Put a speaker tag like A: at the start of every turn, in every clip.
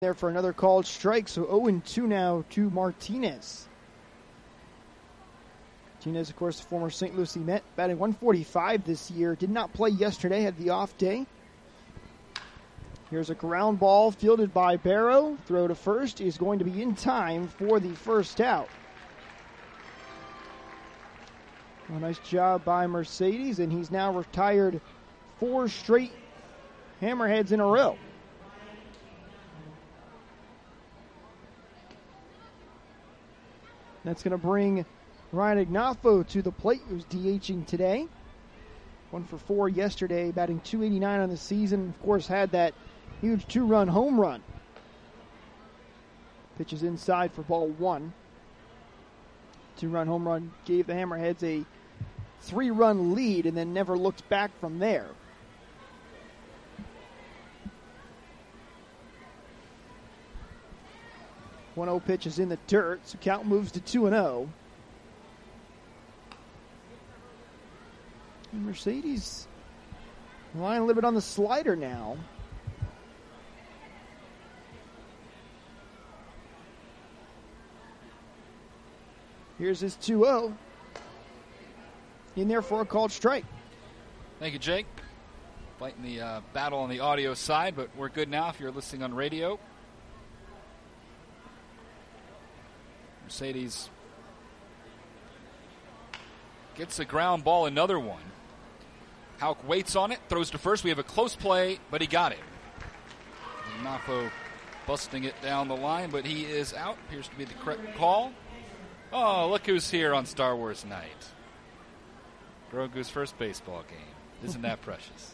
A: there for another called strike, so 0-2 now to Martinez. Martinez, of course, the former St. Lucie Met, batting .145 this year. Did not play yesterday, had the off day. Here's a ground ball fielded by Barrow. Throw to first is going to be in time for the first out. A nice job by Mercedes, and he's now retired 4 straight hammerheads in a row. That's going to bring Ryan Ignafo to the plate, who's DHing today. 1 for 4 yesterday, batting .289 on the season. Of course, had that huge 2-run home run. Pitches inside for ball 1. 2-run home run gave the Hammerheads a 3-run lead and then never looked back from there. 1-0 pitch is in the dirt, so count moves to 2-0. And Mercedes relying a little bit on the slider now. Here's his 2-0. In there for a called strike.
B: Thank you, Jake. Fighting the battle on the audio side, but we're good now if you're listening on radio. Mercedes gets a ground ball, another one. Houck waits on it, throws to first. We have a close play, but he got it. Ignafo busting it down the line, but he is out. Appears to be the correct call. Oh, look who's here on Star Wars night. Grogu's first baseball game. Isn't that precious?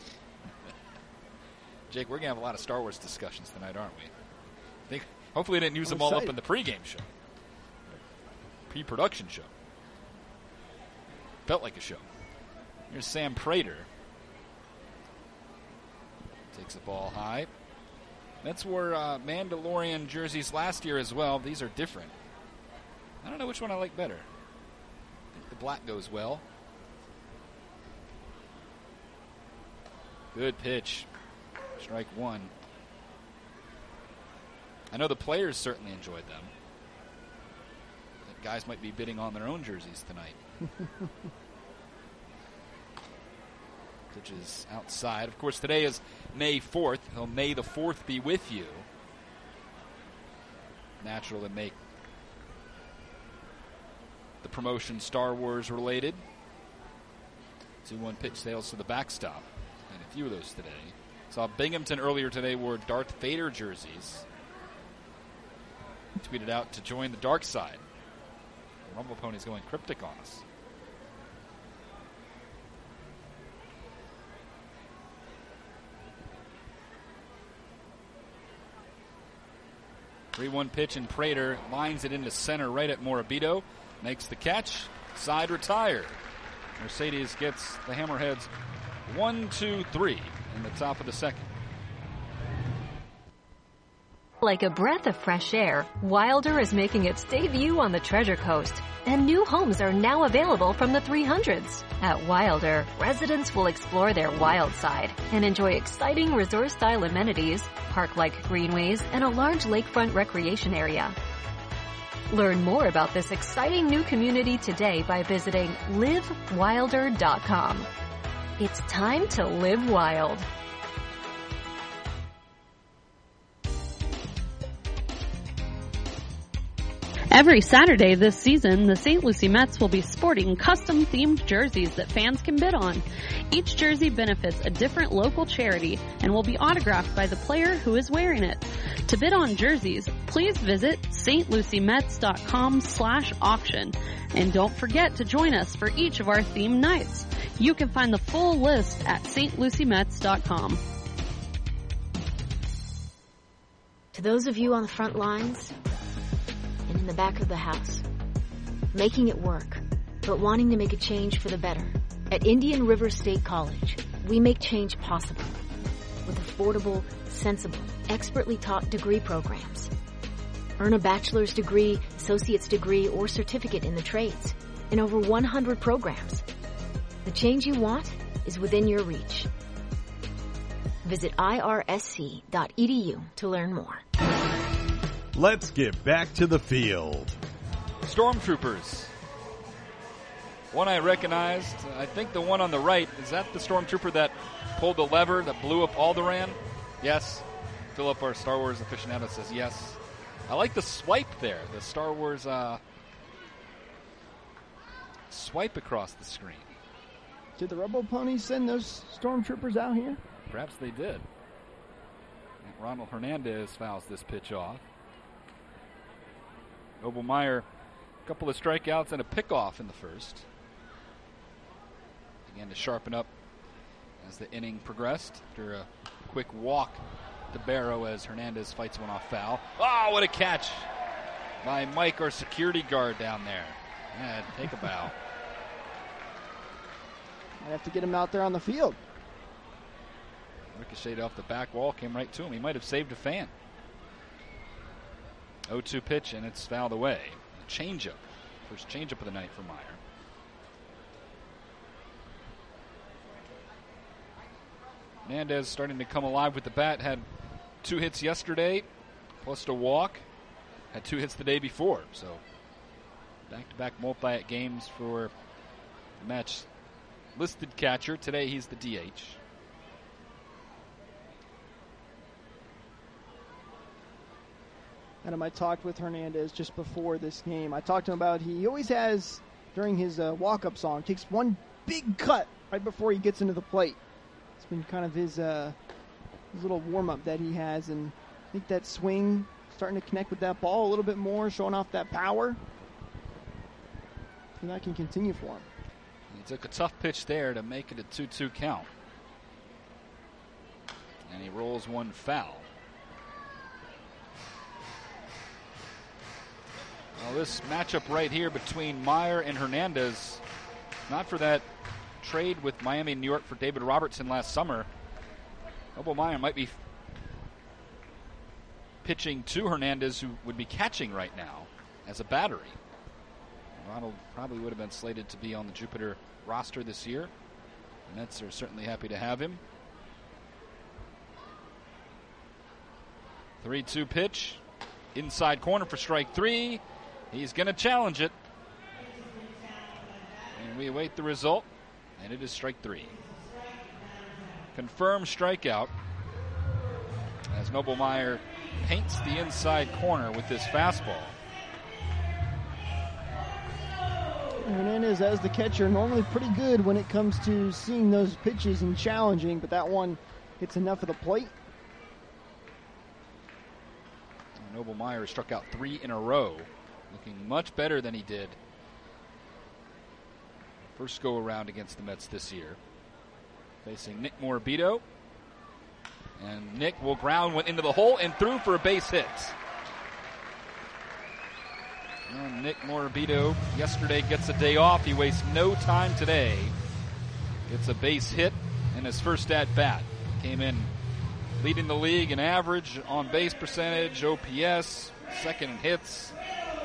B: Jake, we're going to have a lot of Star Wars discussions tonight, aren't we? Hopefully they didn't use them all up in the pregame show. Pre-production show. Felt like a show. Here's Sam Prater. Takes the ball high. Mets wore Mandalorian jerseys last year as well. These are different. I don't know which one I like better. I think the black goes well. Good pitch. Strike 1. I know the players certainly enjoyed them. I think guys might be bidding on their own jerseys tonight. Pitch is outside. Of course, today is May 4th. So May the 4th be with you. Natural to make the promotion Star Wars related. 2-1 pitch sails to the backstop. And a few of those today. Saw Binghamton earlier today wore Darth Vader jerseys. Tweeted out to join the dark side. The Rumble Pony's going cryptic on us. Three-one pitch, and Prater lines it into center right at Morabito. Makes the catch. Side retired. Mercedes gets the Hammerheads 1-2-3 in the top of the second.
C: Like a breath of fresh air, Wilder is making its debut on the Treasure Coast. And new homes are now available from the 300s. At Wilder, residents will explore their wild side and enjoy exciting resort-style amenities, park-like greenways, and a large lakefront recreation area. Learn more about this exciting new community today by visiting livewilder.com. It's time to live wild.
D: Every Saturday this season, the St. Lucie Mets will be sporting custom-themed jerseys that fans can bid on. Each jersey benefits a different local charity and will be autographed by the player who is wearing it. To bid on jerseys, please visit stluciemets.com/auction. And don't forget to join us for each of our themed nights. You can find the full list at stluciemets.com.
E: To those of you on the front lines and in the back of the house, making it work, but wanting to make a change for the better. At Indian River State College, we make change possible with affordable, sensible, expertly taught degree programs. Earn a bachelor's degree, associate's degree, or certificate in the trades in over 100 programs. The change you want is within your reach. Visit irsc.edu to learn more.
F: Let's get back to the field.
B: Stormtroopers. One I recognized, I think the one on the right, is that the Stormtrooper that pulled the lever that blew up Alderaan? Yes. Philip, our Star Wars aficionado, says yes. I like the swipe there, the Star Wars swipe across the screen.
A: Did the Rebel Ponies send those Stormtroopers out here?
B: Perhaps they did. And Ronald Hernandez fouls this pitch off. Noble Meyer, a couple of strikeouts and a pickoff in the first. Began to sharpen up as the inning progressed after a quick walk to Barrow as Hernandez fights one off foul. Oh, what a catch by Mike, our security guard down there. Yeah, take a bow.
A: Might have to get him out there on the field.
B: Ricocheted off the back wall, came right to him. He might have saved a fan. 0-2 pitch, and it's fouled away. A changeup. First changeup of the night for Meyer. Hernandez starting to come alive with the bat. Had 2 hits yesterday, plus a walk. Had 2 hits the day before. So back-to-back multi-hit games for the match listed catcher. Today he's the DH.
A: Adam, I talked with Hernandez just before this game. I talked to him about he always has, during his walk-up song, takes one big cut right before he gets into the plate. It's been kind of his little warm-up that he has, and I think that swing, starting to connect with that ball a little bit more, showing off that power. And that can continue for him.
B: He took a tough pitch there to make it a 2-2 count. And he rolls one foul. Well, this matchup right here between Meyer and Hernandez, not for that trade with Miami and New York for David Robertson last summer. Noble Meyer might be pitching to Hernandez, who would be catching right now as a battery. Ronald probably would have been slated to be on the Jupiter roster this year. The Mets are certainly happy to have him. 3-2 pitch. Inside corner for strike 3. He's going to challenge it. And we await the result. And it is strike 3. Confirmed strikeout as Noble Meyer paints the inside corner with this fastball.
A: Hernandez, as the catcher, normally pretty good when it comes to seeing those pitches and challenging, but that one hits enough of the plate.
B: Noble Meyer struck out 3 in a row, looking much better than he did first go around against the Mets this year. Facing Nick Morabito, and Nick will ground one into the hole and through for a base hit. Well, Nick Morabito yesterday gets a day off. He wastes no time today. Gets a base hit in his first at bat. Came in leading the league in average, on base percentage, OPS, second in hits.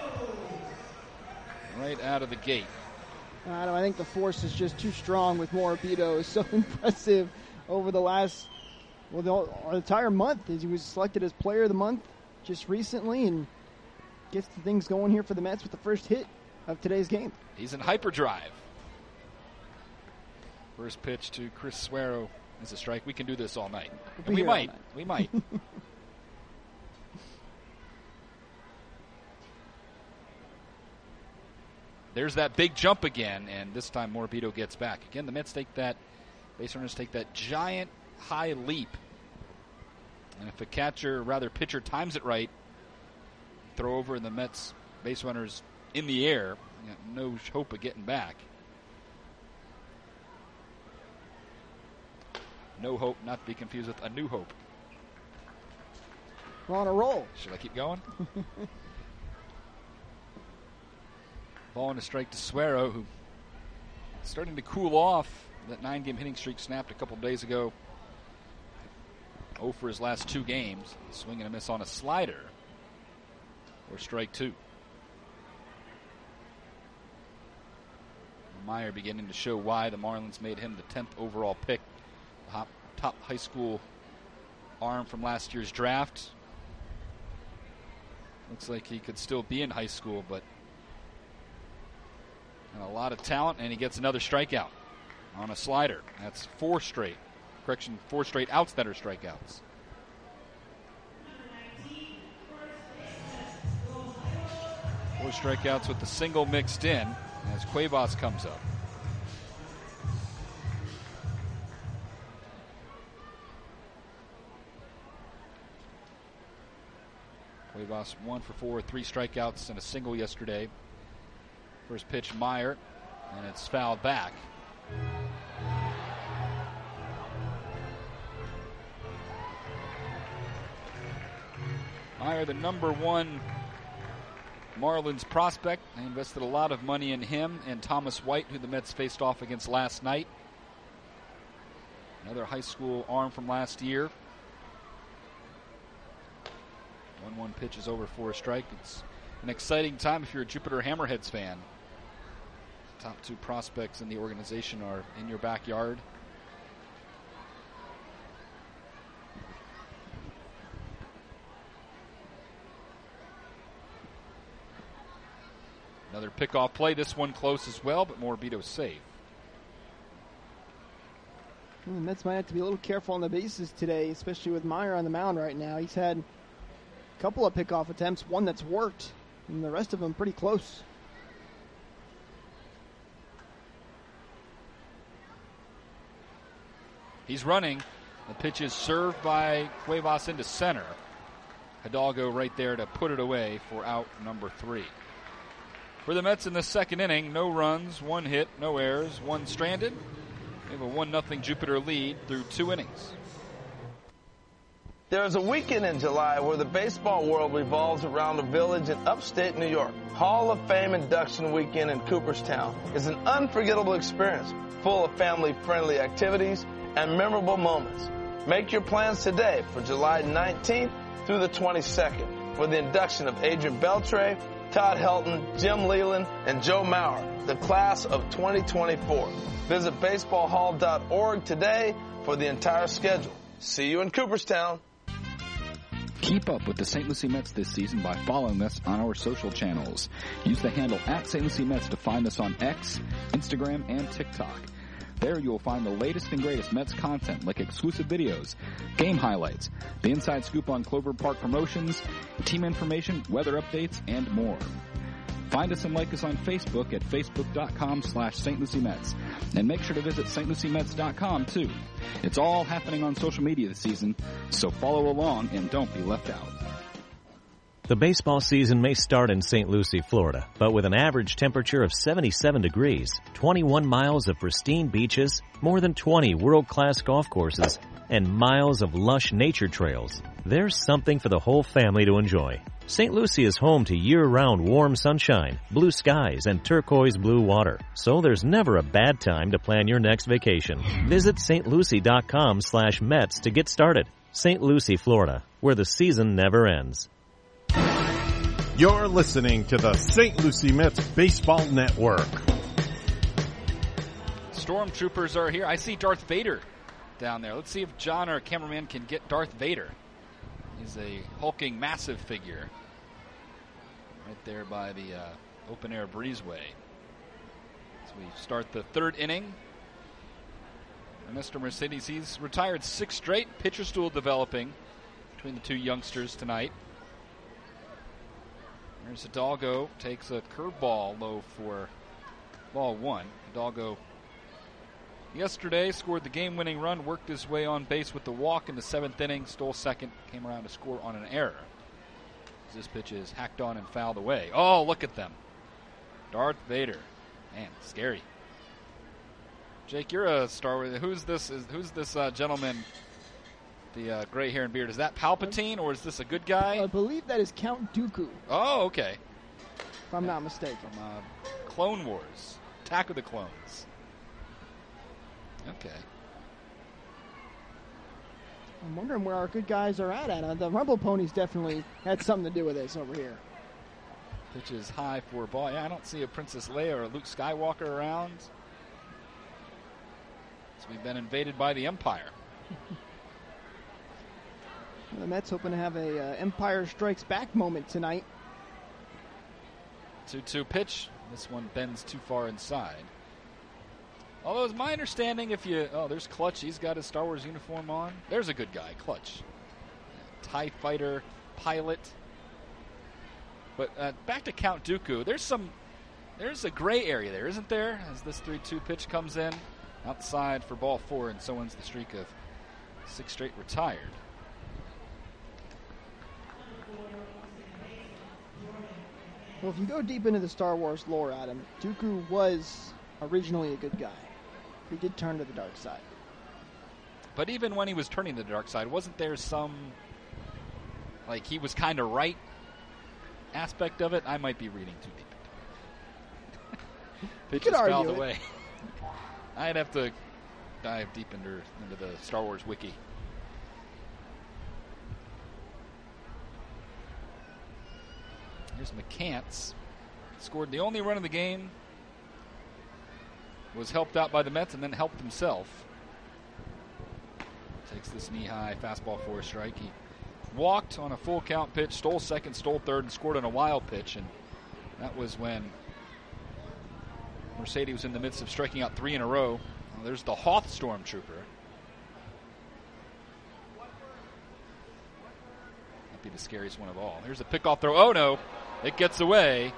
B: Right out of the gate.
A: I think the force is just too strong with Morabito. It's so impressive over the last, the entire month. He was selected as Player of the Month just recently and gets the things going here for the Mets with the first hit of today's game.
B: He's in hyperdrive. First pitch to Chris Suero is a strike. We can do this all night. And we might. We might. There's that big jump again, and this time Morabito gets back. Again, the Mets take that, base runners take that giant high leap. And if a catcher, rather pitcher, times it right, throw over and the Mets base runners in the air, no hope of getting back. No hope, not to be confused with a new hope.
A: We're on a roll.
B: Should I keep going? Ball and a strike to Suero, who starting to cool off. That 9-game hitting streak snapped a couple days ago. 0 for his last 2 games. Swing and a miss on a slider. Or strike 2. Meyer beginning to show why the Marlins made him the 10th overall pick. Top high school arm from last year's draft. Looks like he could still be in high school, but and a lot of talent, and he gets another strikeout on a slider. That's four straight outs that are strikeouts. Four strikeouts with the single mixed in as Cuevas comes up. Cuevas 1 for 4, 3 strikeouts and a single yesterday. First pitch, Meyer, and it's fouled back. Meyer, the number 1 Marlins prospect. They invested a lot of money in him and Thomas White, who the Mets faced off against last night. Another high school arm from last year. 1-1 pitch is over for a strike. It's an exciting time if you're a Jupiter Hammerheads fan. Top 2 prospects in the organization are in your backyard. Another pickoff play. This one close as well, but Morabito safe.
A: Well, the Mets might have to be a little careful on the bases today, especially with Meyer on the mound right now. He's had a couple of pickoff attempts, one that's worked, and the rest of them pretty close.
B: He's running. The pitch is served by Cuevas into center. Hidalgo right there to put it away for out number 3. For the Mets in the second inning, no runs, 1 hit, no errors, 1 stranded. They have a 1-0 Jupiter lead through 2 innings.
G: There is a weekend in July where the baseball world revolves around a village in upstate New York. Hall of Fame Induction Weekend in Cooperstown is an unforgettable experience, full of family-friendly activities and memorable moments. Make your plans today for July 19th through the 22nd for the induction of Adrian Beltre, Todd Helton, Jim Leland, and Joe Mauer, the class of 2024. Visit baseballhall.org today for the entire schedule. See you in Cooperstown.
B: Keep up with the St. Lucie Mets this season by following us on our social channels. Use the handle @StLucieMets to find us on X, Instagram, and TikTok. There you'll find the latest and greatest Mets content like exclusive videos, game highlights, the inside scoop on Clover Park promotions, team information, weather updates, and more. Find us and like us on Facebook at facebook.com/St. Lucie Mets. And make sure to visit stluciemets.com too. It's all happening on social media this season, so follow along and don't be left out.
H: The baseball season may start in St. Lucie, Florida, but with an average temperature of 77 degrees, 21 miles of pristine beaches, more than 20 world-class golf courses, and miles of lush nature trails, there's something for the whole family to enjoy. St. Lucie is home to year-round warm sunshine, blue skies, and turquoise blue water, so there's never a bad time to plan your next vacation. Visit stlucie.com/Mets to get started. St. Lucie, Florida, where the season never ends.
F: You're listening to the St. Lucie Mets Baseball Network.
B: Stormtroopers are here. I see Darth Vader down there. Let's see if John, our cameraman, can get Darth Vader. He's a hulking, massive figure right there by the open-air breezeway. As we start the 3rd inning. And Mr. Mercedes, he's retired 6 straight. Pitcher stool developing between the 2 youngsters tonight. There's Hidalgo, takes a curveball low for ball 1. Hidalgo yesterday scored the game-winning run, worked his way on base with the walk in the 7th inning, stole second, came around to score on an error. This pitch is hacked on and fouled away. Oh, look at them. Darth Vader. Man, scary. Jake, you're a Star Wars. Who's this gentleman? The gray hair and beard. Is that Palpatine, or is this a good guy?
A: I believe that is Count Dooku.
B: Oh, okay.
A: If I'm not mistaken.
B: From Clone Wars. Attack of the Clones. Okay.
A: I'm wondering where our good guys are at. The Rumble Ponies definitely had something to do with this over here.
B: Pitch is high for a ball. Yeah, I don't see a Princess Leia or a Luke Skywalker around. So we've been invaded by the Empire.
A: The Mets hoping to have a Empire Strikes Back moment tonight.
B: 2-2 pitch. This one bends too far inside. Although it's my understanding there's Clutch. He's got his Star Wars uniform on. There's a good guy, Clutch. TIE fighter, pilot. But back to Count Dooku. There's a gray area there, isn't there? As this 3-2 pitch comes in. Outside for ball 4, and so ends the streak of 6 straight retired.
A: Well, if you go deep into the Star Wars lore, Adam, Dooku was originally a good guy. He did turn to the dark side.
B: But even when he was turning to the dark side, wasn't there some, he was kind of right aspect of it? I might be reading too deep. Pitches fouled away. I'd have to dive deep into the Star Wars wiki. Here's McCants. Scored the only run of the game. Was helped out by the Mets and then helped himself. Takes this knee-high fastball for a strike. He walked on a full count pitch, stole second, stole third, and scored on a wild pitch. And that was when Mercedes was in the midst of striking out 3 in a row. Well, there's the Hoth Stormtrooper. Might be the scariest one of all. Here's a pickoff throw. Oh, no. It gets away.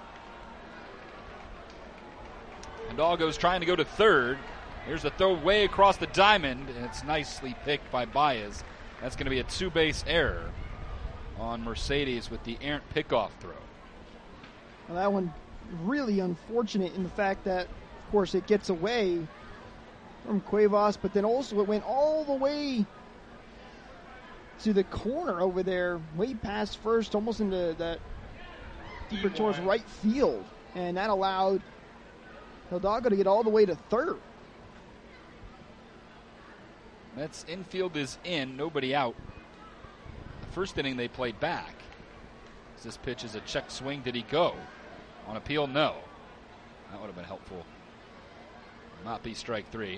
B: Hidalgo's trying to go to third. Here's a throw way across the diamond, and it's nicely picked by Baez. That's going to be a 2-base error on Mercedes with the errant pickoff throw.
A: Well, that one really unfortunate in the fact that, of course, it gets away from Cuevas, but then also it went all the way to the corner over there, way past first, almost into that deeper towards right field, and that allowed Hidalgo to get all the way to third.
B: Mets infield is in, nobody out. The first inning they played back. This pitch is a check swing. Did he go? On appeal, no. That would have been helpful. Not be strike 3.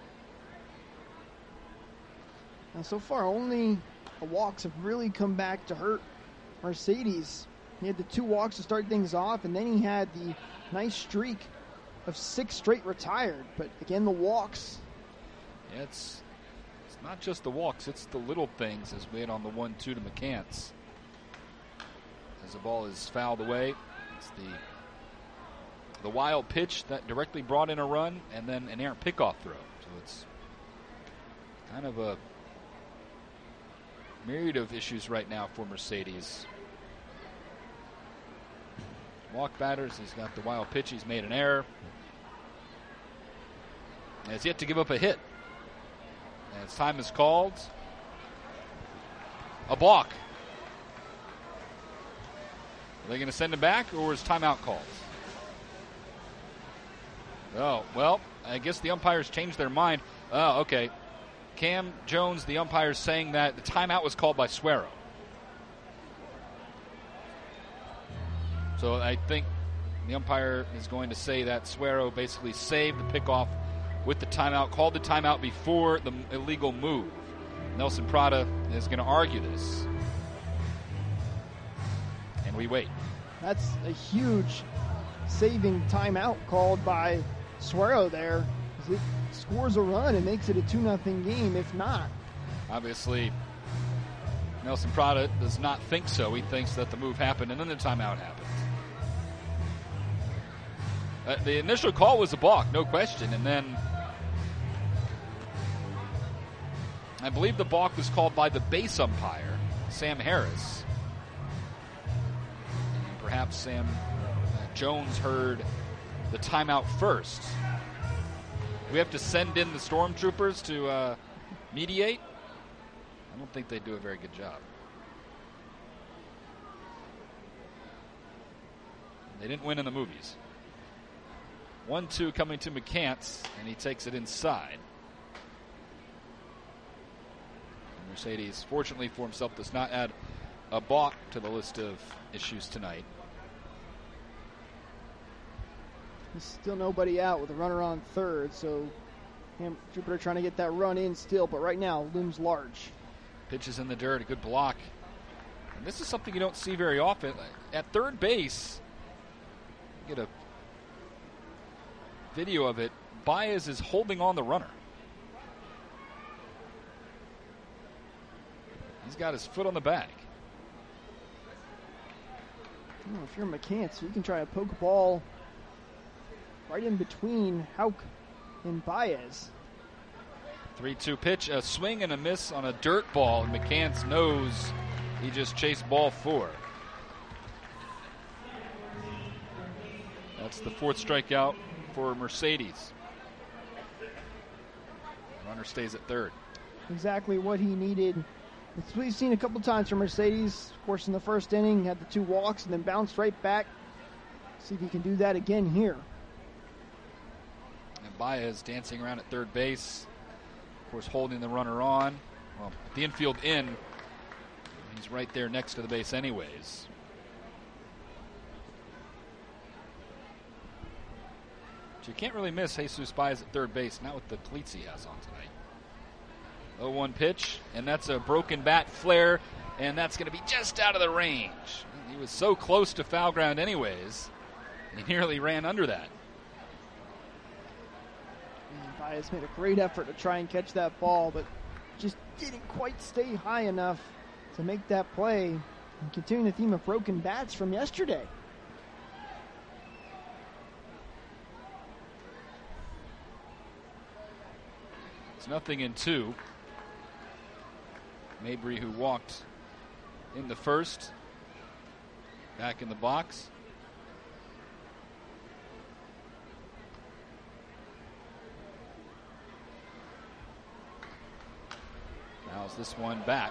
A: Now, so far, only the walks have really come back to hurt Mercedes. He had the 2 walks to start things off, and then he had the nice streak of 6 straight retired. But again, the walks.
B: Yeah, it's not just the walks, it's the little things as we had on the 1-2 to McCants. As the ball is fouled away, it's the wild pitch that directly brought in a run, and then an errant pickoff throw. So it's kind of a myriad of issues right now for Mercedes. Walk batters, he's got the wild pitch, he's made an error. And has yet to give up a hit. As time is called, a balk. Are they going to send him back, or is timeout called? Oh, well, I guess the umpires changed their mind. Oh, okay. Cam Jones, the umpire, is saying that the timeout was called by Suero. So I think the umpire is going to say that Suero basically saved the pickoff with the timeout, called the timeout before the illegal move. Nelson Prada is going to argue this. And we wait.
A: That's a huge saving timeout called by Suero there. It scores a run and makes it a 2-0 game, if not.
B: Obviously, Nelson Prada does not think so. He thinks that the move happened and then the timeout happened. The initial call was a balk, no question, and then I believe the balk was called by the base umpire, Sam Harris. And perhaps Sam Jones heard the timeout first. We have to send in the stormtroopers to mediate. I don't think they do a very good job. They didn't win in the movies. 1-2 coming to McCants, and he takes it inside. And Mercedes, fortunately for himself, does not add a balk to the list of issues tonight.
A: There's still nobody out with a runner on third, so Jupiter trying to get that run in still, but right now looms large.
B: Pitches in the dirt, a good block. And this is something you don't see very often. At third base, get a video of it. Baez is holding on the runner. He's got his foot on the bag.
A: If you're McCants, you can try to poke a ball right in between Houck and Baez.
B: 3-2 pitch, a swing and a miss on a dirt ball. And McCants knows he just chased ball 4. That's the 4th strikeout for Mercedes. Runner stays at third.
A: Exactly what he needed. It's what we've seen a couple times from Mercedes. Of course, in the first inning, had the 2 walks and then bounced right back. See if he can do that again here.
B: And Baez dancing around at third base. Of course, holding the runner on. Well, the infield in. He's right there next to the base anyways. But you can't really miss Jesus Baez at third base, not with the cleats he has on tonight. 0-1 pitch, and that's a broken bat flare, and that's going to be just out of the range. He was so close to foul ground anyways. He nearly ran under that.
A: And Baez made a great effort to try and catch that ball, but just didn't quite stay high enough to make that play. And continuing the theme of broken bats from yesterday.
B: It's 0-2. Mabry, who walked in the first, back in the box. Fouls this one back.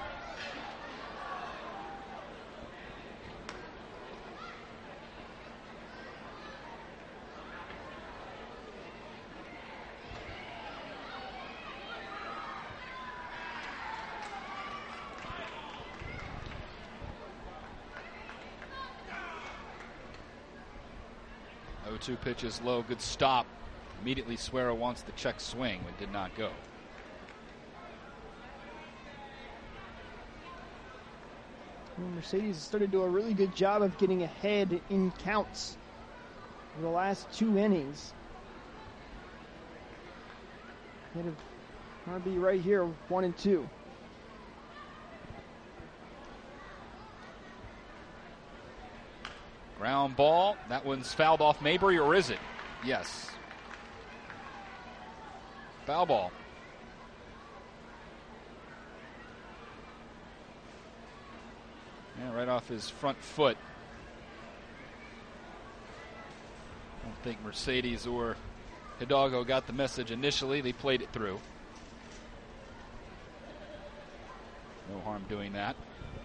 B: Two pitches low, good stop. Immediately Suero wants the check swing, but did not go.
A: Well, Mercedes started to do a really good job of getting ahead in counts for the last 2 innings. Hit a RB right here, 1-2.
B: Ground ball. That one's fouled off Mabry, or is it? Yes. Foul ball. Yeah, right off his front foot. I don't think Mercedes or Hidalgo got the message initially. They played it through. No harm doing that.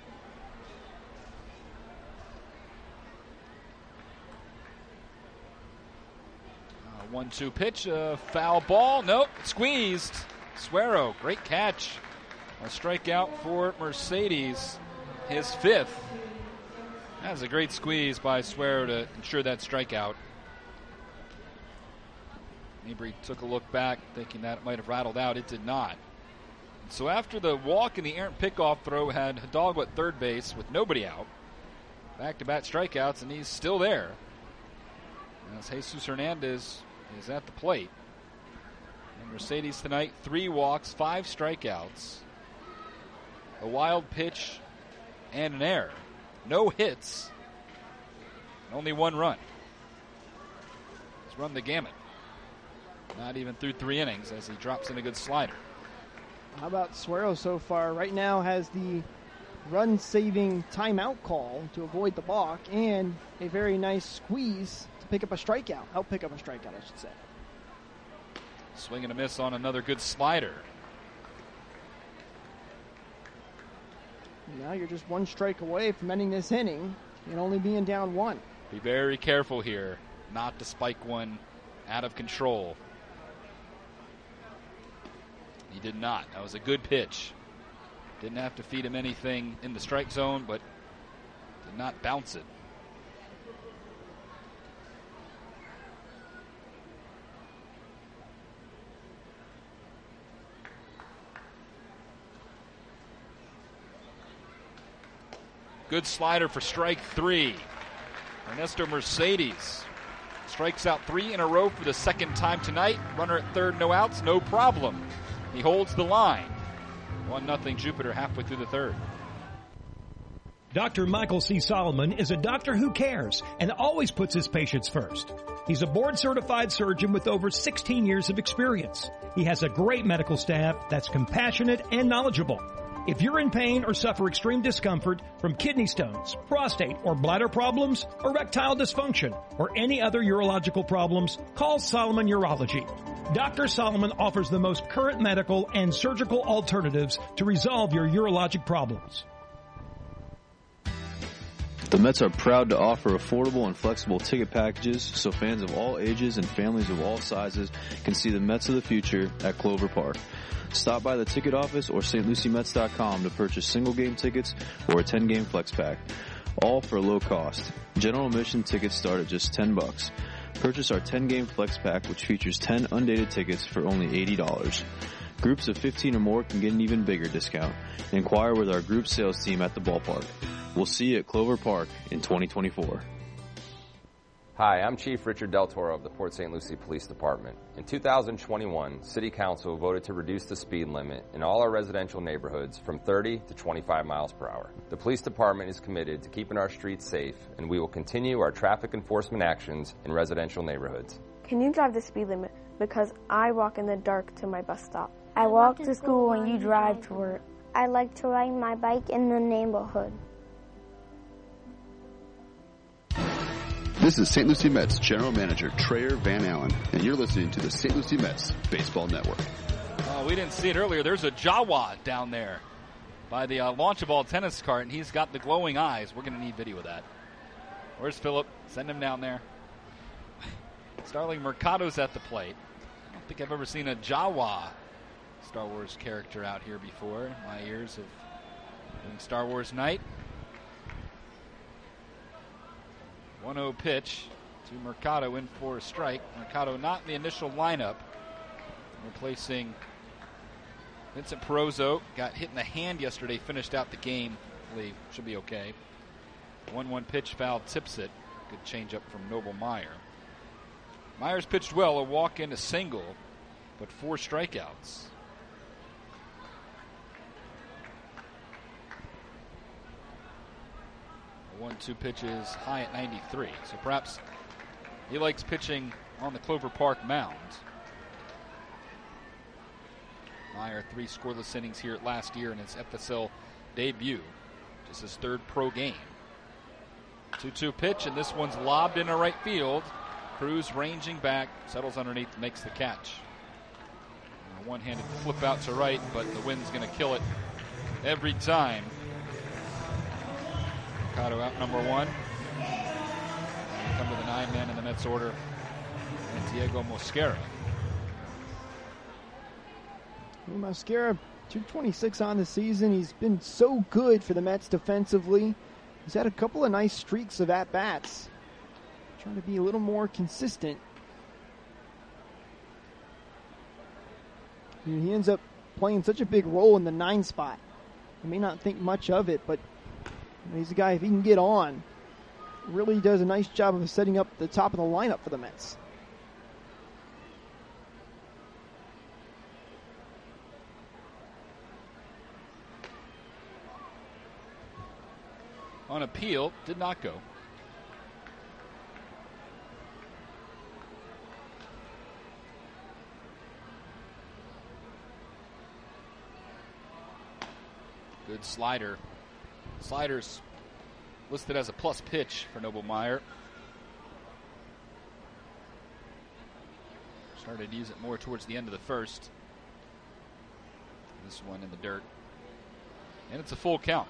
B: 1-2 pitch, foul ball. Nope, squeezed. Suero, great catch. A strikeout for Mercedes, his 5th. That was a great squeeze by Suero to ensure that strikeout. Mabry took a look back, thinking that it might have rattled out. It did not. So after the walk and the errant pickoff throw had Hidalgo at third base with nobody out. Back-to-back strikeouts, and he's still there. As Jesus Hernandez is at the plate. And Mercedes tonight, 3 walks, 5 strikeouts, a wild pitch, and an error. No hits, only 1 run. He's run the gamut. Not even through 3 innings as he drops in a good slider.
A: How about Suero so far? Right now has the run-saving timeout call to avoid the balk and a very nice squeeze to pick up a strikeout. Help pick up a strikeout, I should say.
B: Swing and a miss on another good slider.
A: Now you're just 1 strike away from ending this inning and only being down 1.
B: Be very careful here not to spike one out of control. He did not. That was a good pitch. Didn't have to feed him anything in the strike zone, but did not bounce it. Good slider for strike 3. Ernesto Mercedes strikes out 3 in a row for the second time tonight. Runner at third, no outs, no problem. He holds the line. 1-0 Jupiter halfway through the third.
I: Dr. Michael C. Solomon is a doctor who cares and always puts his patients first. He's a board-certified surgeon with over 16 years of experience. He has a great medical staff that's compassionate and knowledgeable. If you're in pain or suffer extreme discomfort from kidney stones, prostate or bladder problems, erectile dysfunction, or any other urological problems, call Solomon Urology. Dr. Solomon offers the most current medical and surgical alternatives to resolve your urologic problems.
J: The Mets are proud to offer affordable and flexible ticket packages so fans of all ages and families of all sizes can see the Mets of the future at Clover Park. Stop by the ticket office or stluciemets.com to purchase single game tickets or a 10-game flex pack, all for a low cost. General admission tickets start at just $10. Purchase our 10-game flex pack, which features 10 undated tickets for only $80. Groups of 15 or more can get an even bigger discount. Inquire with our group sales team at the ballpark. We'll see you at Clover Park in 2024.
K: Hi, I'm Chief Richard Del Toro of the Port St. Lucie Police Department. In 2021, City Council voted to reduce the speed limit in all our residential neighborhoods from 30 to 25 miles per hour. The Police Department is committed to keeping our streets safe, and we will continue our traffic enforcement actions in residential neighborhoods.
L: Can you drive the speed limit? Because I walk in the dark to my bus stop. I walk to school and you drive to work.
M: I like to ride my bike in the neighborhood.
N: This is St. Lucie Mets General Manager Trayer Van Allen, and you're listening to the St. Lucie Mets Baseball Network.
B: We didn't see it earlier. There's a Jawa down there by the launch-a-ball tennis cart, and he's got the glowing eyes. We're going to need video of that. Where's Phillip? Send him down there. Starling Mercado's at the plate. I don't think I've ever seen a Jawa Star Wars character out here before in my years of doing Star Wars night. 1-0 pitch to Mercado in for a strike. Mercado not in the initial lineup. Replacing Vincent Perozzo. Got hit in the hand yesterday, finished out the game. Hopefully should be okay. 1-1 pitch, foul, tips it. Good changeup from Noble Meyer. Myers pitched well, a walk in, a single, but 4 strikeouts. The 1-2 pitch is high at 93, so perhaps he likes pitching on the Clover Park mound. Meyer 3 scoreless innings here last year in his FSL debut. Just his 3rd pro game. 2-2 pitch, and this one's lobbed into right field. Cruz ranging back, settles underneath, makes the catch. A one-handed flip out to right, but the wind's going to kill it every time. Mercado out number 1. And come to the 9 men in the Mets order. And Diego Mosquera.
A: Mosquera, 226 on the season. He's been so good for the Mets defensively. He's had a couple of nice streaks of at-bats. Trying to be a little more consistent. He ends up playing such a big role in the 9 spot. You may not think much of it, but he's a guy, if he can get on, really does a nice job of setting up the top of the lineup for the Mets.
B: On appeal, did not go. Good slider. Slider's listed as a plus pitch for Noble Meyer. Started to use it more towards the end of the first. This one in the dirt. And it's a full count.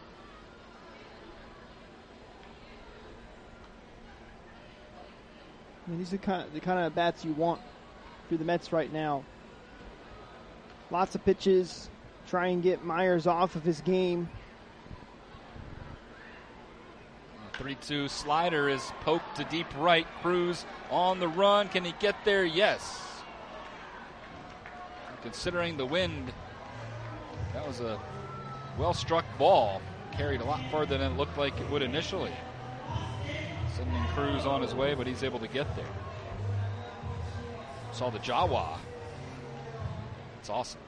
A: I mean, these are the kind of bats you want through the Mets right now. Lots of pitches. Try and get Myers off of his game.
B: 3-2 slider is poked to deep right. Cruz on the run. Can he get there? Yes. Considering the wind, that was a well-struck ball. carried a lot farther than it looked like it would initially. Sending Cruz on his way, but he's able to get there. Saw the Jawa. It's awesome.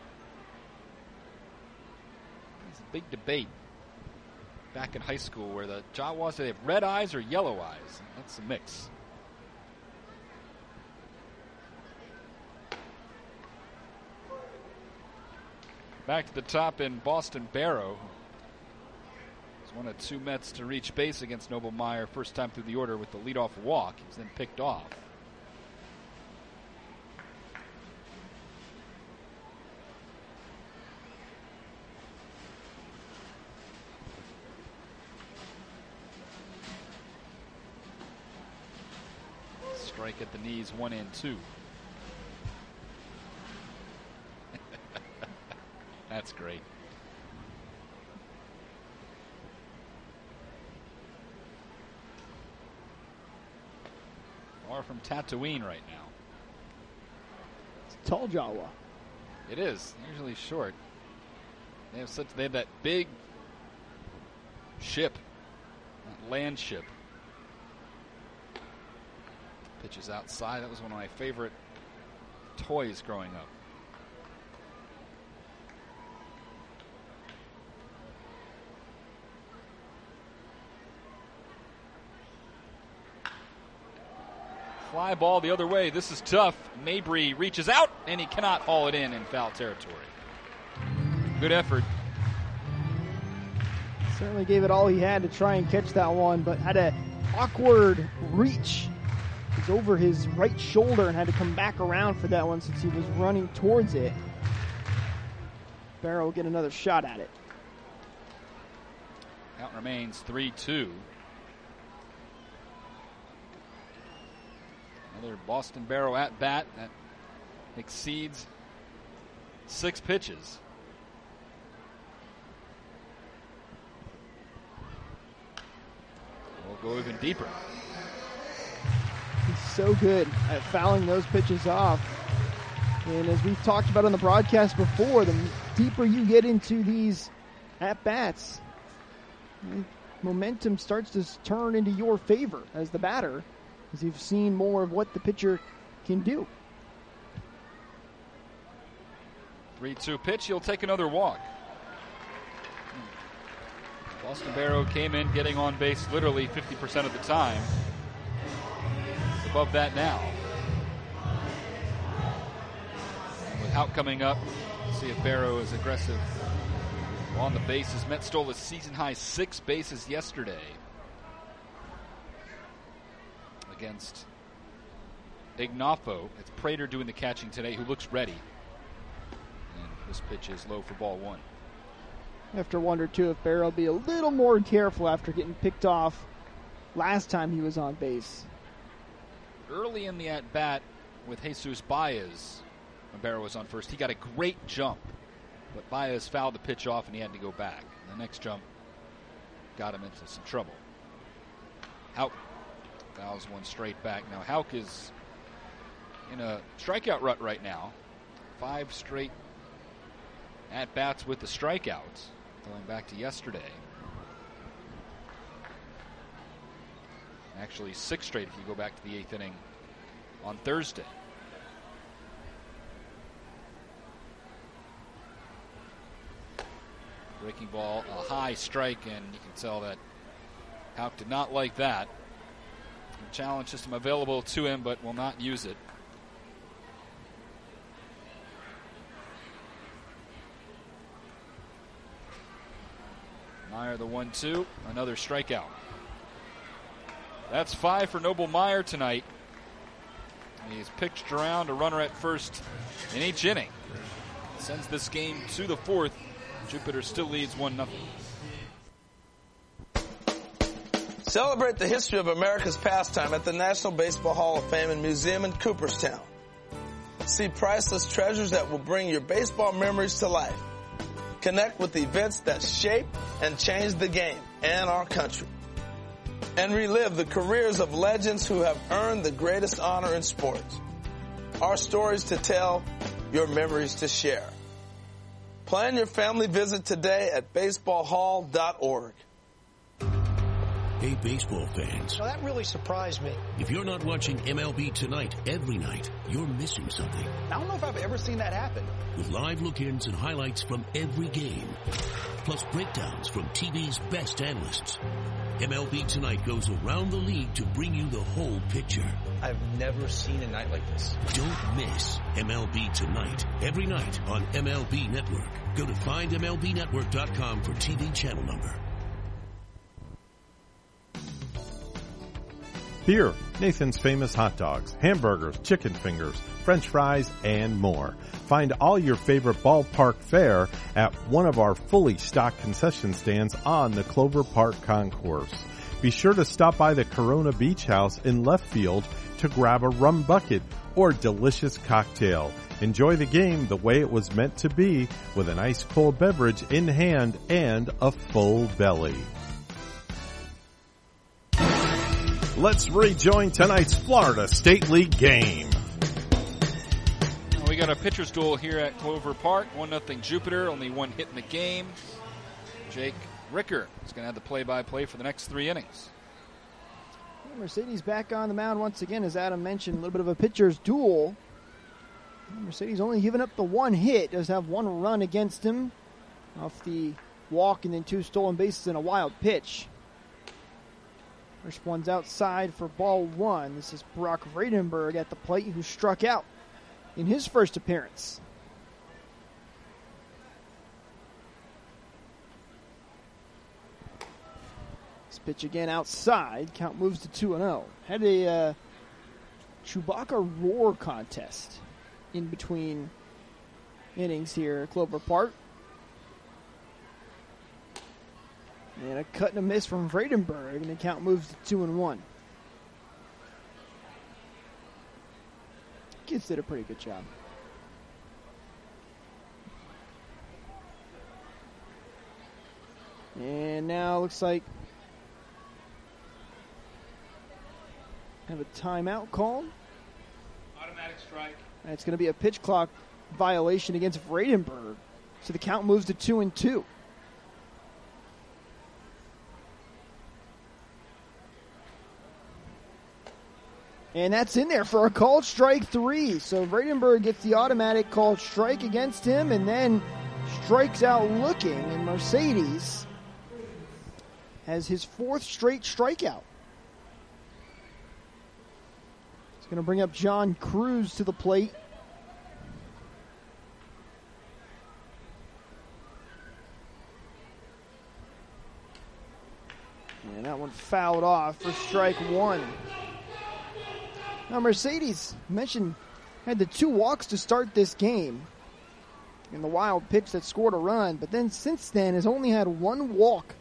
B: It's a big debate back in high school where the Jawas, do they have red eyes or yellow eyes? That's a mix. Back to the top in Boston Barrow. He's one of two Mets to reach base against Noble Meyer first time through the order with the leadoff walk. He's then picked off. Strike at the knees, 1-2. That's great. Far from Tatooine right now.
A: It's a tall Jawa.
B: It is, usually short. They have that big ship, that land ship. Pitches outside. That was one of my favorite toys growing up. Fly ball the other way. This is tough. Mabry reaches out, and he cannot haul it in foul territory. Good effort.
A: Certainly gave it all he had to try and catch that one, but had an awkward reach. He was over his right shoulder and had to come back around for that one since he was running towards it. Barrow will get another shot at it.
B: Count remains 3-2. Another Boston Barrow at bat that exceeds 6 pitches. We'll go even deeper.
A: He's so good at fouling those pitches off. And as we've talked about on the broadcast before, the deeper you get into these at-bats, momentum starts to turn into your favor as the batter, as you've seen more of what the pitcher can do.
B: 3-2 pitch. He'll take another walk. Boston Barrow came in getting on base literally 50% of the time. It's above that now. And with Houck coming up, see if Barrow is aggressive on the bases. Mets stole a season-high 6 bases yesterday against Ignafo. It's Prater doing the catching today, who looks ready. And this pitch is low for ball 1.
A: I have to wonder, too, if Barrow will be a little more careful after getting picked off last time he was on base.
B: Early in the at-bat with Jesus Baez, when Barrow was on first, he got a great jump. But Baez fouled the pitch off and he had to go back. The next jump got him into some trouble. Houck fouls one straight back. Now Houck is in a strikeout rut right now. 5 straight at-bats with the strikeouts, going back to yesterday. Actually 6 straight if you go back to the 8th inning on Thursday. Breaking ball, a high strike, and you can tell that Houck did not like that. The challenge system available to him, but will not use it. Meyer the 1-2, another strikeout. That's 5 for Noble Meyer tonight. He's pitched around a runner at first in each inning. Sends this game to the 4th. Jupiter still leads 1-0.
G: Celebrate the history of America's pastime at the National Baseball Hall of Fame and Museum in Cooperstown. See priceless treasures that will bring your baseball memories to life. Connect with events that shape and change the game and our country. And relive the careers of legends who have earned the greatest honor in sports. Our stories to tell, your memories to share. Plan your family visit today at baseballhall.org.
O: Hey, baseball fans.
P: Well, that really surprised me.
O: If you're not watching MLB Tonight every night, you're missing something.
P: I don't know if I've ever seen that happen.
O: With live look-ins and highlights from every game, plus breakdowns from TV's best analysts. MLB Tonight goes around the league to bring you the whole picture.
P: I've never seen a night like this.
O: Don't miss MLB Tonight every night on MLB Network. Go to findmlbnetwork.com for TV channel number.
F: Here, Nathan's Famous Hot Dogs, hamburgers, chicken fingers, French fries, and more. Find all your favorite ballpark fare at one of our fully stocked concession stands on the Clover Park Concourse. Be sure to stop by the Corona Beach House in left field to grab a rum bucket or delicious cocktail. Enjoy the game the way it was meant to be, with an ice cold beverage in hand and a full belly. Let's rejoin tonight's Florida State League game.
B: We got a pitcher's duel here at Clover Park. 1-0 Jupiter, only one hit in the game. Jake Ricker is going to have the play-by-play for the next 3 innings.
A: Mercedes back on the mound once again, as Adam mentioned, a little bit of a pitcher's duel. Mercedes only giving up the 1 hit, does have 1 run against him off the walk and then 2 stolen bases and a wild pitch. First one's outside for ball 1. This is Brock Vredenberg at the plate, who struck out in his first appearance. This pitch again outside. Count moves to 2-0. Had a Chewbacca roar contest in between innings here at Clover Park. And a cut and a miss from Vredenberg, and the count moves to 2-1. Kids did a pretty good job. And now looks like have a timeout called.
B: Automatic strike.
A: And it's going to be a pitch clock violation against Vredenberg. So the count moves to 2-2. And that's in there for a called strike 3. So Vredenberg gets the automatic called strike against him and then strikes out looking. And Mercedes has his 4th straight strikeout. He's going to bring up John Cruz to the plate. And that one fouled off for strike 1. Now Mercedes, mentioned, had the 2 walks to start this game in the wild pitch that scored a run, but then since then has only had 1 walk.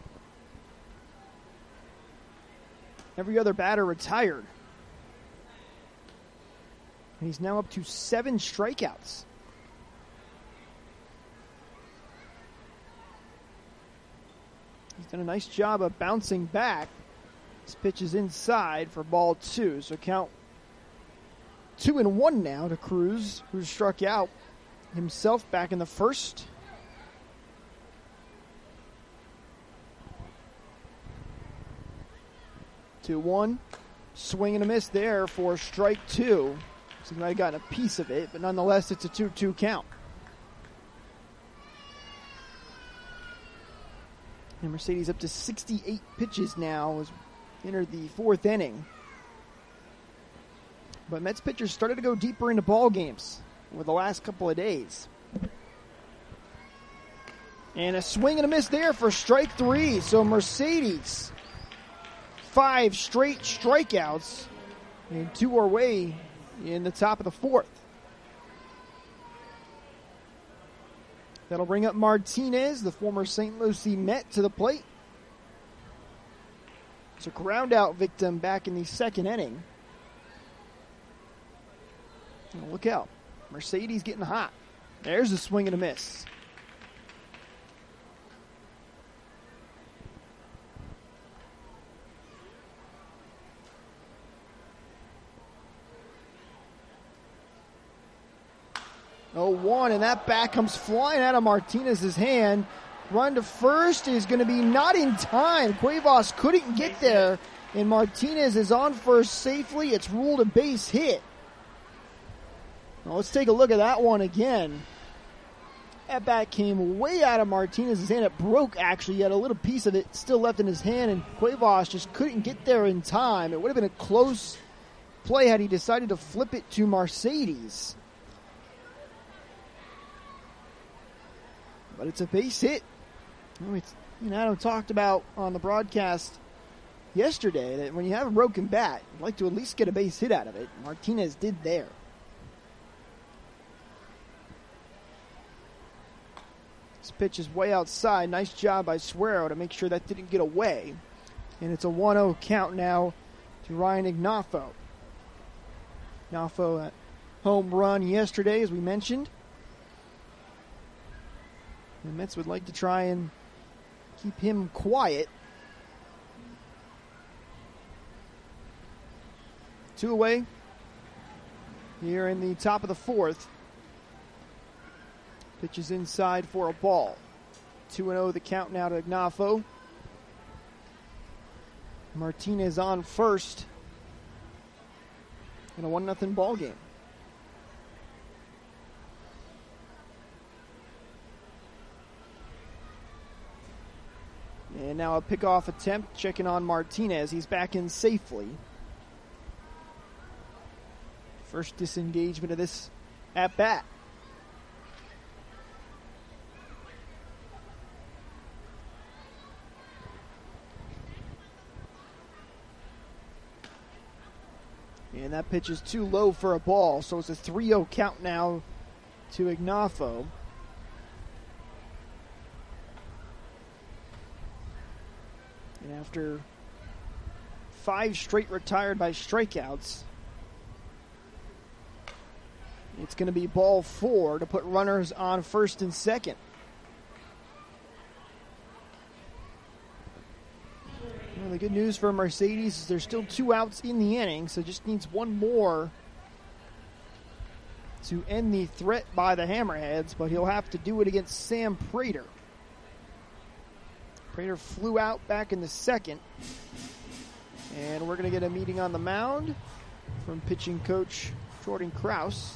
A: Every other batter retired. And he's now up to 7 strikeouts. He's done a nice job of bouncing back. This pitch is inside for ball 2, so count 2-1 now to Cruz, who struck out himself back in the first. Two one, swing and a miss there for strike 2. So he might have gotten a piece of it, but nonetheless it's a 2-2 count. And Mercedes up to 68 pitches now as entered the 4th inning. But Mets pitchers started to go deeper into ball games over the last couple of days. And a swing and a miss there for strike 3. So Mercedes, 5 straight strikeouts, and 2 are away in the top of the 4th. That'll bring up Martinez, the former St. Lucie Met, to the plate. It's a ground out victim back in the 2nd inning. And look out. Mercedes getting hot. There's a swing and a miss. 0-1, and that bat comes flying out of Martinez's hand. Run to first is going to be not in time. Cuevas couldn't get there, and Martinez is on first safely. It's ruled a base hit. Now let's take a look at that one again. That bat came way out of Martinez's hand. It broke, actually. He had a little piece of it still left in his hand, and Cuevas just couldn't get there in time. It would have been a close play had he decided to flip it to Mercedes. But it's a base hit. Adam talked about on the broadcast yesterday that when you have a broken bat, you'd like to at least get a base hit out of it. Martinez did there. This pitch is way outside. Nice job by Suero to make sure that didn't get away. And it's a 1-0 count now to Ryan Ignafo. Ignafo at home run yesterday, as we mentioned. The Mets would like to try and keep him quiet. 2 away here in the top of the 4th. Pitch is inside for a ball. 2-0 the count now to Ignafo. Martinez on first in a 1-0 ball game. And now a pickoff attempt, checking on Martinez. He's back in safely. First disengagement of this at-bat. And that pitch is too low for a ball, so it's a 3-0 count now to Ignafo. And after 5 straight retired by strikeouts, it's going to be ball 4 to put runners on first and second. Well, the good news for Mercedes is there's still 2 outs in the inning, so just needs 1 more to end the threat by the Hammerheads, but he'll have to do it against Sam Prater. Prater flew out back in the second. And we're going to get a meeting on the mound from pitching coach Jordan Krause.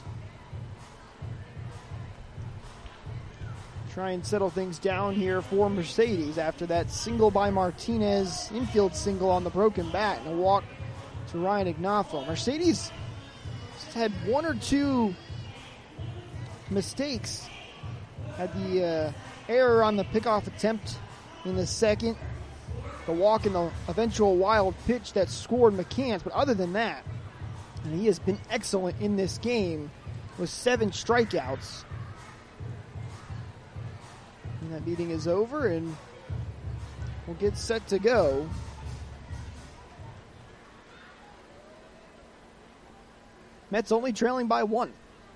A: Try and settle things down here for Mercedes after that single by Martinez, infield single on the broken bat, and a walk to Ryan Ignafo. Mercedes just had 1 or 2 mistakes. Had the error on the pickoff attempt in the second, the walk and the eventual wild pitch that scored McCants. But other than that, and he has been excellent in this game with 7 strikeouts. And that meeting is over, and we'll get set to go. Mets only trailing by 1.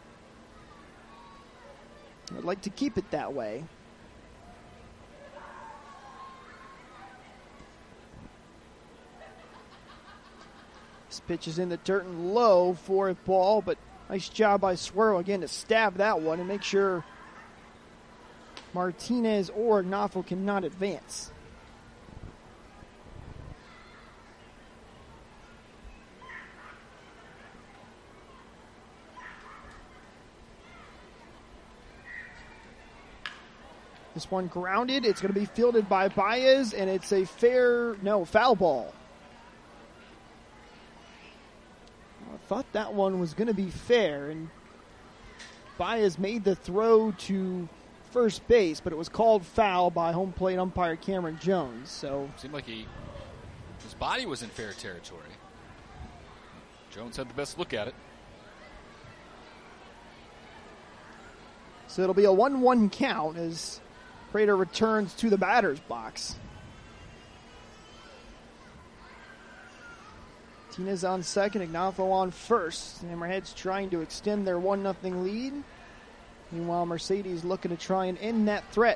A: I'd like to keep it that way. This pitch is in the dirt and low for a ball, but nice job by Suero again to stab that one and make sure Martinez or Ignafo cannot advance. This one grounded. It's going to be fielded by Baez, and it's a foul ball. I thought that one was going to be fair, and Baez made the throw to first base, but it was called foul by home plate umpire Cameron Jones. So
B: seemed like his body was in fair territory. Jones had the best look at it.
A: So it'll be a 1-1 count as Prater returns to the batter's box. Martinez on second, Ignafo on first. Hammerheads trying to extend their 1-0 lead. Meanwhile, Mercedes looking to try and end that threat.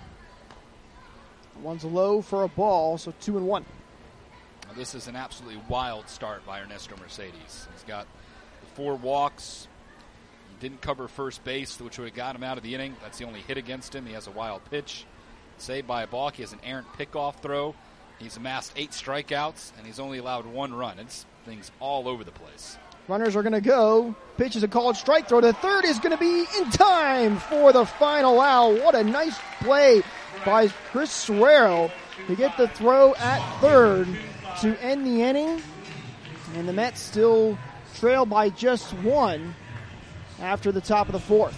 A: One's low for a ball, so 2-1.
B: This is an absolutely wild start by Ernesto Mercedes. He's got 4 walks. Didn't cover first base, which would have got him out of the inning. That's the only hit against him. He has a wild pitch. Saved by a balk. He has an errant pickoff throw. He's amassed 8 strikeouts, and he's only allowed 1 run. It's things all over the place.
A: Runners are going to go. Pitch is a called strike throw. The third is going to be in time for the final out. What a nice play by Chris Suero to get the throw at third to end the inning. And the Mets still trail by just 1 after the top of the 4th.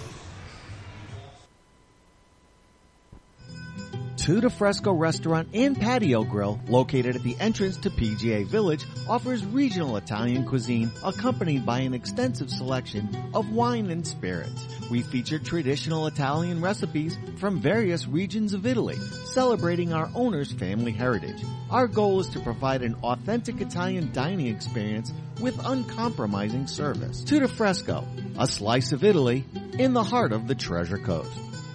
Q: Tuda Fresco Restaurant and Patio Grill, located at the entrance to PGA Village, offers regional Italian cuisine accompanied by an extensive selection of wine and spirits. We feature traditional Italian recipes from various regions of Italy, celebrating our owner's family heritage. Our goal is to provide an authentic Italian dining experience with uncompromising service. Tuda Fresco, a slice of Italy in the heart of the Treasure Coast.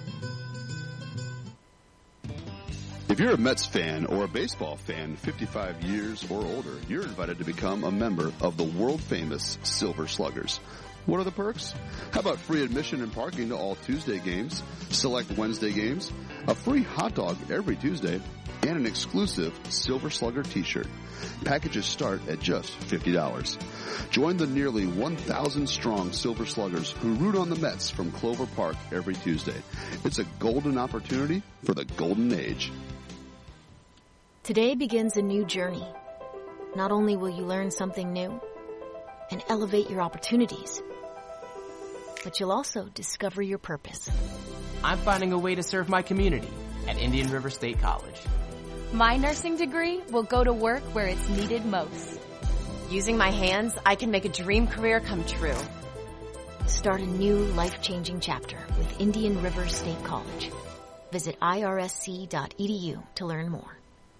N: If you're a Mets fan or a baseball fan 55 years or older, you're invited to become a member of the world-famous Silver Sluggers. What are the perks? How about free admission and parking to all Tuesday games, select Wednesday games, a free hot dog every Tuesday, and an exclusive Silver Slugger t-shirt. Packages start at just $50. Join the nearly 1,000-strong Silver Sluggers who root on the Mets from Clover Park every Tuesday. It's a golden opportunity for the golden age.
E: Today begins a new journey. Not only will you learn something new and elevate your opportunities, but you'll also discover your purpose.
R: I'm finding a way to serve my community at Indian River State College.
S: My nursing degree will go to work where it's needed most.
T: Using my hands, I can make a dream career come true.
E: Start a new life-changing chapter with Indian River State College. Visit irsc.edu to learn more.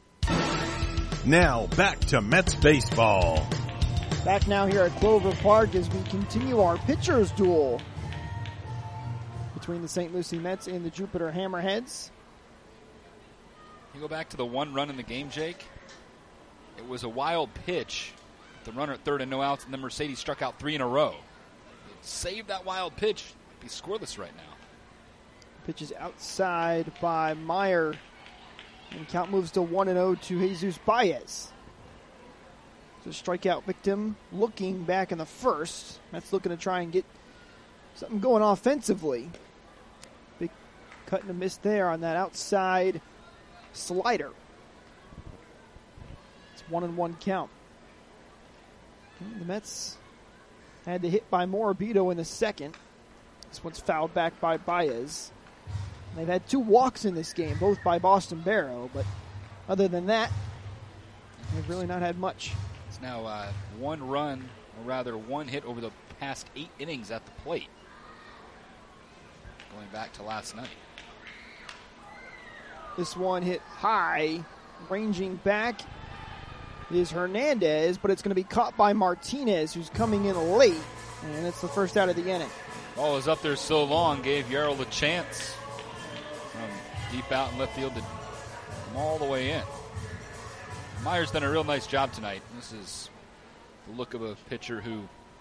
F: Now, back to Mets baseball.
A: Back now here at Clover Park as we continue our pitchers' duel between the St. Lucie Mets and the Jupiter Hammerheads.
B: You go back to the 1 run in the game, Jake. It was a wild pitch. The runner at third and no outs, and then Mercedes struck out 3 in a row. It saved that wild pitch. Be scoreless right now.
A: Pitch is outside by Meyer. And count moves to 1-0 to Jesus Baez. The strikeout victim looking back in the first. That's looking to try and get something going offensively. Big cut and a miss there on that outside slider. It's 1-1 count. And the Mets had the hit by Morabito in the second. This one's fouled back by Baez. They've had 2 walks in this game, both by Boston Barrow, but other than that, they've really not had much.
B: It's now 1 run, or rather 1 hit over the past 8 innings at the plate. Going back to last night.
A: This one hit high, ranging back is Hernandez, but it's going to be caught by Martinez, who's coming in late, and it's the first out of the inning.
B: Ball was up there so long, gave Yarrow a chance from deep out in left field to come all the way in. Meyer's done a real nice job tonight. This is the look of a pitcher who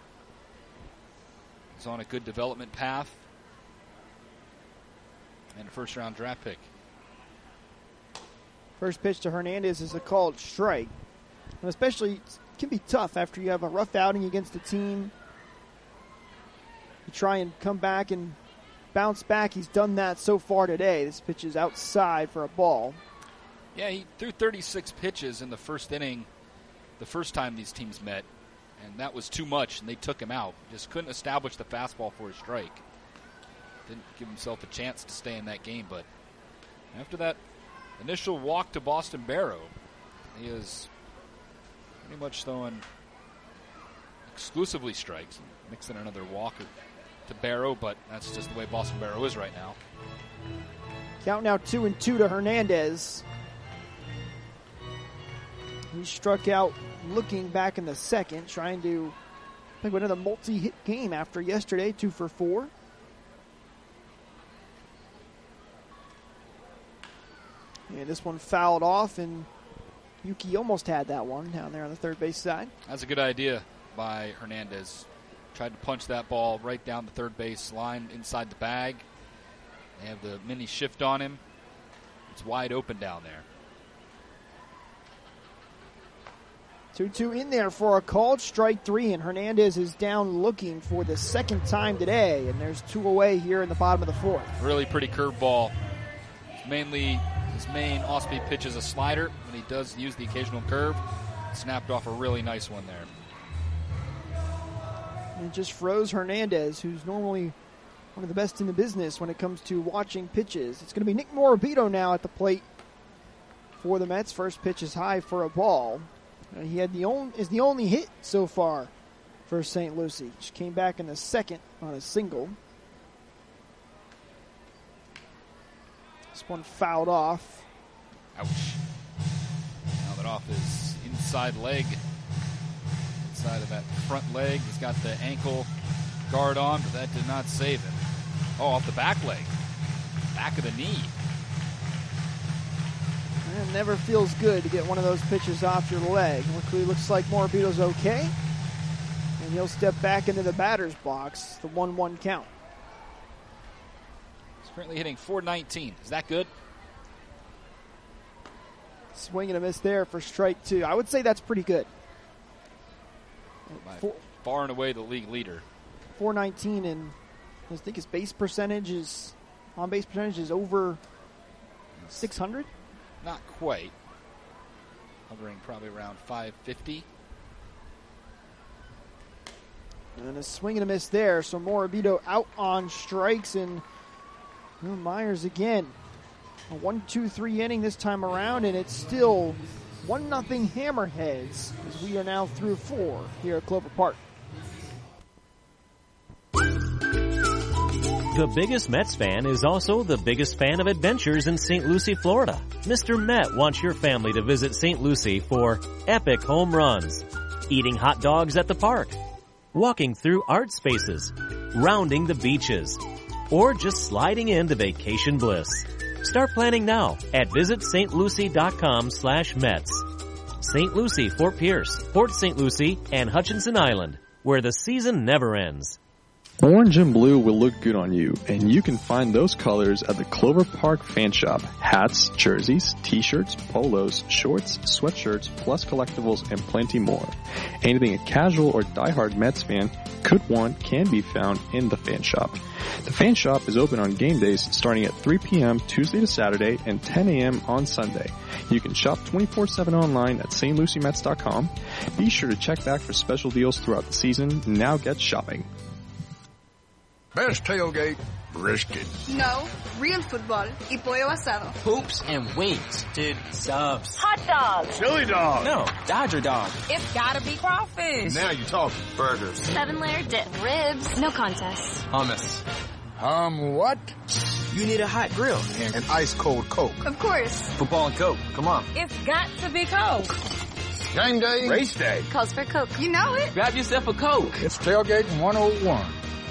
B: is on a good development path and a first-round draft pick.
A: First pitch to Hernandez is a called strike. And especially, it can be tough after you have a rough outing against a team. You try and come back and bounce back. He's done that so far today. This pitch is outside for a ball.
B: Yeah, he threw 36 pitches in the first inning the first time these teams met, and that was too much, and they took him out. Just couldn't establish the fastball for a strike. Didn't give himself a chance to stay in that game, but after that initial walk to Boston Barrow, he is pretty much throwing exclusively strikes, mixing another walk to Barrow, but that's just the way Boston Barrow is right now.
A: Count now 2-2 to Hernandez. He struck out looking back in the second, trying to pick another multi-hit game after yesterday, 2 for 4. And this one fouled off, and Yuki almost had that one down there on the third base side.
B: That's a good idea by Hernandez. Tried to punch that ball right down the third base line inside the bag. They have the mini shift on him. It's wide open down there.
A: 2-2 in there for a called strike 3, and Hernandez is down looking for the second time today, and there's 2 away here in the bottom of the 4th.
B: Really pretty curveball. Mainly, his main off-speed pitch is a slider, but he does use the occasional curve. Snapped off a really nice one there.
A: And it just froze Hernandez, who's normally one of the best in the business when it comes to watching pitches. It's going to be Nick Morabito now at the plate for the Mets. First pitch is high for a ball. He had the only hit so far for St. Lucie. Just came back in the second on a single. This one fouled off.
B: Ouch. Now that off his inside leg. Inside of that front leg. He's got the ankle guard on, but that did not save him. Oh, off the back leg. Back of the knee.
A: It never feels good to get one of those pitches off your leg. Luckily, looks like Morabito's okay. And he'll step back into the batter's box. The 1-1 count.
B: He's currently hitting .419. Is that good?
A: Swing and a miss there for strike 2. I would say that's pretty good.
B: Far and away the league leader.
A: .419, and I think his on-base percentage is over 600.
B: Not quite. Hovering probably around 550.
A: And a swing and a miss there. So Morabito out on strikes, and Myers again. A 1-2-3 inning this time around, and it's still 1-0 Hammerheads as we are now through 4 here at Clover Park.
H: The biggest Mets fan is also the biggest fan of adventures in St. Lucie, Florida. Mr. Met wants your family to visit St. Lucie for epic home runs, eating hot dogs at the park, walking through art spaces, rounding the beaches, or just sliding into vacation bliss. Start planning now at visitstlucie.com/Mets. St. Lucie, Fort Pierce, Port St. Lucie, and Hutchinson Island, where the season never ends.
J: Orange and blue will look good on you, and you can find those colors at the Clover Park Fan Shop. Hats, jerseys, t-shirts, polos, shorts, sweatshirts, plus collectibles, and plenty more. Anything a casual or diehard Mets fan could want can be found in the Fan Shop. The Fan Shop is open on game days starting at 3 p.m. Tuesday to Saturday and 10 a.m. on Sunday. You can shop 24/7 online at stluciemets.com. Be sure to check back for special deals throughout the season. Now get shopping.
U: Best tailgate, brisket.
V: No, real football y pollo asado.
R: Hoops and wings. Dude, subs.
V: Hot dogs.
U: Chili dog.
R: No, Dodger dog.
V: It's gotta be crawfish.
U: Now you're talking. Burgers.
V: 7-layer dip. Ribs. No contest.
R: Hummus.
U: What?
R: You need a hot grill.
U: And an ice cold Coke.
V: Of course.
R: Football and Coke. Come on.
V: It's got to be Coke.
U: Game day. Race day.
V: Calls for Coke. You know it.
R: Grab yourself a Coke.
U: It's Tailgating 101.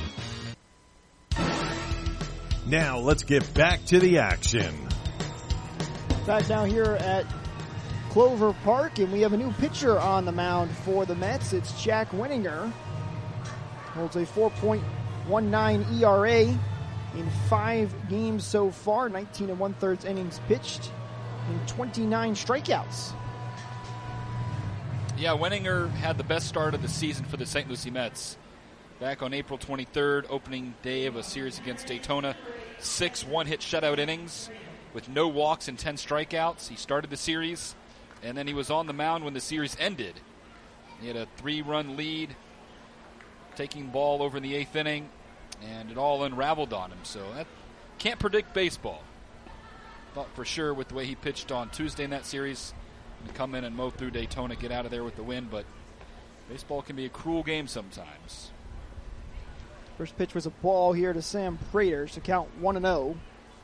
F: Now let's get back to the action.
A: Back now here at Clover Park, and we have a new pitcher on the mound for the Mets. It's Jack Winninger. Holds a 4.19 ERA in 5 games so far, 19 1/3 innings pitched, and 29 strikeouts.
B: Yeah, Winninger had the best start of the season for the St. Lucie Mets. Back on April 23rd, opening day of a series against Daytona, 6 one-hit shutout innings with no walks and 10 strikeouts. He started the series, and then he was on the mound when the series ended. He had a 3-run lead, taking the ball over in the 8th inning, and it all unraveled on him. So that can't predict baseball. Thought for sure with the way he pitched on Tuesday in that series, to come in and mow through Daytona, get out of there with the win, but baseball can be a cruel game sometimes.
A: First pitch was a ball here to Sam Prater, so count 1-0.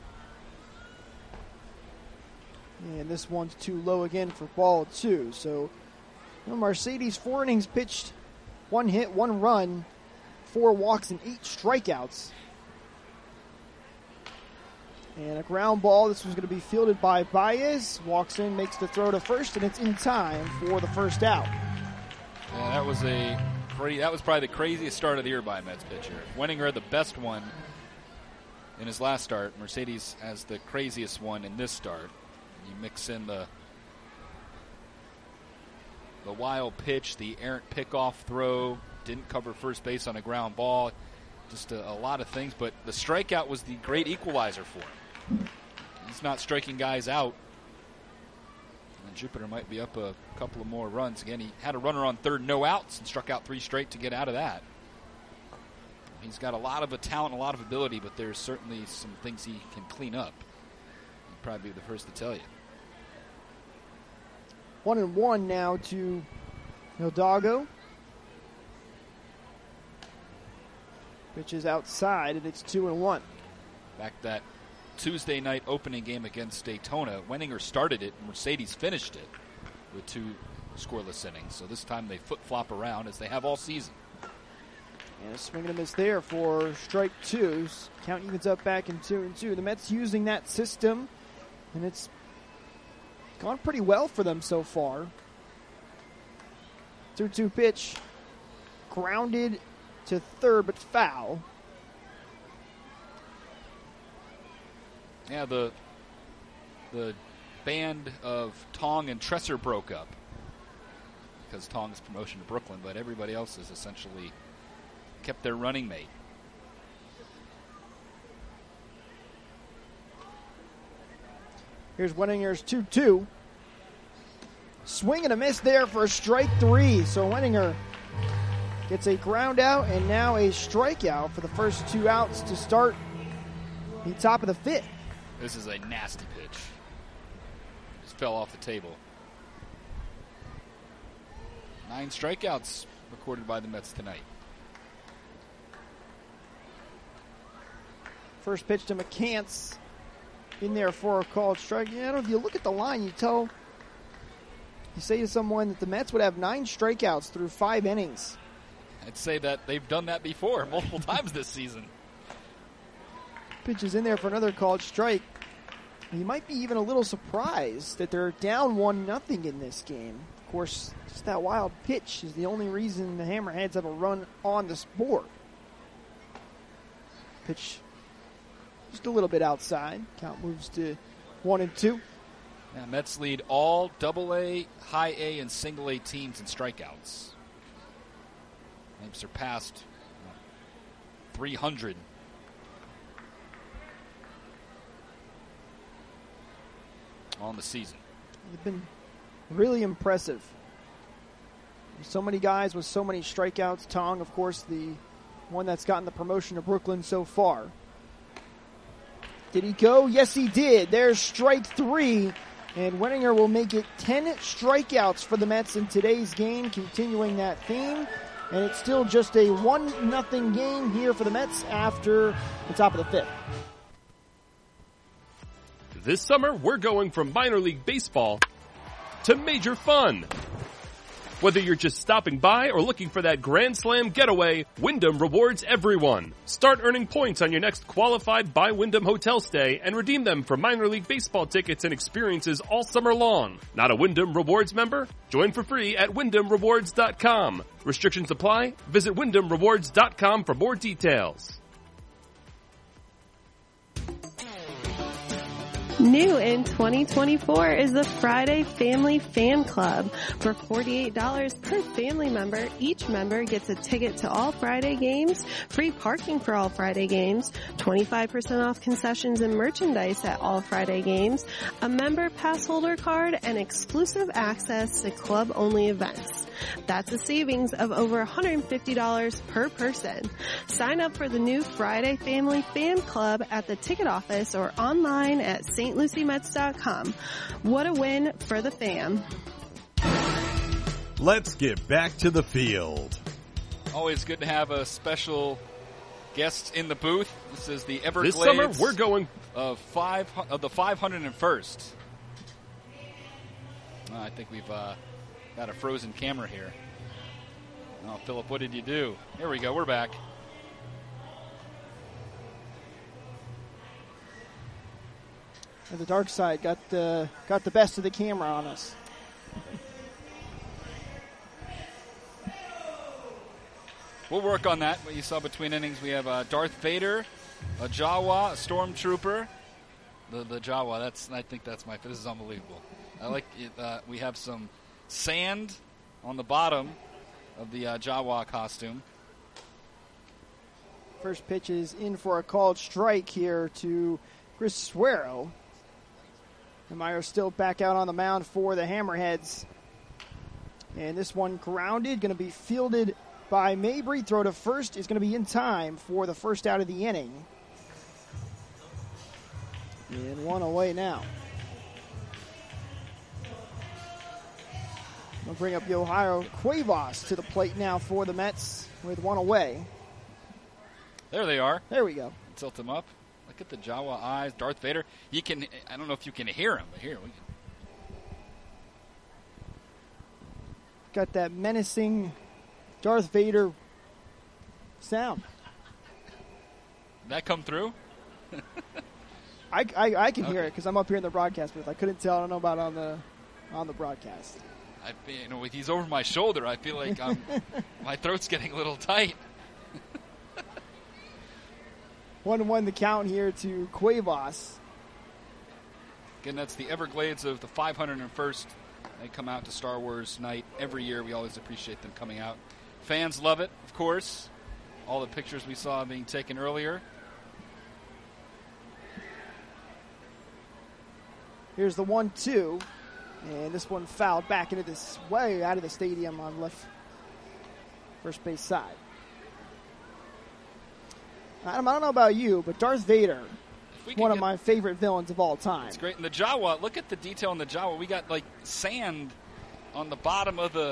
A: And this one's too low again for ball 2. So Mercedes, 4 innings pitched, 1 hit, 1 run, 4 walks, and 8 strikeouts. And a ground ball. This was going to be fielded by Baez. Walks in, makes the throw to first, and it's in time for the first out.
B: Yeah, that was a That was probably the craziest start of the year by a Mets pitcher. Wenninger had the best one in his last start. Mercedes has the craziest one in this start. You mix in the wild pitch, the errant pickoff throw, didn't cover first base on a ground ball, just a lot of things. But the strikeout was the great equalizer for him. He's not striking guys out. And Jupiter might be up a couple of more runs. Again, he had a runner on third, no outs, and struck out 3 straight to get out of that. He's got a lot of talent, a lot of ability, but there's certainly some things he can clean up. He'd probably be the first to tell you.
A: 1-1 now to Hidalgo. Pitch is outside, and it's 2-1.
B: Back that Tuesday night opening game against Daytona, Wenninger started it, and Mercedes finished it with 2 scoreless innings. So this time they flip-flop around as they have all season.
A: And a swing and a miss there for strike 2. Count evens up back in 2-2. The Mets using that system, and it's gone pretty well for them so far. 2-2 pitch, grounded to third, but foul.
B: Yeah, the band of Tong and Tresser broke up because Tong's promotion to Brooklyn, but everybody else has essentially kept their running mate.
A: Here's Wenninger's 2-2. Swing and a miss there for strike 3. So Wenninger gets a ground out and now a strikeout for the first 2 outs to start the top of the 5th.
B: This is a nasty pitch. Just fell off the table. 9 strikeouts recorded by the Mets tonight.
A: First pitch to McCants in there for a called strike. Yeah, I don't know, if you look at the line, you say to someone that the Mets would have 9 strikeouts through 5 innings.
B: I'd say that they've done that before multiple times this season.
A: Pitch is in there for another called strike. You might be even a little surprised that they're down 1-0 in this game. Of course, just that wild pitch is the only reason the Hammerheads have a run on this board. Pitch just a little bit outside. Count moves to 1-2.
B: Yeah, Mets lead all AA, high A, and single A teams in strikeouts. They've surpassed 300. On the season.
A: They've been really impressive. There's so many guys with so many strikeouts. Tong, of course, the one that's gotten the promotion to Brooklyn so far. Did he go? Yes, he did. There's strike 3. And Wenninger will make it 10 strikeouts for the Mets in today's game, continuing that theme. And it's still just a 1-0 game here for the Mets after the top of the 5th.
C: This summer, we're going from minor league baseball to major fun. Whether you're just stopping by or looking for that Grand Slam getaway, Wyndham rewards everyone. Start earning points on your next qualified by Wyndham hotel stay and redeem them for minor league baseball tickets and experiences all summer long. Not a Wyndham Rewards member? Join for free at WyndhamRewards.com. Restrictions apply. Visit WyndhamRewards.com for more details.
D: New in 2024 is the Friday Family Fan Club. For $48 per family member, each member gets a ticket to all Friday games, free parking for all Friday games, 25% off concessions and merchandise at all Friday games, a member pass holder card, and exclusive access to club-only events. That's a savings of over $150 per person. Sign up for the new Friday Family Fan Club at the ticket office or online at stluciemets.com. What a win for the fam.
F: Let's get back to the field.
B: Always good to have a special guest in the booth. This is the Everglades.
C: This summer, we're going
B: of the 501st. I think we've got a frozen camera here. Oh, Philip, what did you do? Here we go. We're back.
A: The dark side got the best of the camera on us.
B: we'll work on that. What you saw between innings, we have Darth Vader, a Jawa, a Stormtrooper. The Jawa, I think that's this is unbelievable. I like it. We have some sand on the bottom of the Jawa costume.
A: First pitch is in for a called strike here to Chris Suero. And Myers still back out on the mound for the Hammerheads. And this one grounded, going to be fielded by Mabry. Throw to first is going to be in time for the first out of the inning. And one away now. We'll bring up Yohairo Cuevas to the plate now for the Mets with one away.
B: There they are.
A: There we go.
B: Tilt them up. Look at the Jawa eyes. Darth Vader. I don't know if you can hear him, but here we can.
A: Got that menacing Darth Vader sound.
B: Did that come through?
A: I can hear it because I'm up here in the broadcast booth. I couldn't tell. I don't know about on the broadcast.
B: With he's over my shoulder, I feel like my throat's getting a little tight.
A: 1-1 the count here to Cuevas.
B: Again, that's the Everglades of the 501st. They come out to Star Wars night every year. We always appreciate them coming out. Fans love it, of course. All the pictures we saw being taken earlier.
A: Here's the 1-2. And this one fouled back into this way out of the stadium on left first base side. Adam, I don't know about you, but Darth Vader, one of my favorite villains of all time.
B: It's great. And the Jawa, look at the detail in the Jawa. We got like sand on the bottom of the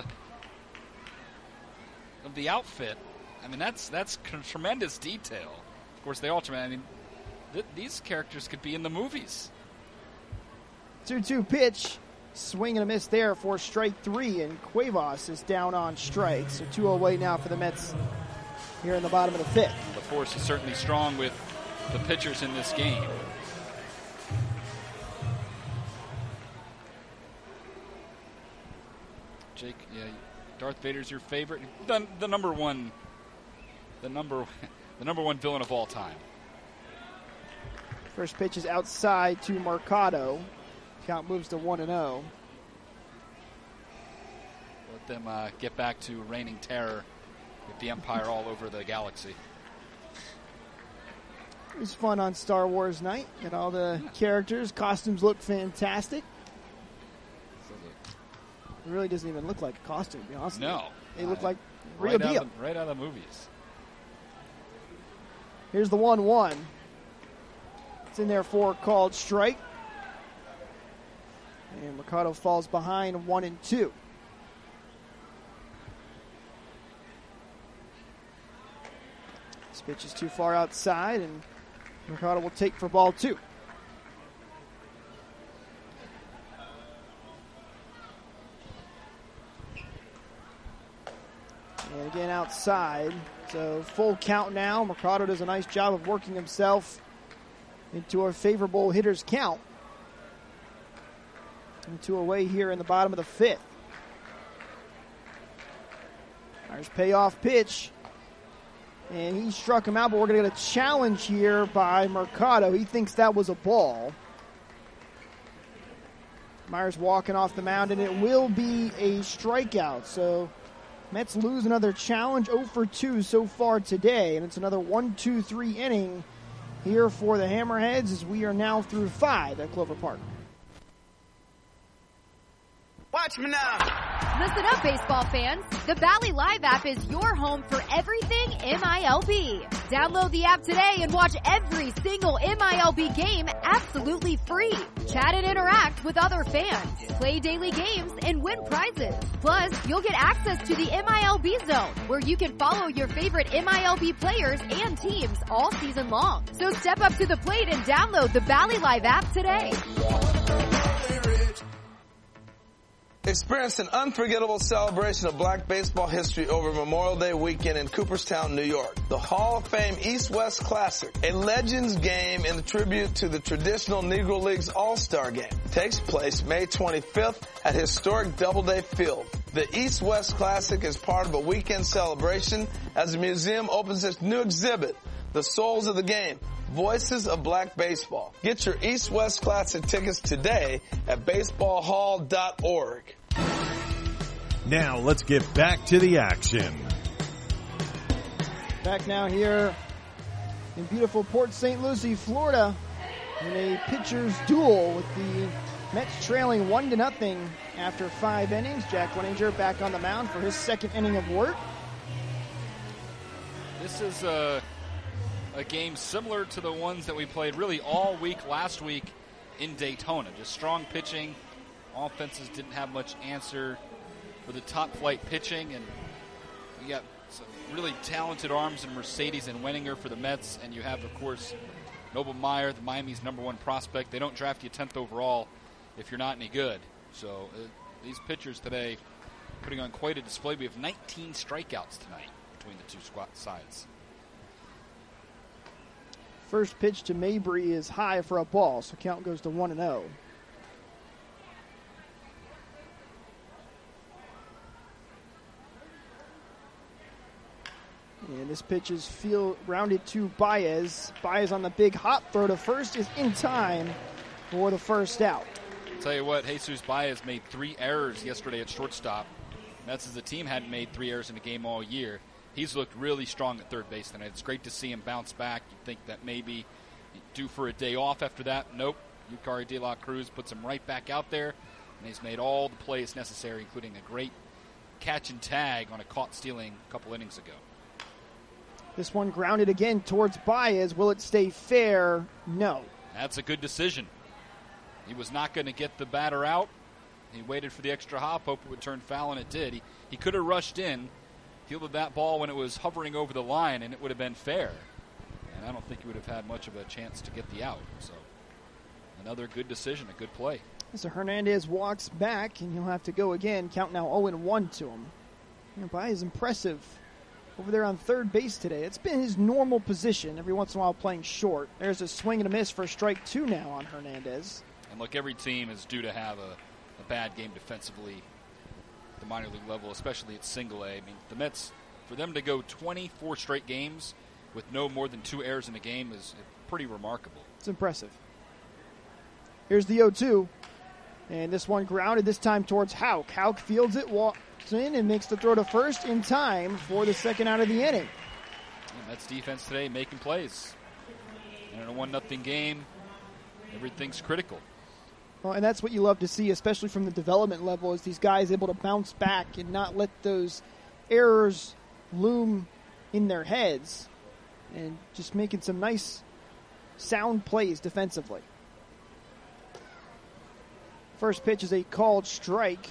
B: outfit. I mean, that's tremendous detail. Of course, they all tremendous. I mean, these characters could be in the movies.
A: 2-2 pitch. Swing and a miss there for strike three, and Cuevas is down on strikes. So 2 away now for the Mets here in the bottom of the fifth.
B: The force is certainly strong with the pitchers in this game. Jake, yeah, Darth Vader's your favorite. The number one villain of all time.
A: First pitch is outside to Mercado. Count moves to 1-0.
B: Let them get back to reigning terror with the Empire all over the galaxy.
A: It was fun on Star Wars night. Got all the characters. Costumes look fantastic. It really doesn't even look like a costume, to be honest.
B: No.
A: They look like real deal.
B: Right out of the movies.
A: Here's the 1-1. It's in there for a called strike. And Mercado falls behind 1-2. This pitch is too far outside, and Mercado will take for ball 2. And again outside. So full count now. Mercado does a nice job of working himself into a favorable hitter's count. And 2 away here in the bottom of the fifth. There's payoff pitch. And he struck him out, but we're going to get a challenge here by Mercado. He thinks that was a ball. Myers walking off the mound, and it will be a strikeout. So Mets lose another challenge, 0 for 2 so far today. And it's another 1-2-3 inning here for the Hammerheads as we are now through 5 at Clover Park.
I: Watch me now. Listen up, baseball fans. The Bally Live app is your home for everything MILB. Download the app today and watch every single MILB game absolutely free. Chat and interact with other fans. Play daily games and win prizes. Plus, you'll get access to the MILB Zone, where you can follow your favorite MILB players and teams all season long. So step up to the plate and download the Bally Live app today.
G: Experience an unforgettable celebration of black baseball history over Memorial Day weekend in Cooperstown, New York. The Hall of Fame East-West Classic, a Legends game in tribute to the traditional Negro Leagues All-Star Game, takes place May 25th at historic Doubleday Field. The East-West Classic is part of a weekend celebration as the museum opens its new exhibit, The Souls of the Game, Voices of Black Baseball. Get your East-West Classic tickets today at baseballhall.org.
F: Now let's get back to the action.
A: Back now here in beautiful Port St. Lucie, Florida, in a pitcher's duel with the Mets trailing 1-0 after 5 innings. Jack Wenninger back on the mound for his second inning of work.
B: This is a game similar to the ones that we played really all week last week in Daytona. Just strong pitching. Offenses didn't have much answer for the top flight pitching, and you got some really talented arms in Mercedes and Wenninger for the Mets, and you have, of course, Noble Meyer, the Miami's #1 prospect. They don't draft you 10th overall if you're not any good. So these pitchers today putting on quite a display. We have 19 strikeouts tonight between the two sides.
A: First pitch to Mabry is high for a ball, so count goes to 1-0. And this pitch is rounded to Baez. Baez on the big hop throw to first is in time for the first out.
B: I'll tell you what, Jesus Baez made 3 errors yesterday at shortstop. Mets as a team hadn't made 3 errors in a game all year. He's looked really strong at third base tonight. It's great to see him bounce back. You'd think that maybe he'd due for a day off after that. Nope. Yukari De La Cruz puts him right back out there, and he's made all the plays necessary, including a great catch and tag on a caught stealing a couple innings ago.
A: This one grounded again towards Baez. Will it stay fair? No.
B: That's a good decision. He was not going to get the batter out. He waited for the extra hop, hoped it would turn foul, and it did. He could have rushed in, fielded that ball when it was hovering over the line, and it would have been fair. And I don't think he would have had much of a chance to get the out. So another good decision, a good play.
A: So Hernandez walks back, and he'll have to go again. Count now 0-1 to him. Baez impressive over there on third base today. It's been his normal position, every once in a while playing short. There's a swing and a miss for strike 2 now on Hernandez.
B: And look, every team is due to have a bad game defensively at the minor league level, especially at single A. I mean, the Mets, for them to go 24 straight games with no more than 2 errors in a game is pretty remarkable.
A: It's impressive. Here's the 0-2. And this one grounded, this time towards Houck. Houck fields it, walks in, and makes the throw to first in time for the second out of the inning.
B: And Mets defense today making plays. And in a 1-0 game, everything's critical.
A: Well, and that's what you love to see, especially from the development level, is these guys able to bounce back and not let those errors loom in their heads, and just making some nice, sound plays defensively. First pitch is a called strike.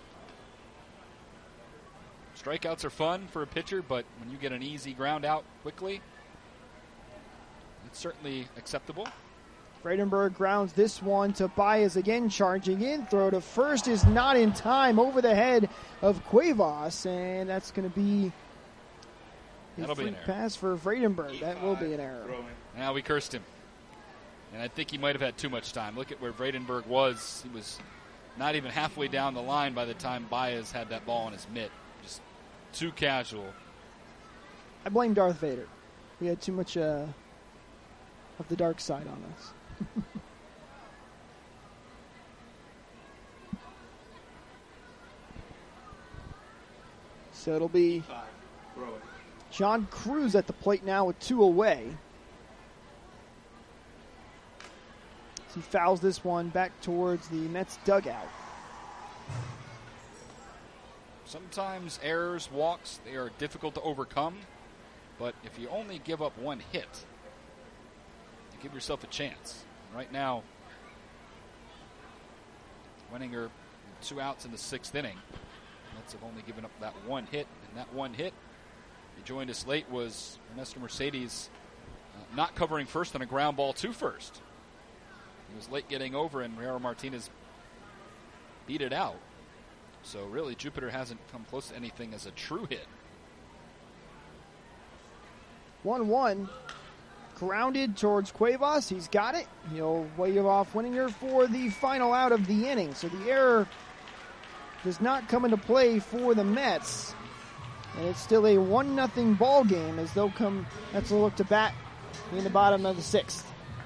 B: Strikeouts are fun for a pitcher, but when you get an easy ground out quickly, it's certainly acceptable.
A: Vredenberg grounds this one to Baez again, charging in. Throw to first is not in time, over the head of Cuevas, and that's going to be a free pass for Vredenberg. That will be an error.
B: Now we cursed him. And I think he might have had too much time. Look at where Vredenberg was. He was not even halfway down the line by the time Baez had that ball in his mitt. Just too casual.
A: I blame Darth Vader. We had too much of the dark side on us. So it'll be John Cruz at the plate now with 2 away. He fouls this one back towards the Mets dugout.
B: Sometimes errors, walks, they are difficult to overcome. But if you only give up 1 hit, you give yourself a chance. Right now, Wenninger 2 outs in the 6th inning. Mets have only given up that 1 hit. And that 1 hit, he joined us late, was Ernesto Mercedes not covering first on a ground ball to first. He was late getting over, and Reyero Martinez beat it out. So really, Jupiter hasn't come close to anything as a true hit.
A: 1-1. Grounded towards Cuevas. He's got it. He'll wave off Wenninger for the final out of the inning. So the error does not come into play for the Mets. And it's still a 1-0 ball game as they'll come. Mets will look to bat in the bottom of the 6th.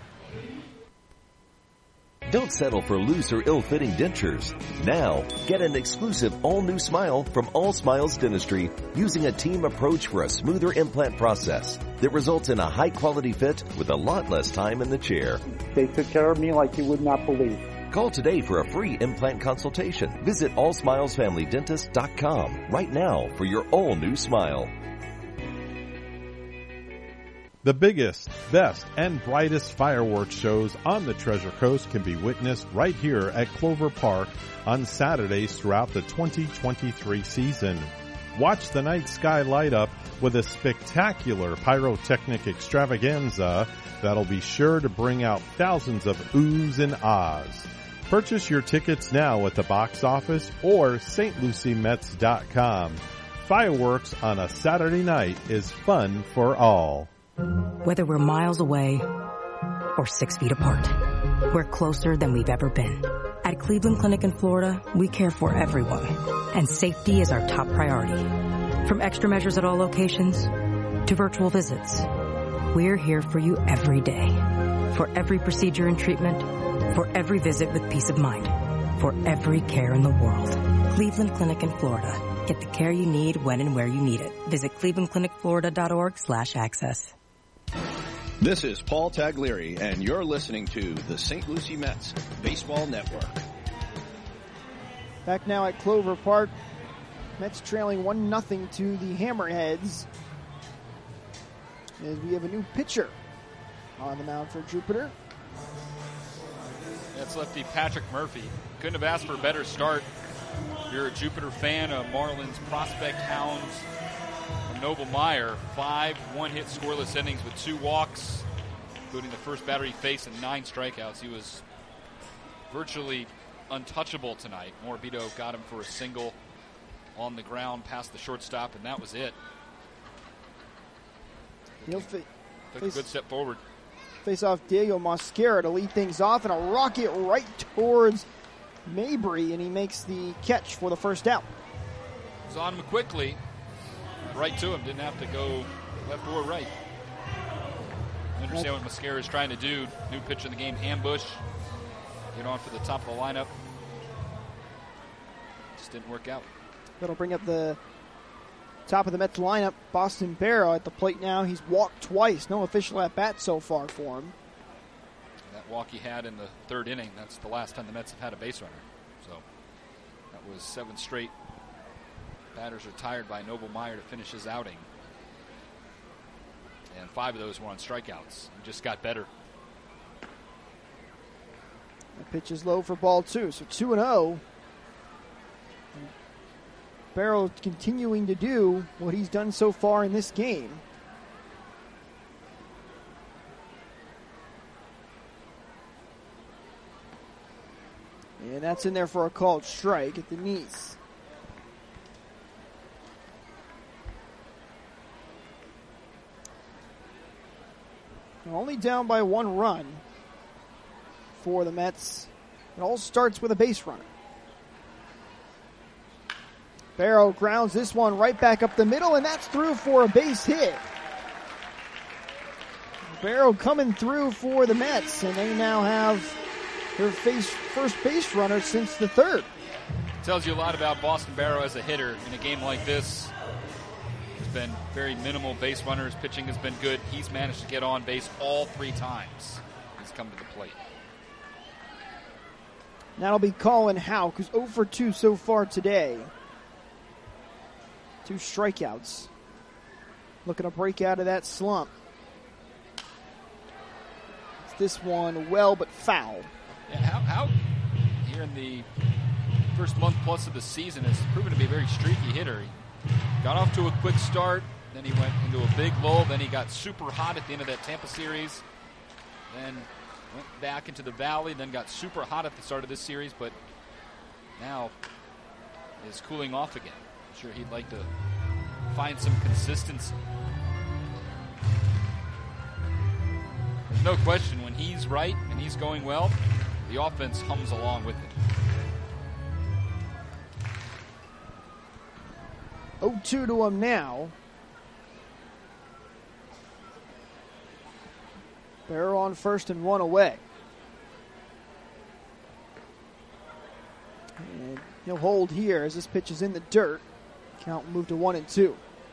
K: Don't settle for loose or ill-fitting dentures. Now, get an exclusive all-new smile from All Smiles Dentistry using a team approach for a smoother implant process that results in a high-quality fit with a lot less time in the chair.
L: They took care of me like you would not believe.
K: Call today for a free implant consultation. Visit allsmilesfamilydentist.com right now for your all-new smile.
F: The biggest, best, and brightest fireworks shows on the Treasure Coast can be witnessed right here at Clover Park on Saturdays throughout the 2023 season. Watch the night sky light up with a spectacular pyrotechnic extravaganza that'll be sure to bring out thousands of oohs and ahs. Purchase your tickets now at the box office or stluciemets.com. Fireworks on a Saturday night is fun for all.
W: Whether we're miles away or 6 feet apart, we're closer than we've ever been. At Cleveland Clinic in Florida, we care for everyone, and safety is our top priority. From extra measures at all locations to virtual visits, we're here for you every day. For every procedure and treatment, for every visit with peace of mind, for every care in the world. Cleveland Clinic in Florida. Get the care you need when and where you need it. Visit clevelandclinicflorida.org/access.
X: This is Paul Taglieri, and you're listening to the St. Lucie Mets Baseball Network.
A: Back now at Clover Park. Mets trailing 1-0 to the Hammerheads. As we have a new pitcher on the mound for Jupiter.
B: That's lefty Patrick Murphy. Couldn't have asked for a better start. If you're a Jupiter fan, a Marlins prospect hounds from Noble Meyer. 5 one-hit scoreless innings with 2 walks, including the first batter he faced and 9 strikeouts. He was virtually untouchable tonight. Morbido got him for a single on the ground past the shortstop, and that was it.
A: He'll
B: took a good step forward.
A: Face off Diego Mosquera to lead things off, and a rocket right towards Mabry, and he makes the catch for the first out.
B: It was on him quickly, right to him. Didn't have to go left or right. I understand what Mosquera is trying to do. New pitch in the game, ambush. Get on for the top of the lineup. Just didn't work out.
A: That'll bring up the top of the Mets lineup. Boston Barrow at the plate now. He's walked twice. No official at-bat so far for him.
B: That walk he had in the 3rd inning, that's the last time the Mets have had a base runner. So that was 7 straight batters retired by Noble Meyer to finish his outing. And 5 of those were on strikeouts. He just got better.
A: The pitch is low for ball 2, so 2-0. Barrow continuing to do what he's done so far in this game. And that's in there for a called strike at the knees. Only down by 1 run for the Mets. It all starts with a base runner. Barrow grounds this one right back up the middle, and that's through for a base hit. Barrow coming through for the Mets, and they now have their first base runner since the 3rd.
B: Tells you a lot about Boston Barrow as a hitter in a game like this. There's been very minimal base runners. Pitching has been good. He's managed to get on base all 3 times he's come to the plate.
A: That'll be Colin Houck, who's 0 for 2 so far today. 2 strikeouts. Looking to break out of that slump. It's this one well but foul.
B: Yeah, Houck here in the first month plus of the season has proven to be a very streaky hitter. He got off to a quick start, then he went into a big lull, then he got super hot at the end of that Tampa series, then went back into the valley, then got super hot at the start of this series, but now is cooling off again. I'm sure he'd like to find some consistency. There's no question when he's right and he's going well, the offense hums along with it.
A: 0-2 to him now. Barrow on first and 1 away. And he'll hold here as this pitch is in the dirt. Count moved to 1-2.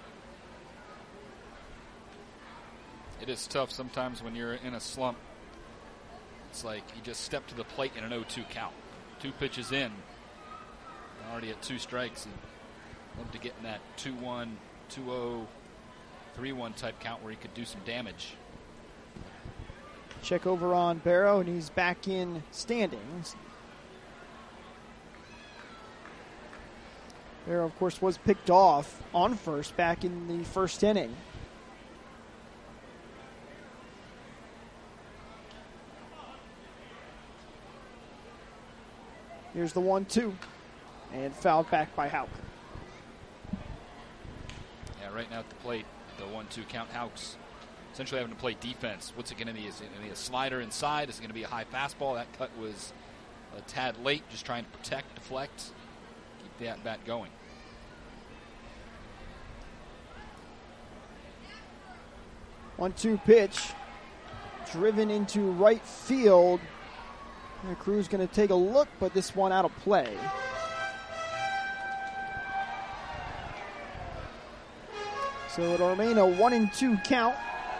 B: It is tough sometimes when you're in a slump. It's like you just step to the plate in an 0-2 count. 2 pitches in, already at 2 strikes. And love to get in that 2-1, 2-0, 3-1 type count where he could do some damage.
A: Check over on Barrow, and he's back in standings. Barrow, of course, was picked off on first back in the first inning. Here's the 1-2, and fouled back by Houck.
B: Yeah, right now at the plate, the 1-2 count, Houck's essentially having to play defense. What's it going to be? Is it going to be a slider inside? Is it going to be a high fastball? That cut was a tad late, just trying to protect, deflect, keep the at-bat going.
A: One-two pitch, driven into right field. The Crew's going to take a look, but this one out of play. So it'll remain a 1-2 count.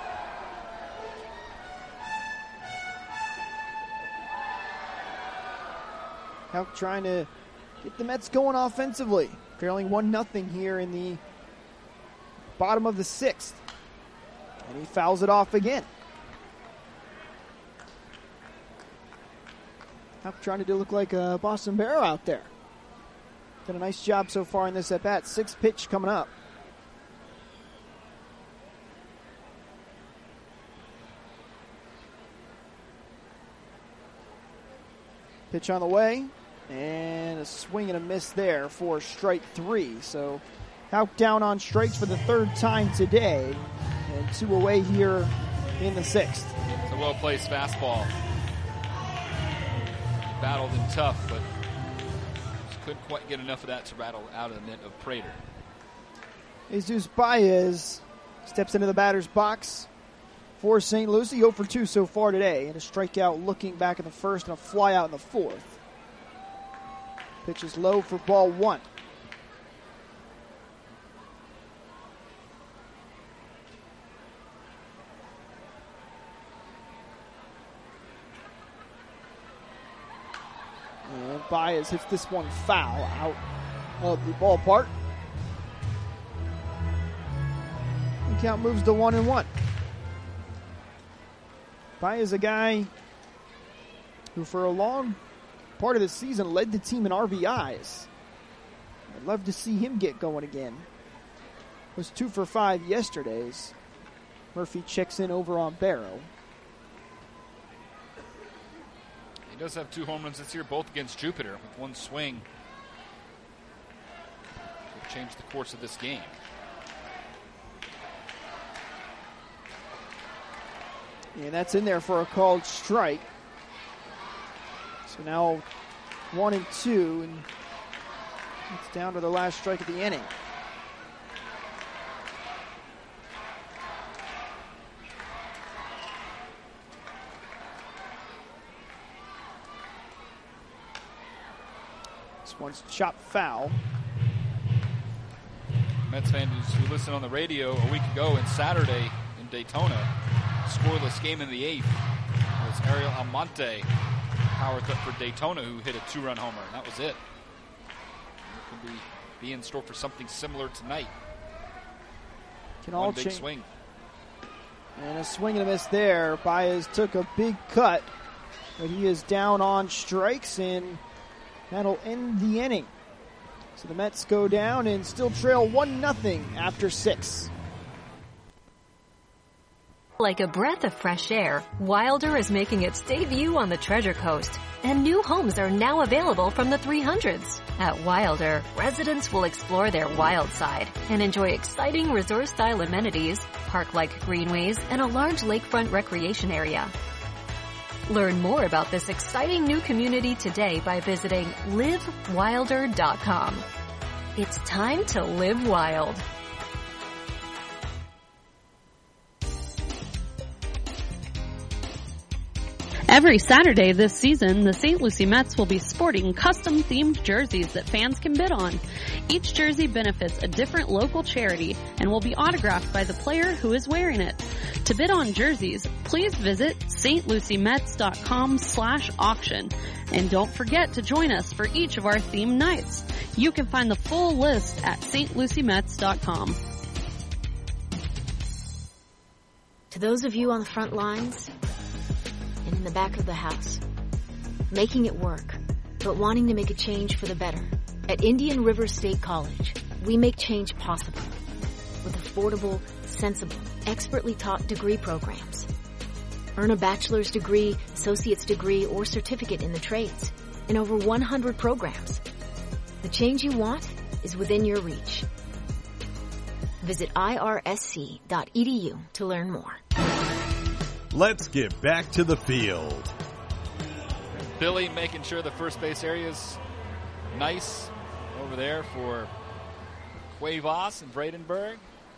A: Houck trying to get the Mets going offensively. Trailing 1-0 here in the bottom of the 6th. And he fouls it off again. Houck trying to look like a Boston Barrow out there. Done a nice job so far in this at-bat. 6th pitch coming up. Pitch on the way. And a swing and a miss there for strike 3. So Houck down on strikes for the 3rd time today. And 2 away here in the 6th.
B: It's a well-placed fastball. Battled and tough, but just couldn't quite get enough of that to rattle out of the mitt of Prater.
A: Jesus Baez steps into the batter's box for St. Lucie. 0 for 2 so far today. And a strikeout looking back in the 1st and a fly out in the 4th. Pitch is low for ball 1. And Baez hits this one foul out of the ballpark. The count moves to 1-1. Baez, a guy who for a long part of the season led the team in RBIs. I'd love to see him get going again. Was 2 for 5 yesterday's. Murphy checks in over on Barrow.
B: He does have 2 home runs this year, both against Jupiter, with 1 swing. Could change the course of this game.
A: And that's in there for a called strike. So now 1-2, and it's down to the last strike of the inning. This one's chopped foul.
B: Mets fans who listened on the radio a week ago and Saturday in Daytona, scoreless game in the 8th. It was Ariel Almonte, power cut for Daytona, who hit a 2-run homer, and that was it. Could be in store for something similar tonight.
A: Can all
B: One big
A: change.
B: swing.
A: And a swing and a miss there. Baez took a big cut, but he is down on strikes, and that'll end the inning. So the Mets go down and still trail 1-0 after 6.
M: Like a breath of fresh air, Wilder is making its debut on the Treasure Coast, and new homes are now available from the 300s. At Wilder, residents will explore their wild side and enjoy exciting resort-style amenities, park-like greenways, and a large lakefront recreation area. Learn more about this exciting new community today by visiting livewilder.com. It's time to live wild.
N: Every Saturday this season, the St. Lucie Mets will be sporting custom-themed jerseys that fans can bid on. Each jersey benefits a different local charity and will be autographed by the player who is wearing it. To bid on jerseys, please visit stluciemets.com/auction. And don't forget to join us for each of our themed nights. You can find the full list at stluciemets.com.
E: To those of you on the front lines and in the back of the house, making it work, but wanting to make a change for the better. At Indian River State College, we make change possible with affordable, sensible, expertly taught degree programs. Earn a bachelor's degree, associate's degree, or certificate in the trades in over 100 programs. The change you want is within your reach. Visit irsc.edu to learn more.
F: Let's get back to the field.
B: Billy making sure the first base area is nice over there for Cuevas and Vredenberg.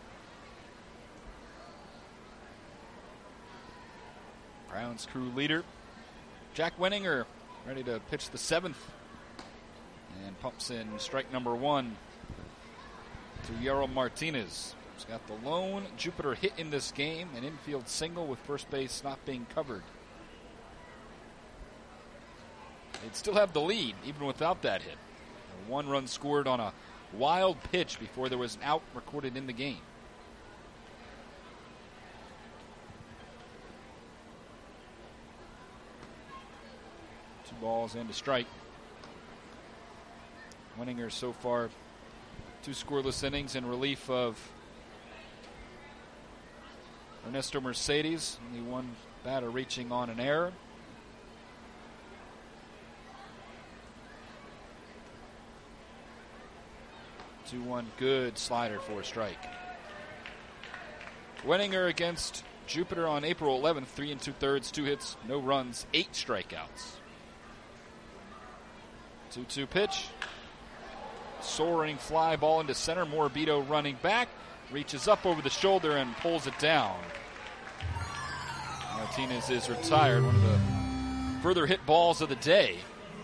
B: Browns crew leader Jack Wenninger ready to pitch the 7th and pumps in strike number 1 to Yarrow Martinez. He's got the lone Jupiter hit in this game, an infield single with first base not being covered. They'd still have the lead even without that hit. A 1 run scored on a wild pitch before there was an out recorded in the game. Two balls and a strike. Wenninger so far 2 scoreless innings in relief of Ernesto Mercedes, only 1 batter reaching on an error. Two 2-1 good slider for a strike. Wenninger against Jupiter on April 11th, 3 2/3, 2 hits, no runs, 8 strikeouts. 2-2 pitch. Soaring fly ball into center. Morabito running back. Reaches up over the shoulder and pulls it down. Martinez is retired. One of the further hit balls of the day.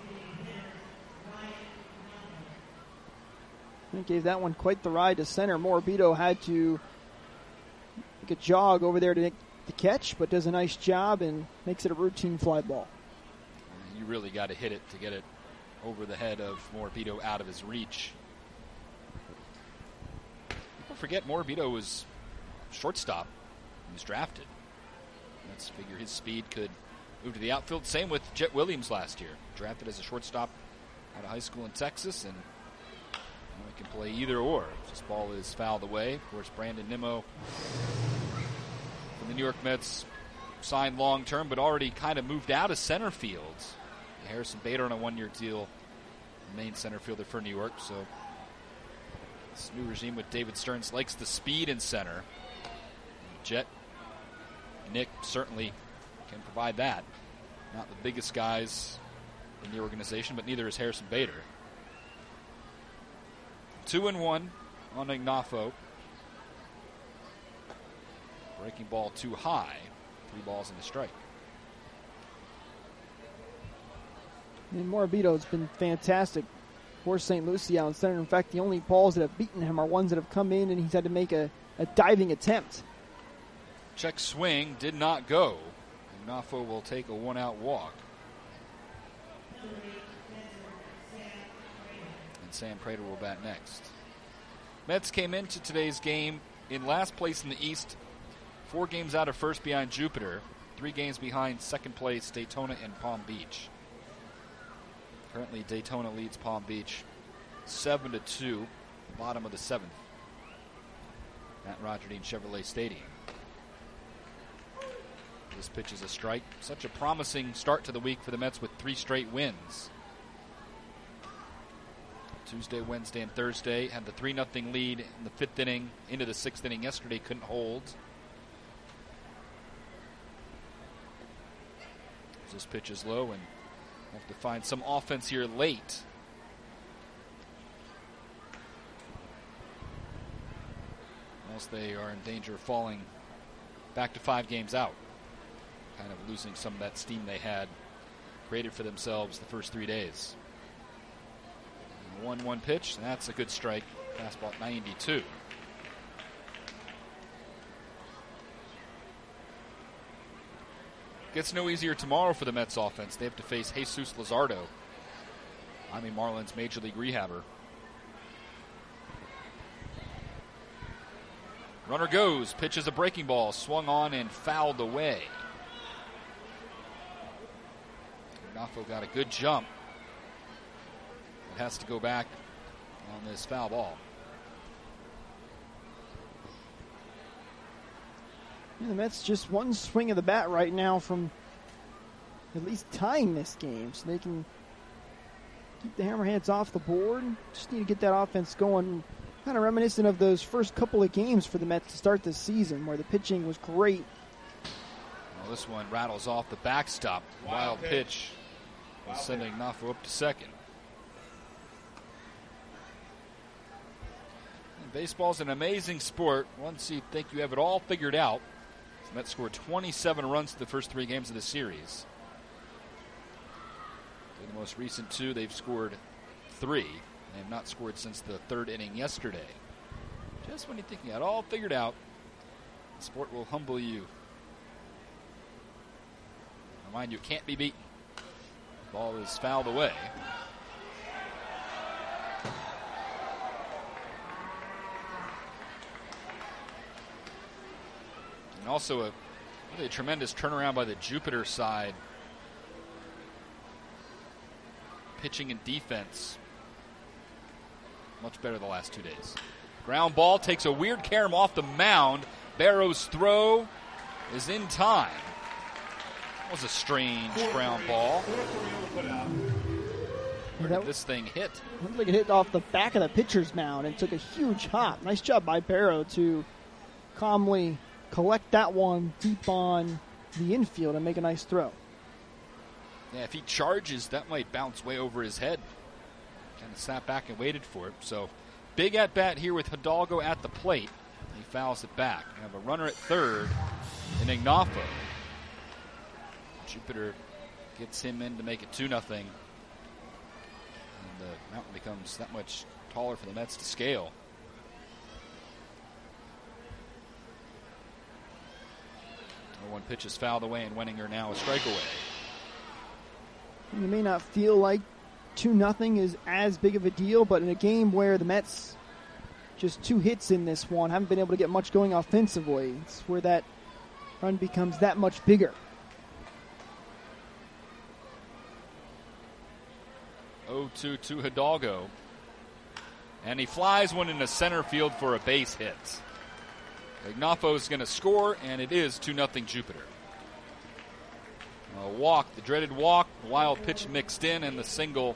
A: He gave that one quite the ride to center. Morabito had to make a jog over there to make the catch, but does a nice job and makes it a routine fly ball.
B: You really got to hit it to get it over the head of Morabito out of his reach. People forget Morabito was shortstop when he was drafted. Let's figure his speed could move to the outfield. Same with Jet Williams last year. Drafted as a shortstop out of high school in Texas, and he can play either or. This ball is fouled away. Of course, Brandon Nimmo from the New York Mets signed long-term, but already kind of moved out of center field. Harrison Bader on a 1-year deal, main center fielder for New York. So this new regime with David Stearns likes the speed in center. Jet, Nick certainly can provide that. Not the biggest guys in the organization, but neither is Harrison Bader. 2-1 on Ignafo. Breaking ball too high. 3 balls and a strike.
A: And Morabito's been fantastic for St. Lucie out in center. In fact, the only balls that have beaten him are ones that have come in and he's had to make a diving attempt.
B: Check swing did not go. Ignafo will take a 1-out walk. And Sam Prater will bat next. Mets came into today's game in last place in the East, 4 games out of first behind Jupiter, 3 games behind second place Daytona and Palm Beach. Currently, Daytona leads Palm Beach 7-2, bottom of the 7th at Roger Dean Chevrolet Stadium. This pitch is a strike. Such a promising start to the week for the Mets with 3 straight wins. Tuesday, Wednesday, and Thursday had the 3-0 lead in the 5th inning into the 6th inning yesterday. Couldn't hold. This pitch is low and have to find some offense here late. else they are in danger of falling back to 5 games out. Kind of losing some of that steam they had created for themselves the first 3 days. 1-1 pitch, and that's a good strike. Fastball at 92. Gets no easier tomorrow for the Mets offense. They have to face Jesus Luzardo, Miami Marlins Major League rehabber. Runner goes, pitches a breaking ball, swung on and fouled away. Ignacio got a good jump. It has to go back on this foul ball.
A: Yeah, the Mets just one swing of the bat right now from at least tying this game, so they can keep the Hammerheads off the board. Just need to get that offense going. Kind of reminiscent of those first couple of games for the Mets to start this season, where the pitching was great.
B: Well, this one rattles off the backstop. Wild pitch. Sending Ignacio up to second. And baseball's an amazing sport. Once you think you have it all figured out, the Mets scored 27 runs in the first 3 games of the series. In the most recent 2, they've scored 3. They have not scored since the 3rd inning yesterday. Just when you think you got it all figured out, the sport will humble you. Remind you, it can't be beaten. The ball is fouled away. And also a really tremendous turnaround by the Jupiter side. Pitching and defense. Much better the last 2 days. Ground ball takes a weird carom off the mound. Barrow's throw is in time. That was a strange ground ball. Where did this thing hit?
A: Looked like it hit off the back of the pitcher's mound and took a huge hop. Nice job by Barrow to calmly collect that one deep on the infield and make a nice throw.
B: Yeah, if he charges, that might bounce way over his head. Kind of sat back and waited for it. So, big at-bat here with Hidalgo at the plate. He fouls it back. We have a runner at third in Ignacio. Jupiter gets him in to make it 2-0. And the mountain becomes that much taller for the Mets to scale. One pitch is fouled away, and Wenninger now a strike away.
A: You may not feel like 2-0 is as big of a deal, but in a game where the Mets just 2 hits in this one, haven't been able to get much going offensively, it's where that run becomes that much bigger.
B: 0-2 to Hidalgo. And he flies one into center field for a base hit. Ignacio is going to score, and it is 2-0 Jupiter. A walk, the dreaded walk, wild pitch mixed in, and the single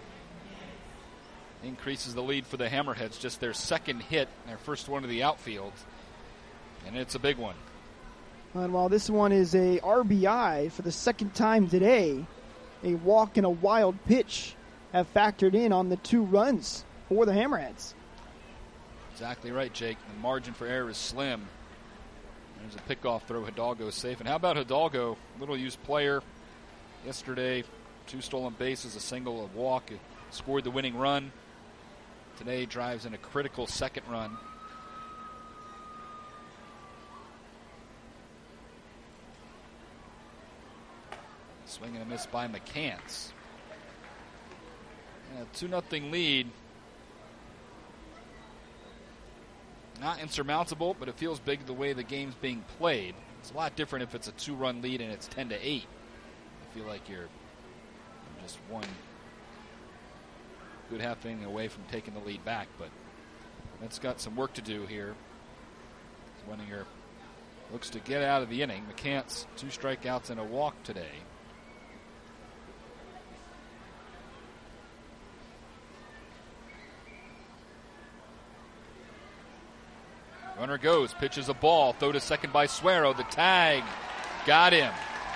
B: increases the lead for the Hammerheads. Just their second hit, their first one to the outfield, and it's a big one.
A: And while this one is a RBI for the second time today, a walk and a wild pitch have factored in on the 2 runs for the Hammerheads.
B: Exactly right, Jake. The margin for error is slim. There's a pickoff throw. Hidalgo is safe. And how about Hidalgo? Little used player. Yesterday, 2 stolen bases, a single, a walk. He scored the winning run. Today drives in a critical second run. Swing and a miss by McCants. And a 2-0 lead. Not insurmountable, but it feels big the way the game's being played. It's a lot different if it's a 2-run lead and it's 10-8. I feel like you're just one good half inning away from taking the lead back, but that's got some work to do here. Wenninger looks to get out of the inning. McCants, 2 strikeouts and a walk today. Runner goes, pitches a ball, throw to second by Suero. The tag got him.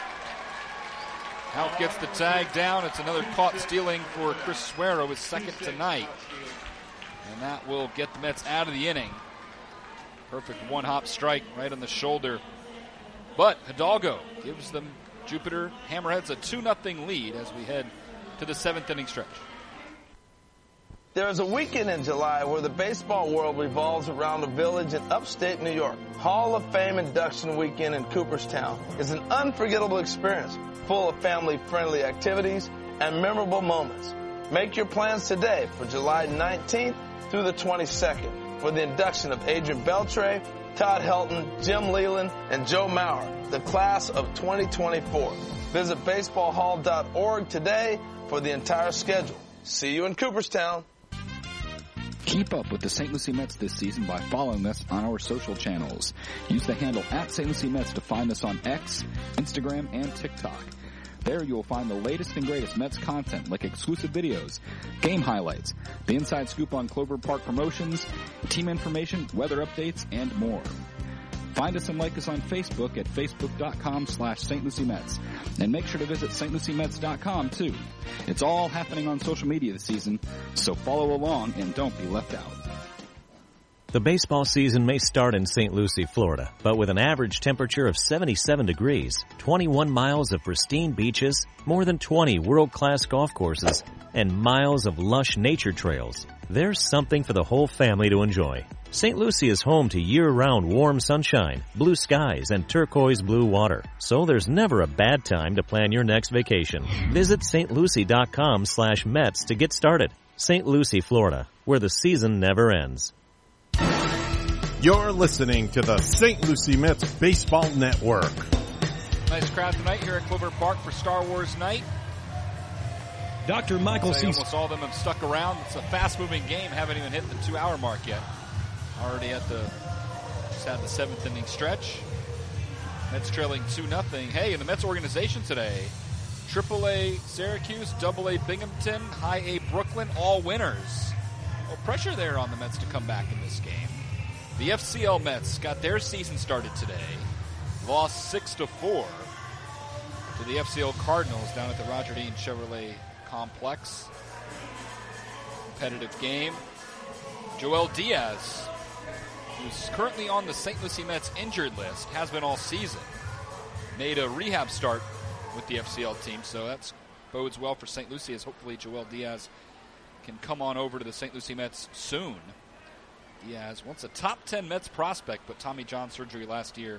B: Out gets the tag down. It's another caught stealing for Chris Suero, his second tonight. And that will get the Mets out of the inning. Perfect one-hop strike right on the shoulder. But Hidalgo gives them Jupiter Hammerheads a 2-0 lead as we head to the 7th inning stretch.
G: There is a weekend in July where the baseball world revolves around a village in upstate New York. Hall of Fame induction weekend in Cooperstown is an unforgettable experience full of family-friendly activities and memorable moments. Make your plans today for July 19th through the 22nd for the induction of Adrian Beltre, Todd Helton, Jim Leland, and Joe Maurer, the class of 2024. Visit baseballhall.org today for the entire schedule. See you in Cooperstown.
O: Keep up with the St. Lucie Mets this season by following us on our social channels. Use the handle @StLucieMets to find us on X, Instagram, and TikTok. There you will find the latest and greatest Mets content like exclusive videos, game highlights, the inside scoop on Clover Park promotions, team information, weather updates, and more. Find us and like us on Facebook at facebook.com/St. Lucie Mets. And make sure to visit stluciemets.com too. It's all happening on social media this season, so follow along and don't be left out.
H: The baseball season may start in St. Lucie, Florida, but with an average temperature of 77 degrees, 21 miles of pristine beaches, more than 20 world-class golf courses, and miles of lush nature trails, there's something for the whole family to enjoy. St. Lucie is home to year-round warm sunshine, blue skies, and turquoise blue water, so there's never a bad time to plan your next vacation. Visit stlucie.com/Mets to get started. St. Lucie, Florida, where the season never ends.
F: You're listening to the St. Lucie Mets Baseball Network.
B: Nice crowd tonight here at Clover Park for Star Wars Night.
P: Dr. Michael C.
B: Almost all of them have stuck around. It's a fast-moving game. Haven't even hit the 2-hour mark yet. Already just had the 7th inning stretch. Mets trailing 2-0. Hey, in the Mets organization today, AAA Syracuse, AA Binghamton, High A Brooklyn, all winners. Well, pressure there on the Mets to come back in this game. The FCL Mets got their season started today. Lost 6-4 to the FCL Cardinals down at the Roger Dean Chevrolet Complex. Competitive game. Joel Diaz, who's currently on the St. Lucie Mets injured list, has been all season. Made a rehab start with the FCL team, so that bodes well for St. Lucie, as hopefully Joel Diaz can come on over to the St. Lucie Mets soon. Diaz, once a top 10 Mets prospect, but Tommy John surgery last year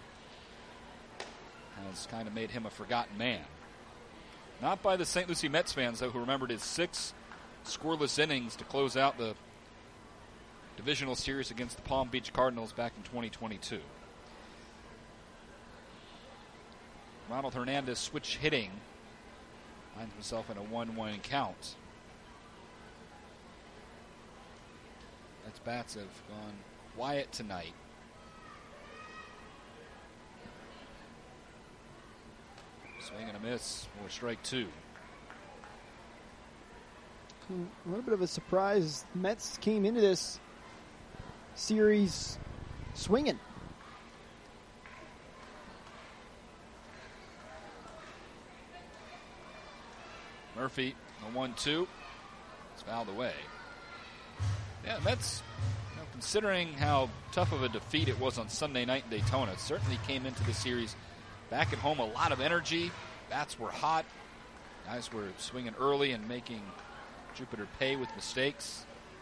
B: has kind of made him a forgotten man. Not by the St. Lucie Mets fans, though, who remembered his 6 scoreless innings to close out the divisional series against the Palm Beach Cardinals back in 2022. Ronald Hernandez switch hitting. Finds himself in a 1-1 count. Mets bats have gone quiet tonight. Swing and a miss for strike 2.
A: A little bit of a surprise. Mets came into this series swinging.
B: Murphy, a 1-2. It's fouled away. Yeah, Mets, considering how tough of a defeat it was on Sunday night in Daytona, it certainly came into the series back at home a lot of energy. Bats were hot. Guys were swinging early and making Jupiter pay with mistakes.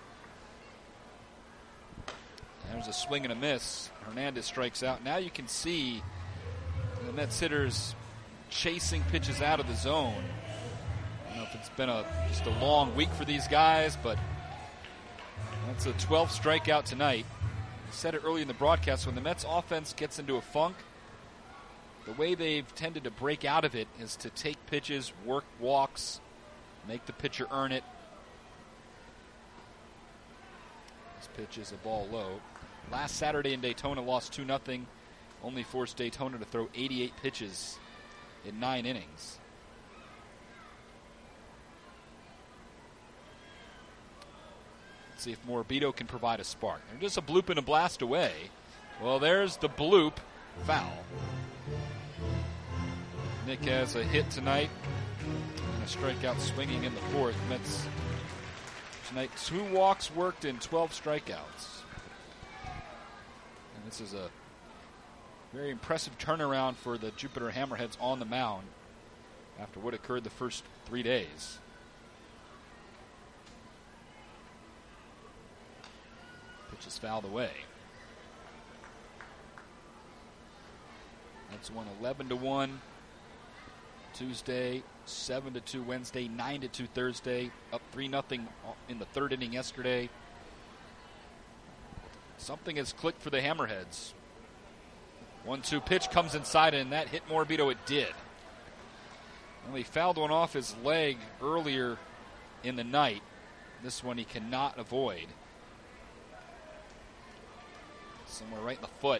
B: There's a swing and a miss. Hernandez strikes out. Now you can see the Mets hitters chasing pitches out of the zone. I don't know if it's been just a long week for these guys, but that's a 12th strikeout tonight. I said it early in the broadcast, when the Mets offense gets into a funk, the way they've tended to break out of it is to take pitches, work walks, make the pitcher earn it. This pitch is a ball low. Last Saturday in Daytona, lost 2-0. Only forced Daytona to throw 88 pitches in 9 innings. Let's see if Morabito can provide a spark. They're just a bloop and a blast away. Well, there's the bloop. Foul. Nick has a hit tonight and a strikeout swinging in the 4th. Mets tonight 2 walks worked and 12 strikeouts. And This is a very impressive turnaround for the Jupiter Hammerheads on the mound after what occurred the first 3 days. Pitch is fouled away. That's won 11-1 Tuesday, 7-2 Wednesday, 9-2 Thursday, up 3-0 in the third inning yesterday. Something has clicked for the Hammerheads. 1-2 pitch comes inside, and that hit Morabito. It did. Well, he fouled one off his leg earlier in the night. This one he cannot avoid. Somewhere right in the foot.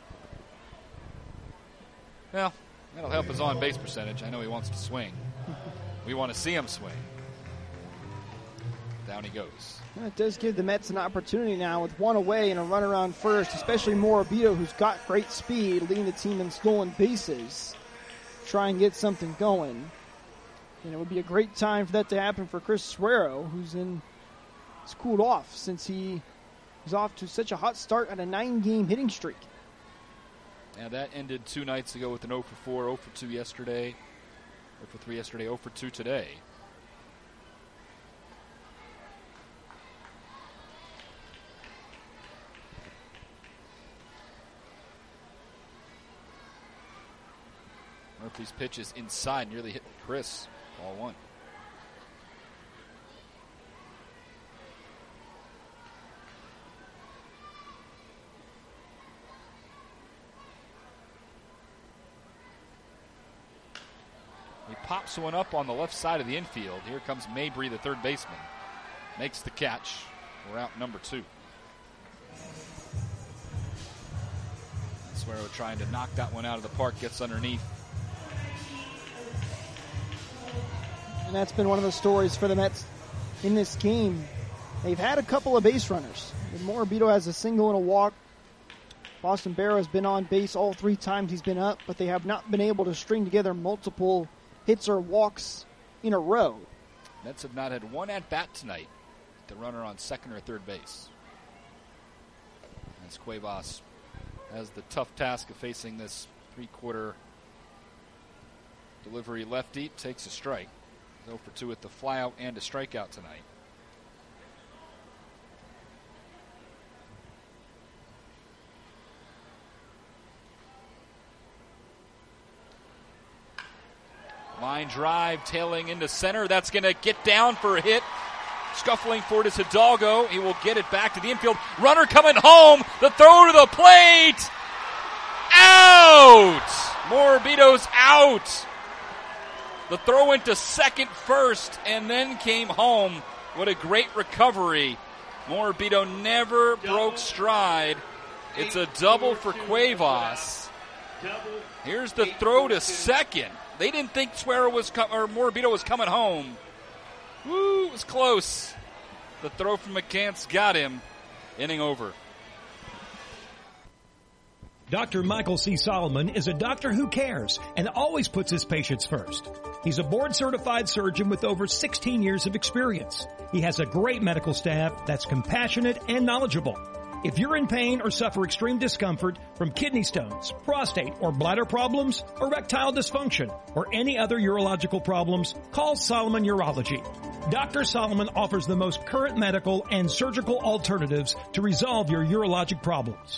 B: Well, that'll help his on-base percentage. I know he wants to swing. We want to see him swing. Down he goes.
A: Well, it does give the Mets an opportunity now with one away and a run around first, especially Morabito, who's got great speed, leading the team in stolen bases. Try and get something going. And it would be a great time for that to happen for Chris Suero, who's cooled off since he was off to such a hot start on a 9-game hitting streak.
B: Yeah, that ended 2 nights ago with an 0 for 4, 0 for 2 yesterday, 0 for 3 yesterday, 0 for 2 today. Murphy's pitch is inside, nearly hit Chris. Ball 1. He pops one up on the left side of the infield. Here comes Mabry, the third baseman. Makes the catch. We're out number 2. Suero trying to knock that one out of the park, gets underneath.
A: And that's been one of the stories for the Mets in this game. They've had a couple of base runners. Morabito has a single and a walk. Boston Barrow has been on base all 3 times he's been up, but they have not been able to string together multiple hits or walks in a row.
B: Mets have not had one at-bat tonight. The runner on second or third base. As Cuevas has the tough task of facing this 3-quarter delivery lefty, takes a strike. 0 for 2 with the flyout and a strikeout tonight. Line drive, tailing into center. That's going to get down for a hit. Scuffling for it is Hidalgo. He will get it back to the infield. Runner coming home. The throw to the plate. Out! Morabito's out. The throw went to second first and then came home. What a great recovery. Morabito never broke stride. It's a double for Cuevas. Here's the throw to second. They didn't think Morabito was coming home. Woo, it was close. The throw from McCants got him. Inning over.
P: Dr. Michael C. Solomon is a doctor who cares and always puts his patients first. He's a board-certified surgeon with over 16 years of experience. He has a great medical staff that's compassionate and knowledgeable. If you're in pain or suffer extreme discomfort from kidney stones, prostate or bladder problems, erectile dysfunction, or any other urological problems, call Solomon Urology. Dr. Solomon offers the most current medical and surgical alternatives to resolve your urologic problems.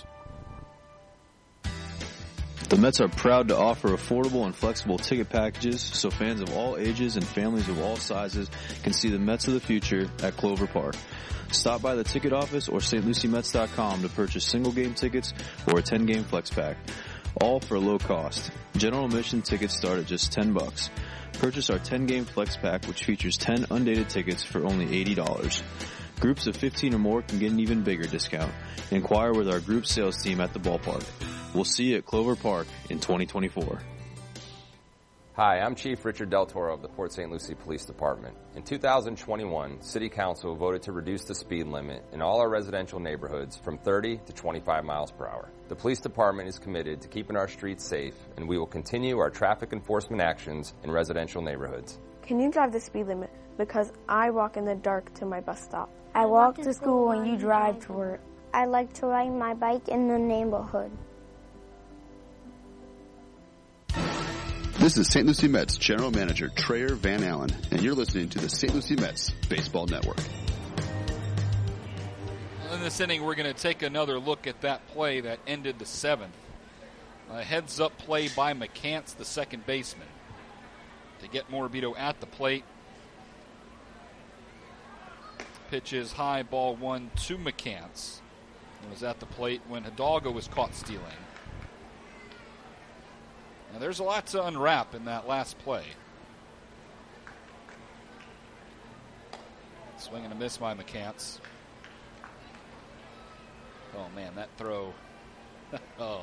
J: The Mets are proud to offer affordable and flexible ticket packages so fans of all ages and families of all sizes can see the Mets of the future at Clover Park. Stop by the ticket office or stluciemets.com to purchase single-game tickets or a 10-game flex pack, all for a low cost. General admission tickets start at just $10. Purchase our 10-game flex pack, which features 10 undated tickets for only $80. Groups of 15 or more can get an even bigger discount. Inquire with our group sales team at the ballpark. We'll see you at Clover Park in 2024.
Q: Hi, I'm Chief Richard Del Toro of the Port St. Lucie Police Department. In 2021, City Council voted to reduce the speed limit in all our residential neighborhoods from 30 to 25 miles per hour. The Police Department is committed to keeping our streets safe, and we will continue our traffic enforcement actions in residential neighborhoods.
S: Can you drive the speed limit? Because I walk in the dark to my bus stop. I walk to school and you drive to work.
T: I like to ride my bike in the neighborhood.
R: This is St. Lucie Mets General Manager Trayer Van Allen, and you're listening to the St. Lucie Mets Baseball Network.
B: In this inning, we're going to take another look at that play that ended the 7th. A heads-up play by McCants, the second baseman, to get Morabito at the plate. Pitch is high, ball 1 to McCants. He was at the plate when Hidalgo was caught stealing. Now, there's a lot to unwrap in that last play. Swing and a miss by McCants. Oh, man, that throw. Oh.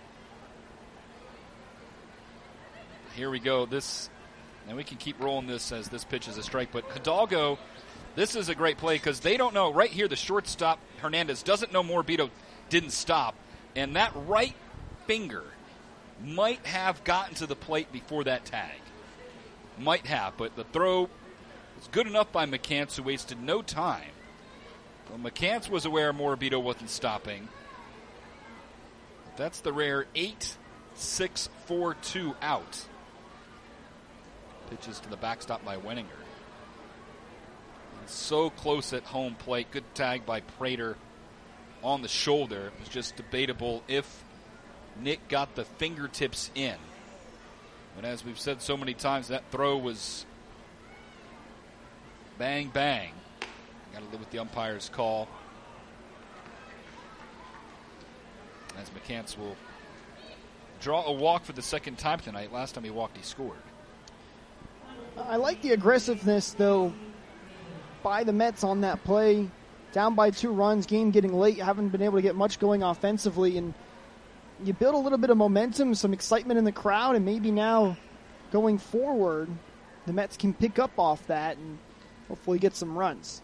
B: Here we go. And we can keep rolling this as this pitch is a strike. But Hidalgo, this is a great play because they don't know. Right here, the shortstop, Hernandez, doesn't know Morabito didn't stop. And that right finger might have gotten to the plate before that tag. Might have, but the throw was good enough by McCants, who wasted no time. Well, McCants was aware Morabito wasn't stopping. But that's the rare 8-6-4-2 out. Pitches to the backstop by Wenninger. And so close at home plate. Good tag by Prater on the shoulder. It was just debatable if Nick got the fingertips in. But as we've said so many times, that throw was bang, bang. Got to live with the umpire's call. As McCants will draw a walk for the second time tonight. Last time he walked, he scored.
A: I like the aggressiveness, though, by the Mets on that play. Down by 2 runs, game getting late, haven't been able to get much going offensively, and you build a little bit of momentum, some excitement in the crowd, and maybe now going forward, the Mets can pick up off that and hopefully get some runs.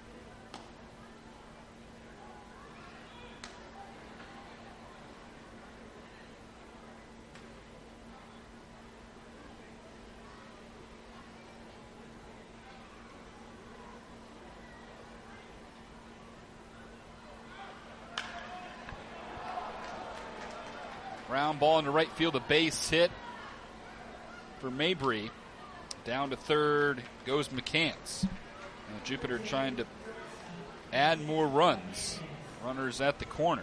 B: Ground ball into right field, a base hit for Mabry. Down to third goes McCants. Now Jupiter trying to add more runs. Runners at the corners.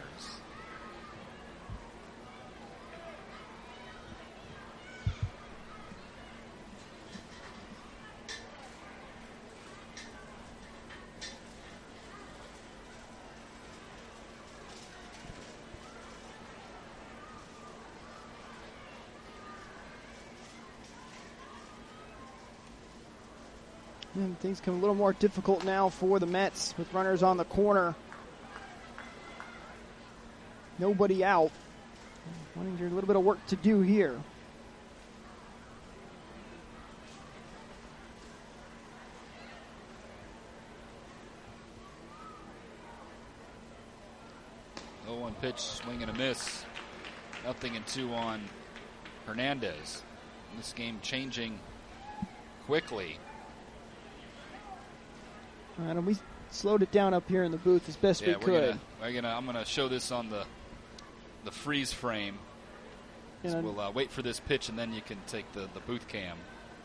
A: And things become a little more difficult now for the Mets with runners on the corner. Nobody out. Wanting a little bit of work to do here.
B: Oh, 1 pitch, swing and a miss. 0-2 on Hernandez. This game changing quickly.
A: And we slowed it down up here in the booth as best we could.
B: I'm gonna show this on the freeze frame. So we'll wait for this pitch, and then you can take the booth cam.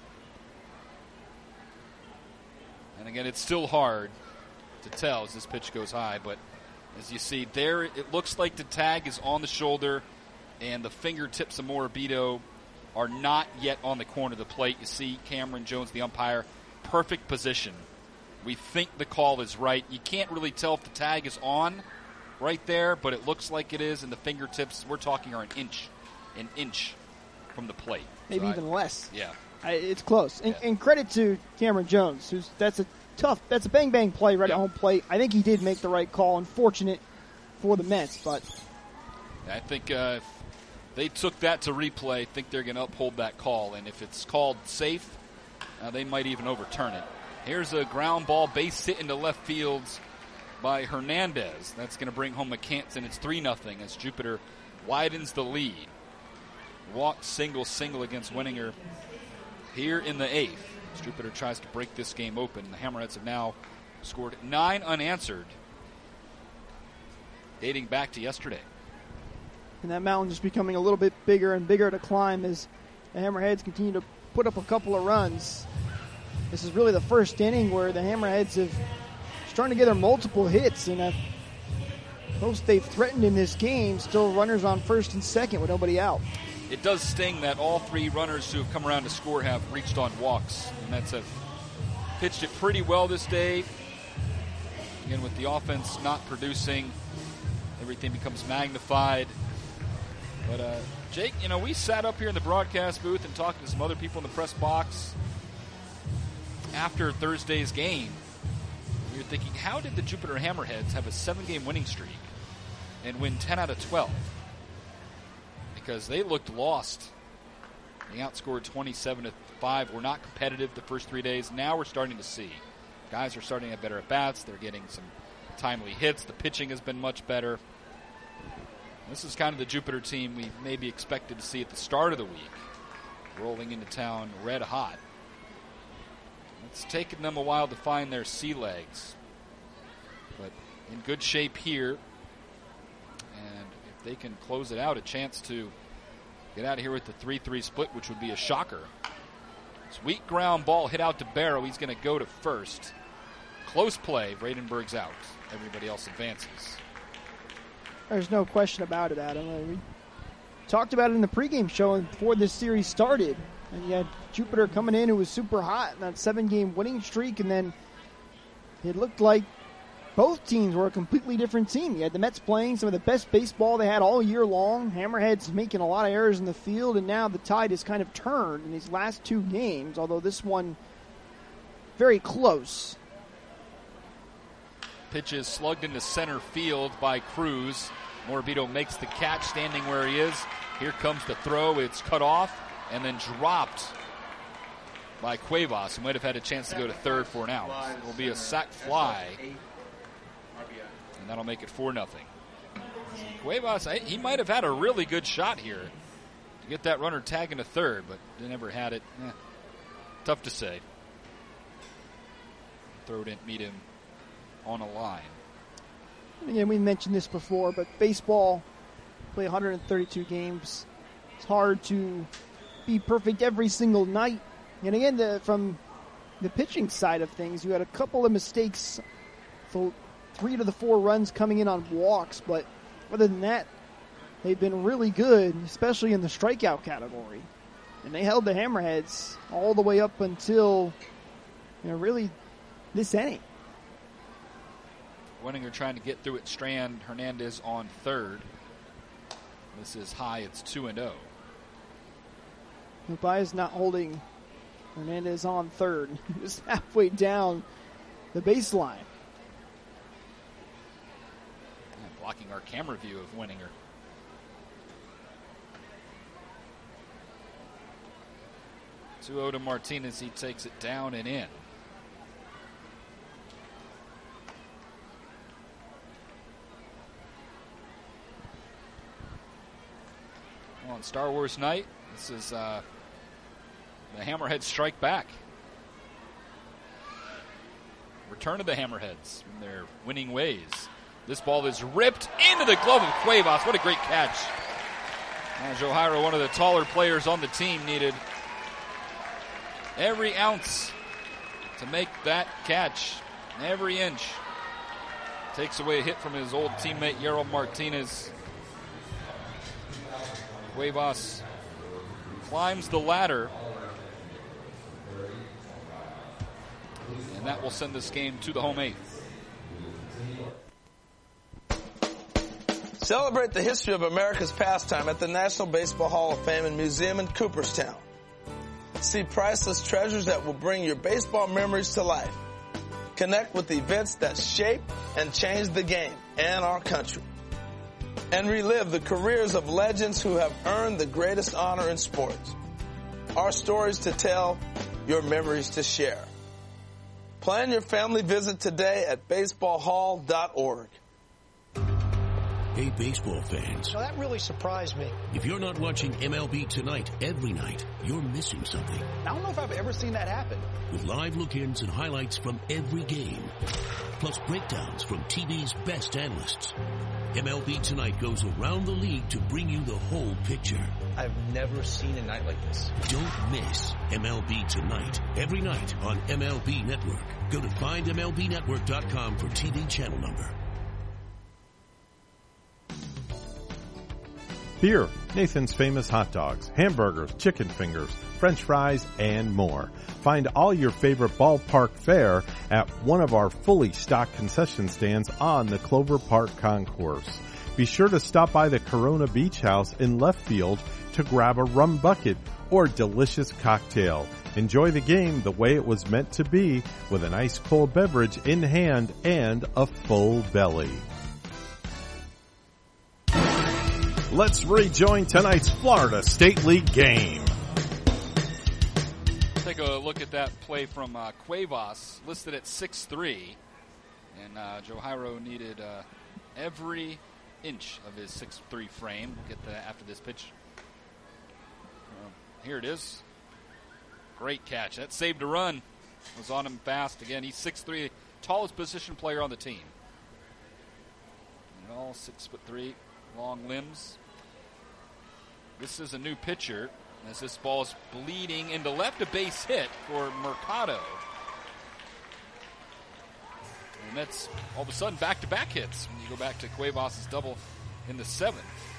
B: And again, it's still hard to tell as this pitch goes high, but as you see there, it looks like the tag is on the shoulder, and the fingertips of Morabito are not yet on the corner of the plate. You see Cameron Jones, the umpire, perfect position. We think the call is right. You can't really tell if the tag is on right there, but it looks like it is, and the fingertips, we're talking, are an inch from the plate.
A: Maybe even less.
B: Yeah.
A: It's close. And credit to Cameron Jones, that's a bang-bang play right at home plate. I think he did make the right call. Unfortunate for the Mets, but
B: I think if they took that to replay, I think they're going to uphold that call, and if it's called safe, they might even overturn it. Here's a ground ball base hit into left fields by Hernandez. That's going to bring home McCants, and it's 3-0 as Jupiter widens the lead. Walk, single against Wenninger here in the 8th. As Jupiter tries to break this game open. The Hammerheads have now scored 9 unanswered, dating back to yesterday.
A: And that mountain just becoming a little bit bigger and bigger to climb as the Hammerheads continue to put up a couple of runs. This is really the first inning where the Hammerheads have strung together multiple hits, and most they've threatened in this game, still runners on first and second with nobody out.
B: It does sting that all three runners who have come around to score have reached on walks. The Mets have pitched it pretty well this day. Again, with the offense not producing, everything becomes magnified. But, Jake, we sat up here in the broadcast booth and talked to some other people in the press box after Thursday's game. We were thinking, how did the Jupiter Hammerheads have a 7-game winning streak and win 10 out of 12? Because they looked lost. They outscored 27-5. We're not competitive the first 3 days. Now we're starting to see. Guys are starting to have better at-bats. They're getting some timely hits. The pitching has been much better. This is kind of the Jupiter team we maybe expected to see at the start of the week, rolling into town red hot. It's taken them a while to find their sea legs, but in good shape here. And if they can close it out, a chance to get out of here with the 3-3 split, which would be a shocker. Sweet ground ball hit out to Barrow. He's going to go to first. Close play. Bradenburg's out. Everybody else advances.
A: There's no question about it, Adam. We talked about it in the pregame show before this series started. And you had Jupiter coming in who was super hot in that 7-game winning streak, and then it looked like both teams were a completely different team. You had the Mets playing some of the best baseball they had all year long. Hammerheads making a lot of errors in the field, and now the tide has kind of turned in these last 2 games, although this one very close.
B: Pitch is slugged into center field by Cruz. Morabito makes the catch standing where he is. Here comes the throw. It's cut off and then dropped by Cuevas, who might have had a chance to go to third for an out. It will be a sac fly, and that'll make it 4-0. Cuevas, he might have had a really good shot here to get that runner tagging to third, but they never had it. Tough to say. Throw didn't meet him on a line.
A: Again, we mentioned this before, but baseball, play 132 games. It's hard to be perfect every single night. And again, from the pitching side of things, you had a couple of mistakes, for 3 to the 4 runs coming in on walks, but other than that, they've been really good, especially in the strikeout category. And they held the Hammerheads all the way up until, really this inning.
B: Wenninger trying to get through it. Strand, Hernandez on third. This is high. It's 2-0.
A: Upaya's not holding Hernandez on third. He was halfway down the baseline.
B: Blocking our camera view of Wenninger. To Martinez. He takes it down and in. On Star Wars night, this is the Hammerheads strike back. Return of the Hammerheads from their winning ways. This ball is ripped into the glove of Cuevas. What a great catch. Joe Jairo, one of the taller players on the team, needed every ounce to make that catch. Every inch. Takes away a hit from his old teammate, Yarel Martinez. Cuevas climbs the ladder, and that will send this game to the home 8th.
G: Celebrate the history of America's pastime at the National Baseball Hall of Fame and Museum in Cooperstown. See priceless treasures that will bring your baseball memories to life. Connect with the events that shape and change the game and our country. And relive the careers of legends who have earned the greatest honor in sports. Our stories to tell, your memories to share. Plan your family visit today at baseballhall.org.
D: Hey, baseball fans.
T: That really surprised me.
D: If you're not watching MLB Tonight every night, you're missing something.
T: I don't know if I've ever seen that happen.
D: With live look-ins and highlights from every game, plus breakdowns from TV's best analysts. MLB Tonight goes around the league to bring you the whole picture.
T: I've never seen a night like this.
D: Don't miss MLB Tonight, every night on MLB Network. Go to findmlbnetwork.com for TV channel number.
F: Here, Nathan's Famous Hot Dogs, hamburgers, chicken fingers, French fries, and more. Find all your favorite ballpark fare at one of our fully stocked concession stands on the Clover Park Concourse. Be sure to stop by the Corona Beach House in left field to grab a rum bucket or delicious cocktail. Enjoy the game the way it was meant to be, with an ice cold beverage in hand and a full belly. Let's rejoin tonight's Florida State League game.
B: Take a look at that play from Cuevas, listed at 6'3", and Johiro needed every inch of his 6'3" frame. We'll get that after this pitch. Here it is. Great catch. That saved a run. Was on him fast. Again, he's 6'3", tallest position player on the team. And all 6'3", long limbs. This is a new pitcher, as this ball is bleeding into left, a base hit for Mercado. And that's all of a sudden back-to-back hits when you go back to Cuevas' double in the 7th.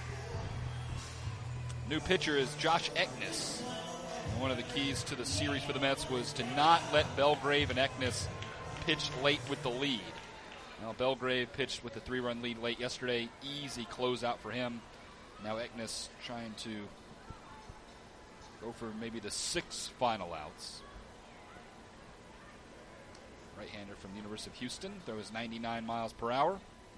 B: New pitcher is Josh Eknes. And one of the keys to the series for the Mets was to not let Belgrave and Eknes pitch late with the lead. Now Belgrave pitched with a 3-run lead late yesterday. Easy closeout for him. Now Eknes trying to go for maybe the 6 final outs. Right-hander from the University of Houston. Throws 99 miles per hour.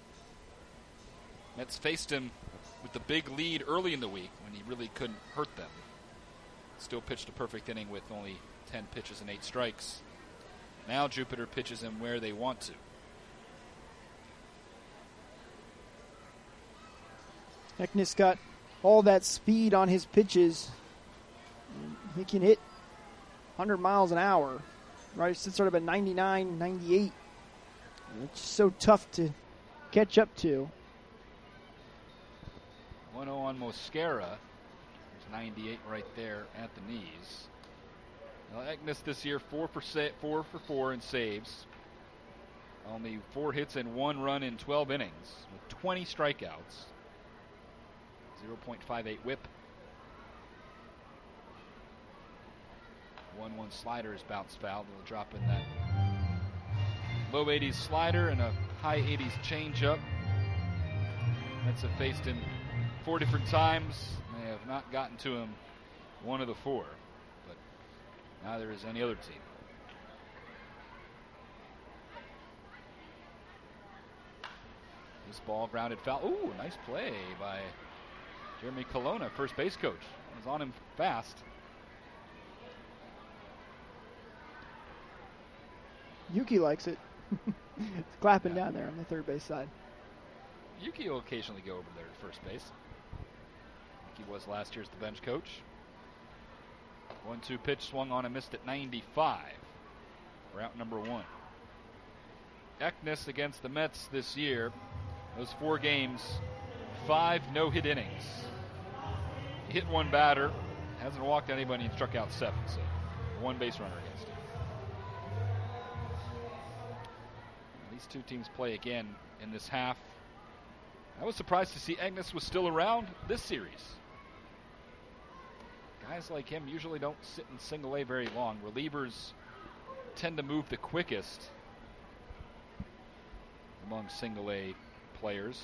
B: Mets faced him with the big lead early in the week when he really couldn't hurt them. Still pitched a perfect inning with only 10 pitches and 8 strikes. Now Jupiter pitches him where they want to.
A: Eknes got all that speed on his pitches. He can hit 100 miles an hour, right? It's sort of a 99, 98. It's so tough to catch up to.
B: 1-0 on Mosquera. There's 98 right there at the knees. Now Eknes this year 4 for 4 in saves. Only 4 hits and 1 run in 12 innings with 20 strikeouts. 0.58 whip. 1-1 slider is bounced foul. They'll drop in that low 80s slider and a high 80s changeup. Mets have faced him 4 different times. They have not gotten to him one of the 4, but neither is any other team. This ball grounded foul. Ooh, nice play by Jeremy Colonna, first base coach. Was on him fast.
A: Yuki likes it. It's clapping down there on the third base side.
B: Yuki will occasionally go over there to first base. Yuki was last year's the bench coach. 1-2 pitch swung on and missed at 95. Route number 1. Eknes against the Mets this year. Those 4 games, 5 no-hit innings. He hit 1 batter, hasn't walked anybody, and struck out 7, so 1 base runner against him. These 2 teams play again in this half. I was surprised to see Eknes was still around this series. Guys like him usually don't sit in single A very long. Relievers tend to move the quickest among single A players.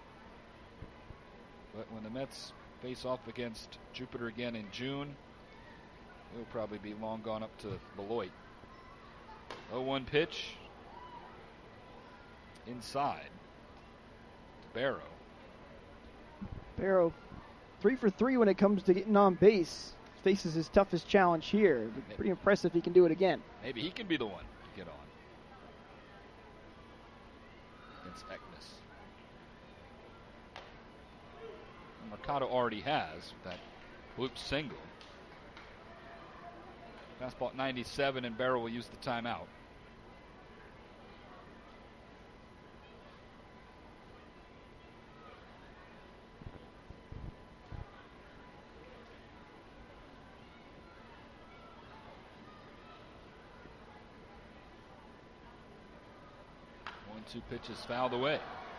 B: But when the Mets face off against Jupiter again in June, he'll probably be long gone up to Beloit. 0-1 pitch. Inside. Barrow.
A: Barrow, 3 for 3 when it comes to getting on base. Faces his toughest challenge here. Pretty impressive if he can do it again.
B: Maybe he can be the one to get on against Eknes. Mercado already has that bloop single. Fastball at 97, and Barrow will use the timeout. 2 pitches fouled away.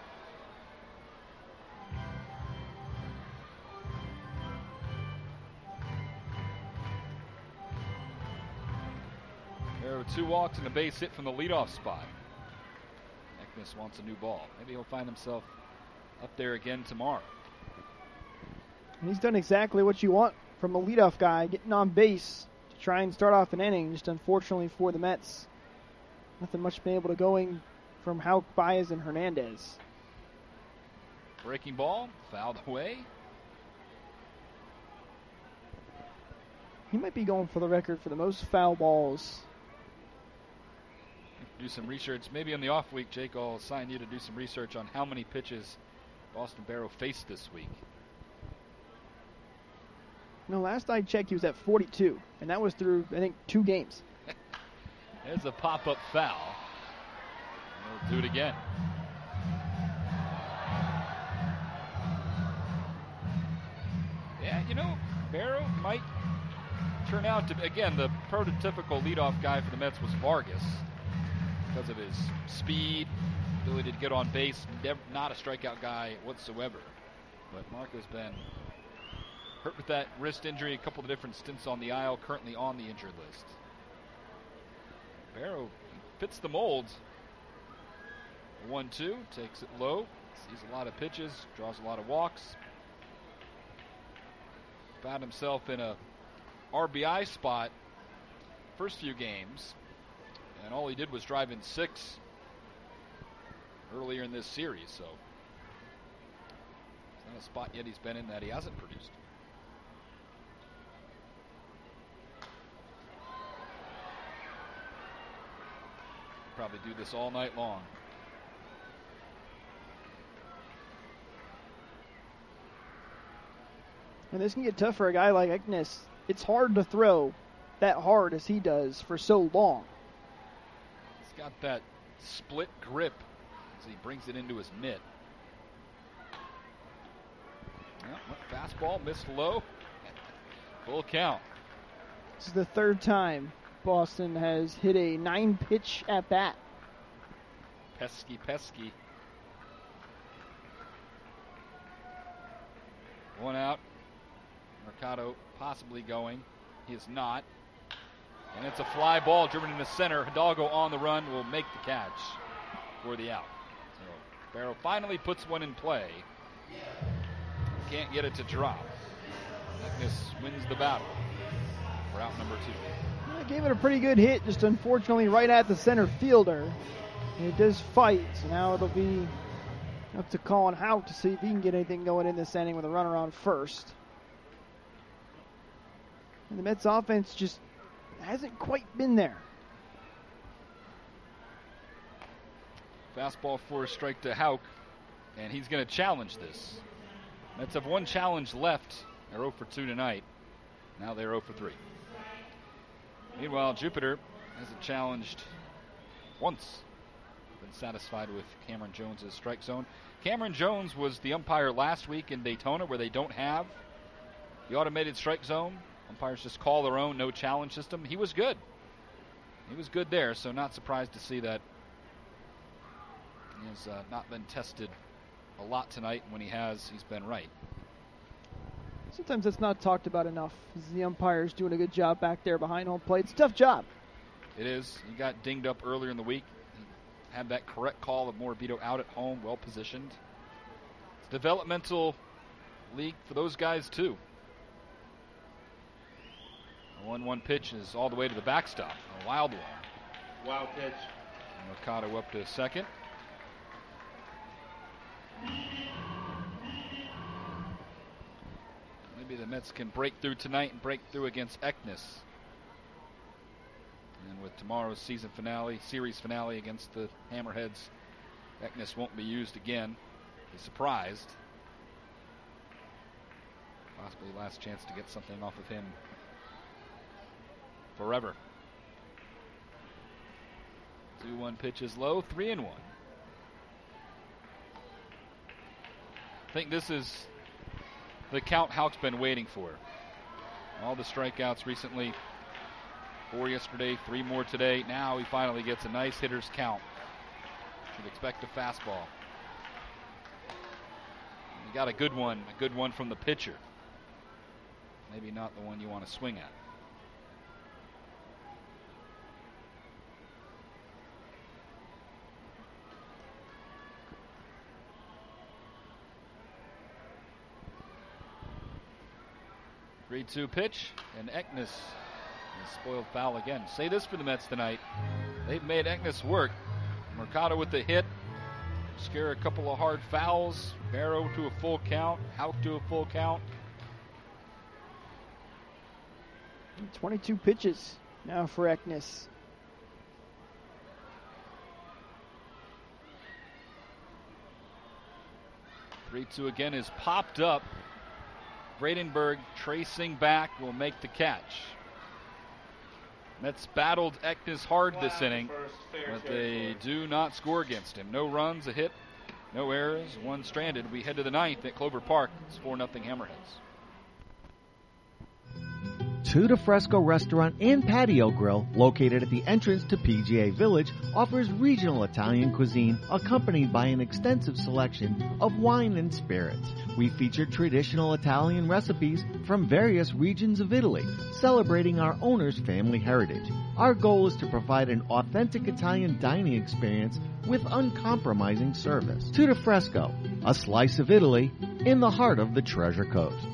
B: There were 2 walks and a base hit from the leadoff spot. Eknes wants a new ball. Maybe he'll find himself up there again tomorrow.
A: And he's done exactly what you want from a leadoff guy, getting on base to try and start off an inning. Just unfortunately for the Mets, nothing much been able to going from Houck, Baez, and Hernandez.
B: Breaking ball, fouled away.
A: He might be going for the record for the most foul balls.
B: Do some research. Maybe on the off week, Jake, I'll assign you to do some research on how many pitches Boston Barrow faced this week.
A: No, last I checked, he was at 42, and that was through, I think, 2 games.
B: There's a pop-up foul. We'll do it again. Yeah, you know, Barrow might turn out to, again, the prototypical leadoff guy for the Mets was Vargas because of his speed, ability to get on base, not a strikeout guy whatsoever. But Marco's been hurt with that wrist injury, a couple of different stints on the aisle, currently on the injured list. Barrow fits the mold. 1-2, takes it low, sees a lot of pitches, draws a lot of walks. Found himself in a RBI spot first few games, and all he did was drive in 6 earlier in this series, so it's not a spot yet he's been in that he hasn't produced. Probably do this all night long.
A: And this can get tough for a guy like Eknes. It's hard to throw that hard as he does for so long.
B: He's got that split grip as he brings it into his mitt. Well, fastball missed low. Full count.
A: This is the 3rd time Boston has hit a 9-pitch at bat.
B: Pesky. 1 out. Mercado possibly going. He is not. And it's a fly ball driven into center. Hidalgo on the run will make the catch for the out. So Barrow finally puts one in play. Can't get it to drop. Eknes wins the battle for out number 2.
A: He gave it a pretty good hit, just unfortunately right at the center fielder. And it does fight, so now it'll be up to Colin Houck to see if he can get anything going in this inning with a runner on first. And the Mets offense just hasn't quite been there.
B: Fastball for a strike to Houck, and he's going to challenge this. Mets have 1 challenge left. They're 0 for 2 tonight. Now they're 0 for 3. Meanwhile, Jupiter hasn't challenged once. Been satisfied with Cameron Jones' strike zone. Cameron Jones was the umpire last week in Daytona, where they don't have the automated strike zone. Umpires just call their own, no challenge system. He was good. He was good there, so not surprised to see that he has not been tested a lot tonight. When he has, he's been right.
A: Sometimes that's not talked about enough. The umpire's doing a good job back there behind home plate. It's a tough job.
B: It is. He got dinged up earlier in the week. He had that correct call of Morabito out at home, well positioned. It's a developmental league for those guys, too. The 1-1 pitch is all the way to the backstop. A wild one.
F: Wild pitch.
B: Mercado up to second. Maybe the Mets can break through tonight and break through against Eknes. And with tomorrow's series finale against the Hammerheads, Eknes won't be used again. He's surprised. Possibly last chance to get something off of him forever. 2-1 pitch is low, 3-1. I think this is the count Houck's been waiting for. All the strikeouts recently, 4 yesterday, 3 more today. Now he finally gets a nice hitter's count. Should expect a fastball. You got a good one from the pitcher. Maybe not the one you want to swing at. Three-2 pitch, and Eknes is spoiled foul again. Say this for the Mets tonight. They've made Eknes work. Mercado with the hit. Scare a couple of hard fouls. Barrow to a full count. Houck to a full count.
A: 22 pitches now for Eknes.
B: Three-2 again is popped up. Bradenberg tracing back will make the catch. Mets battled Eknes hard this inning, but they do not score against him. No runs, a hit, no errors, one stranded. We head to the ninth at Clover Park. It's 4-0 Hammerheads.
C: Tuda Fresco Restaurant and Patio Grill, located at the entrance to PGA Village, offers regional Italian cuisine accompanied by an extensive selection of wine and spirits. We feature traditional Italian recipes from various regions of Italy, celebrating our owner's family heritage. Our goal is to provide an authentic Italian dining experience with uncompromising service. Tuda Fresco, a slice of Italy in the heart of the Treasure Coast.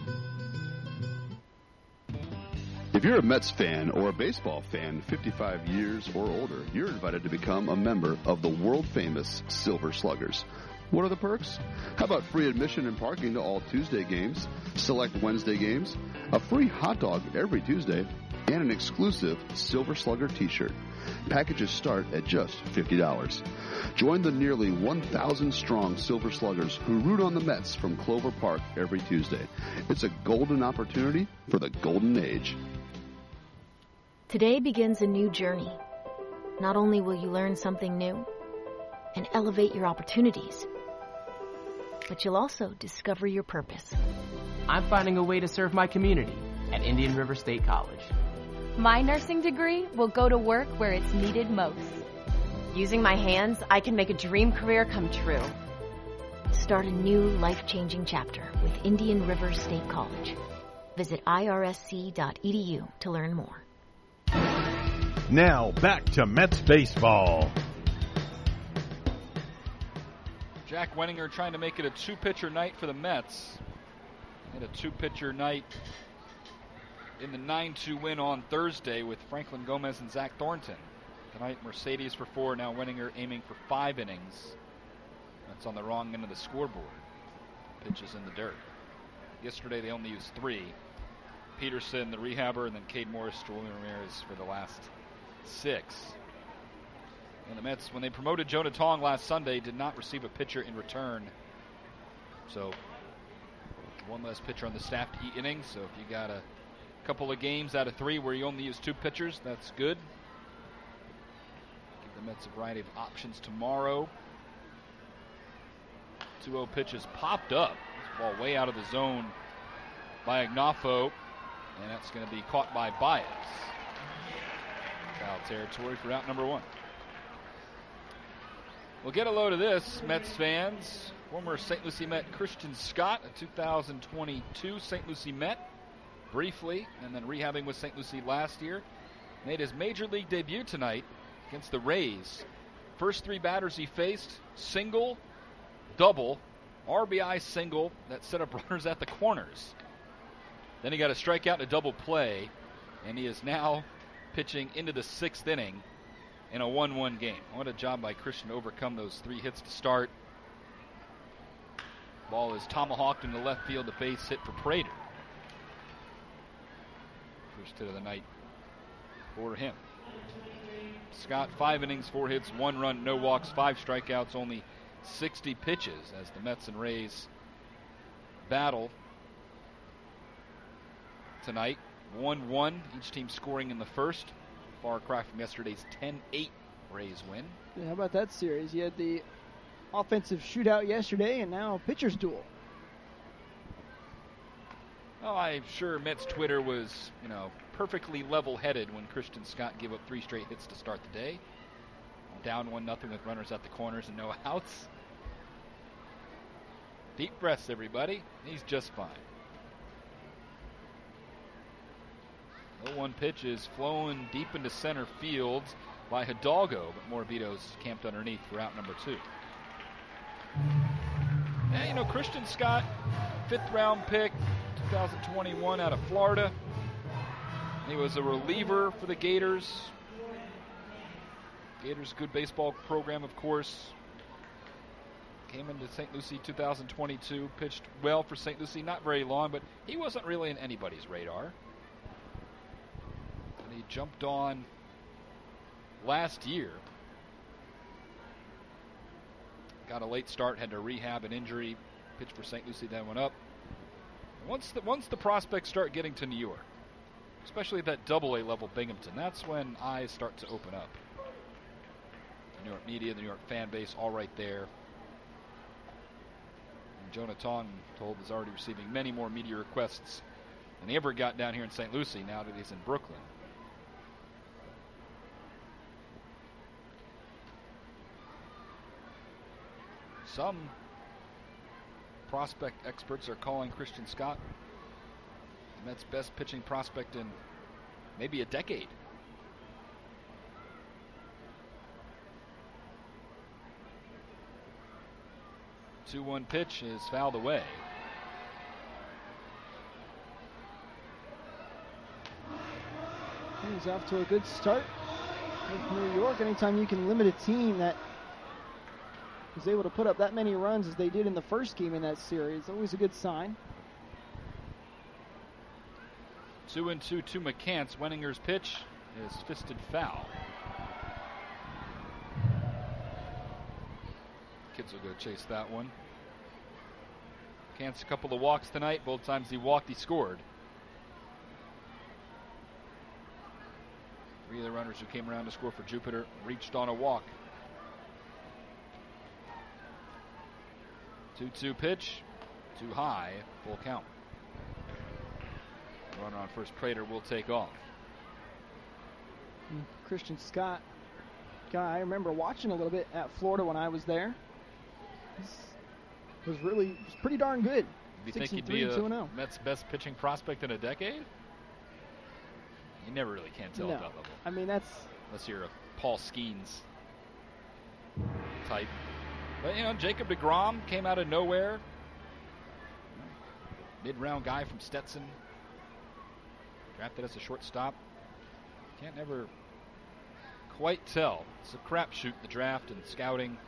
R: If you're a Mets fan or a baseball fan 55 years or older, you're invited to become a member of the world-famous Silver Sluggers. What are the perks? How about free admission and parking to all Tuesday games, select Wednesday games, a free hot dog every Tuesday, and an exclusive Silver Slugger t-shirt. Packages start at just $50. Join the nearly 1,000-strong Silver Sluggers who root on the Mets from Clover Park every Tuesday. It's a golden opportunity for the golden age.
E: Today begins a new journey. Not only will you learn something new and elevate your opportunities, but you'll also discover your purpose.
I: I'm finding a way to serve my community at Indian River State College.
U: My nursing degree will go to work where it's needed most.
V: Using my hands, I can make a dream career come true.
E: Start a new life-changing chapter with Indian River State College. Visit irsc.edu to learn more.
F: Now, back to Mets baseball.
B: Jack Wenninger trying to make it a two-pitcher night for the Mets. Had a two-pitcher night in the 9-2 win on Thursday with Franklin Gomez and Zach Thornton. Tonight, Mercedes for 4. Now Wenninger aiming for 5 innings. That's on the wrong end of the scoreboard. Pitches in the dirt. Yesterday, they only used 3. Peterson, the rehabber, and then Cade Morris, Julian Ramirez for the last 6. And the Mets, when they promoted Jonah Tong last Sunday, did not receive a pitcher in return. So, one less pitcher on the staff to eat innings. So if you got a couple of games out of 3 where you only use 2 pitchers, that's good. Give the Mets a variety of options tomorrow. 2-0 pitch is popped up. This ball way out of the zone by Agnafo. And that's going to be caught by Baez. Foul territory for out number 1. We'll get a load of this, Mets fans. Former St. Lucie Met Christian Scott, a 2022 St. Lucie Met, briefly, and then rehabbing with St. Lucie last year. Made his major league debut tonight against the Rays. First 3 batters he faced, single, double, RBI single that set up runners at the corners. Then he got a strikeout and a double play, and he is now pitching into the 6th inning in a 1-1 game. What a job by Christian to overcome those 3 hits to start. Ball is tomahawked in the left field, a base hit for Prater. First hit of the night for him. Scott, 5 innings, 4 hits, 1 run, no walks, 5 strikeouts, only 60 pitches as the Mets and Rays battle tonight. 1-1, each team scoring in the first. Far cry from yesterday's 10-8 Rays win.
A: Yeah, how about that series? You had the offensive shootout yesterday and now pitcher's duel.
B: Oh, I'm sure Mets Twitter was, perfectly level-headed when Christian Scott gave up 3 straight hits to start the day. down 1-0 with runners at the corners and no outs. Deep breaths, everybody. He's just fine. 0-1 pitch is flown deep into center field by Hidalgo, but Morbido's camped underneath for out number 2. And, Christian Scott, 5th round pick, 2021 out of Florida. He was a reliever for the Gators. Gators, good baseball program, of course. Came into St. Lucie 2022, pitched well for St. Lucie, not very long, but he wasn't really in anybody's radar. And he jumped on last year. Got a late start, had to rehab an injury, pitched for St. Lucie, then went up. Once the prospects start getting to New York, especially at that AA level Binghamton, that's when eyes start to open up. The New York media, the New York fan base, all right there. And Jonah Tong, told, is already receiving many more media requests than he ever got down here in St. Lucie now that he's in Brooklyn. Some prospect experts are calling Christian Scott the Mets' best pitching prospect in maybe a decade. The 2-1 pitch is fouled away.
A: He's off to a good start with New York. Anytime you can limit a team that is able to put up that many runs as they did in the first game in that series, always a good sign.
B: 2-2 to McCants. Wenninger's pitch is fisted foul. Kids will go chase that one. McCants a couple of walks tonight. Both times he walked, he scored. 3 of the runners who came around to score for Jupiter reached on a walk. 2-2 pitch, too high, full count. Runner on first, Prater will take off.
A: Christian Scott, guy I remember watching a little bit at Florida when I was there. Was pretty darn good.
B: Do you think he'd be a Mets' best pitching prospect in a decade? You never really can tell at that level.
A: I mean, that's...
B: Unless you're a Paul Skeens type. But, Jacob deGrom came out of nowhere. Mid-round guy from Stetson. Drafted as a shortstop. Can't never quite tell. It's a crapshoot, the draft and scouting.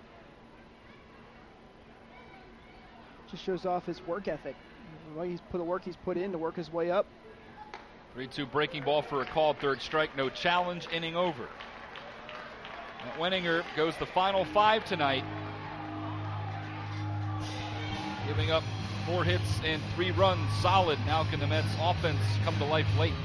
A: Just shows off his work ethic. The work he's put in to work his way up.
B: 3-2 breaking ball for a called third strike. No challenge, inning over. Matt Wenninger goes the final 5 tonight. Giving up 4 hits and 3 runs. Solid. Now can the Mets offense come to life late?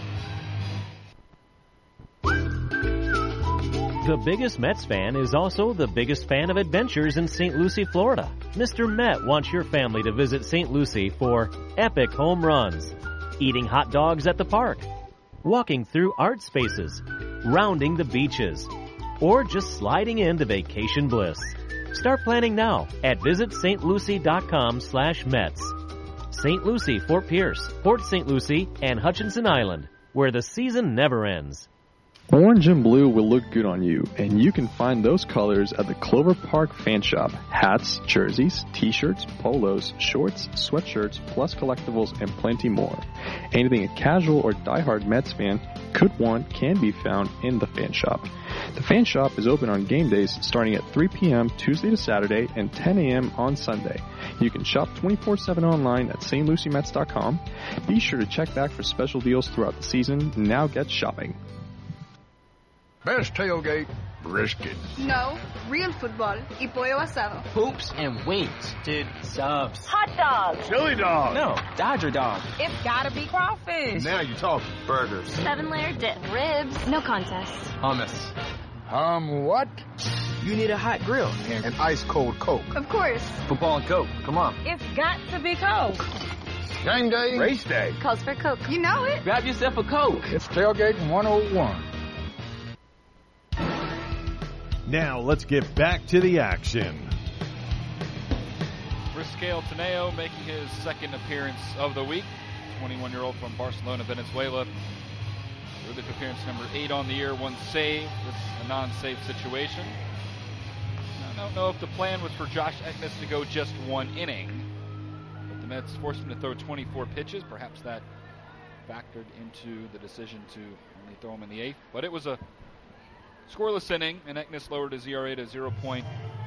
H: The biggest Mets fan is also the biggest fan of adventures in St. Lucie, Florida. Mr. Met wants your family to visit St. Lucie for epic home runs, eating hot dogs at the park, walking through art spaces, rounding the beaches, or just sliding into vacation bliss. Start planning now at visitstlucie.com/Mets. St. Lucie, Fort Pierce, Port St. Lucie, and Hutchinson Island, where the season never ends.
K: Orange and blue will look good on you, and you can find those colors at the Clover Park Fan Shop. Hats, jerseys, t-shirts, polos, shorts, sweatshirts, plus collectibles, and plenty more. Anything a casual or diehard Mets fan could want can be found in the Fan Shop. The Fan Shop is open on game days starting at 3 p.m. Tuesday to Saturday and 10 a.m. on Sunday. You can shop 24/7 online at stluciemets.com. Be sure to check back for special deals throughout the season. Now get shopping.
L: Best tailgate, brisket.
W: No, real football y pollo asado.
I: Hoops and wings. Dude, subs.
W: Hot dogs.
L: Chili dog.
I: No, Dodger dog.
W: It's gotta be crawfish.
L: Now you're talking. Burgers.
W: 7-layer dip. Ribs. No contest.
I: Hummus.
L: What?
I: You need a hot grill.
L: And ice cold Coke.
W: Of course.
I: Football and Coke. Come on.
W: It's got to be Coke.
L: Game day. Race day.
W: Calls for Coke. You know it.
I: Grab yourself a Coke.
L: It's Tailgate 101.
F: Now let's get back to the action.
B: Riscal Teneo making his second appearance of the week. 21-year-old from Barcelona, Venezuela. Olympic appearance number 8 on the year, 1 save. It's a non-save situation. I don't know if the plan was for Josh Eknes to go just 1 inning, but the Mets forced him to throw 24 pitches. Perhaps that factored into the decision to only throw him in the 8th. But it was a scoreless inning, and Eknes lowered his ERA to 0.69.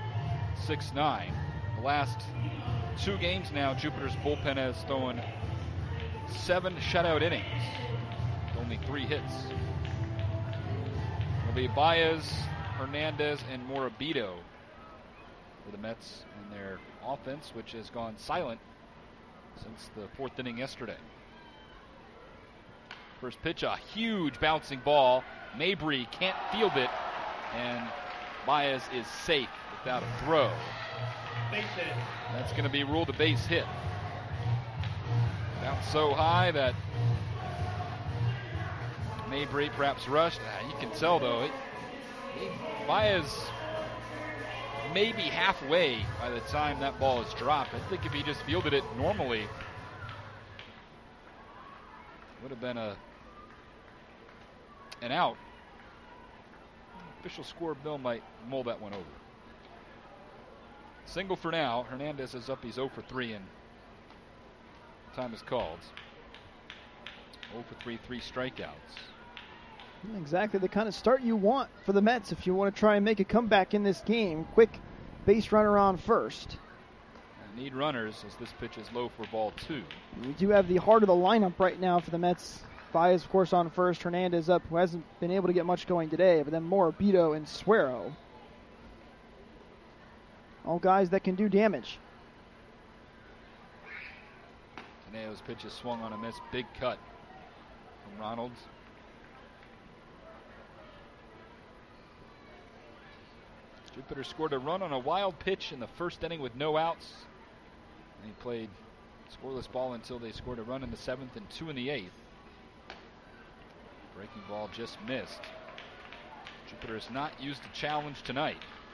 B: The last 2 games now, Jupiter's bullpen has thrown 7 shutout innings, with only 3 hits. It'll be Baez, Hernandez, and Morabito for the Mets in their offense, which has gone silent since the 4th inning yesterday. First pitch, a huge bouncing ball. Mabry can't field it, and Baez is safe without a throw.
M: Base hit.
B: That's going to be ruled a base hit. Bounced so high that Mabry perhaps rushed. You can tell, though, Baez maybe halfway by the time that ball is dropped. I think if he just fielded it normally, it would have been an out. Official score bill might mull that one over. Single for now. Hernandez is up. He's 0 for 3, and time is called. 0 for 3, 3 strikeouts.
A: Exactly the kind of start you want for the Mets if you want to try and make a comeback in this game. Quick base runner on first.
B: Need runners as this pitch is low for ball 2.
A: We do have the heart of the lineup right now for the Mets. Baez, of course, on first. Hernandez up, who hasn't been able to get much going today. But then Morabito and Suero. All guys that can do damage.
B: Teneo's pitch is swung on a miss. Big cut from Ronalds. Jupiter scored a run on a wild pitch in the first inning with no outs. And he played scoreless ball until they scored a run in the 7th and 2 in the 8th. Breaking ball just missed. Jupiter has not used a challenge tonight.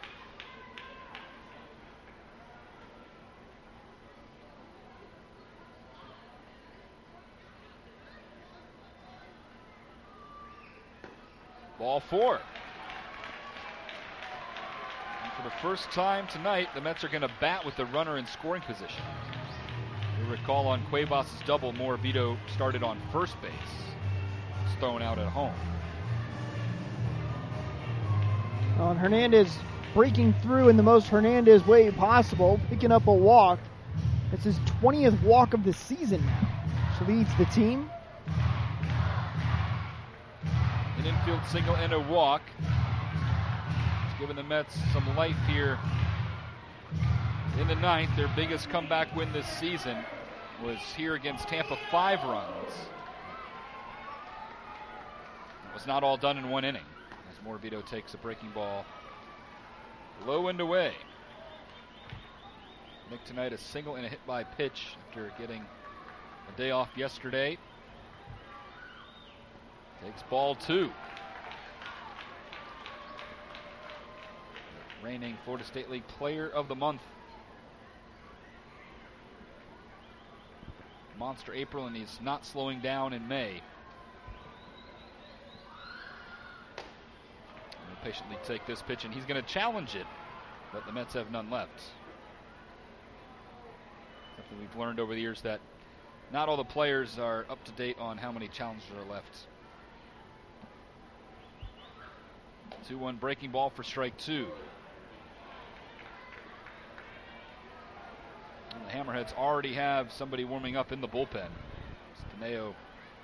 B: Ball 4. And for the first time tonight, the Mets are going to bat with the runner in scoring position. You recall on Cuevas' double, Morabito started on first base. It's thrown out at home.
A: On Hernandez breaking through in the most Hernandez way possible, picking up a walk. It's his 20th walk of the season now, which leads the team.
B: An infield single and a walk. It's given the Mets some life here in the 9th. Their biggest comeback win this season was here against Tampa, 5 runs. It was not all done in 1 inning as Morabito takes a breaking ball low and away. Nick tonight a single and a hit by pitch after getting a day off yesterday. Takes ball 2. Reigning Florida State League Player of the Month. Monster April, and he's not slowing down in May. He'll patiently take this pitch, and he's going to challenge it, but the Mets have none left. Something we've learned over the years that not all the players are up to date on how many challenges are left. 2-1 breaking ball for strike 2. And the Hammerheads already have somebody warming up in the bullpen. Teneo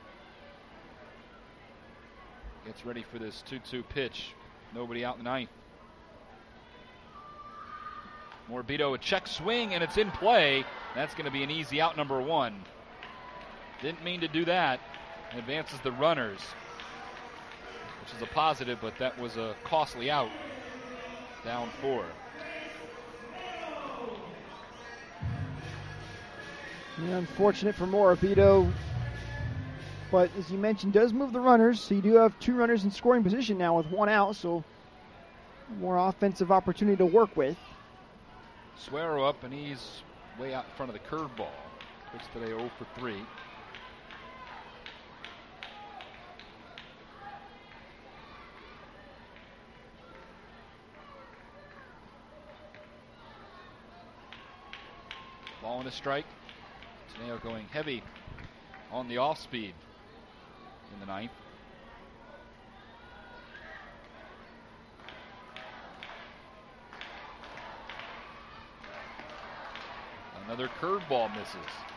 B: gets ready for this 2-2 pitch. Nobody out in the 9th. Morabito, a check swing, and it's in play. That's going to be an easy out, number 1. Didn't mean to do that. Advances the runners, which is a positive, but that was a costly out. Down 4.
A: Yeah, unfortunate for Morabito, but as you mentioned, does move the runners, so you do have 2 runners in scoring position now with 1 out, so more offensive opportunity to work with.
B: Suero up, and he's way out in front of the curveball. Pitch today 0 for 3. Ball and a strike. Teneo going heavy on the off speed in the ninth. Another curveball misses.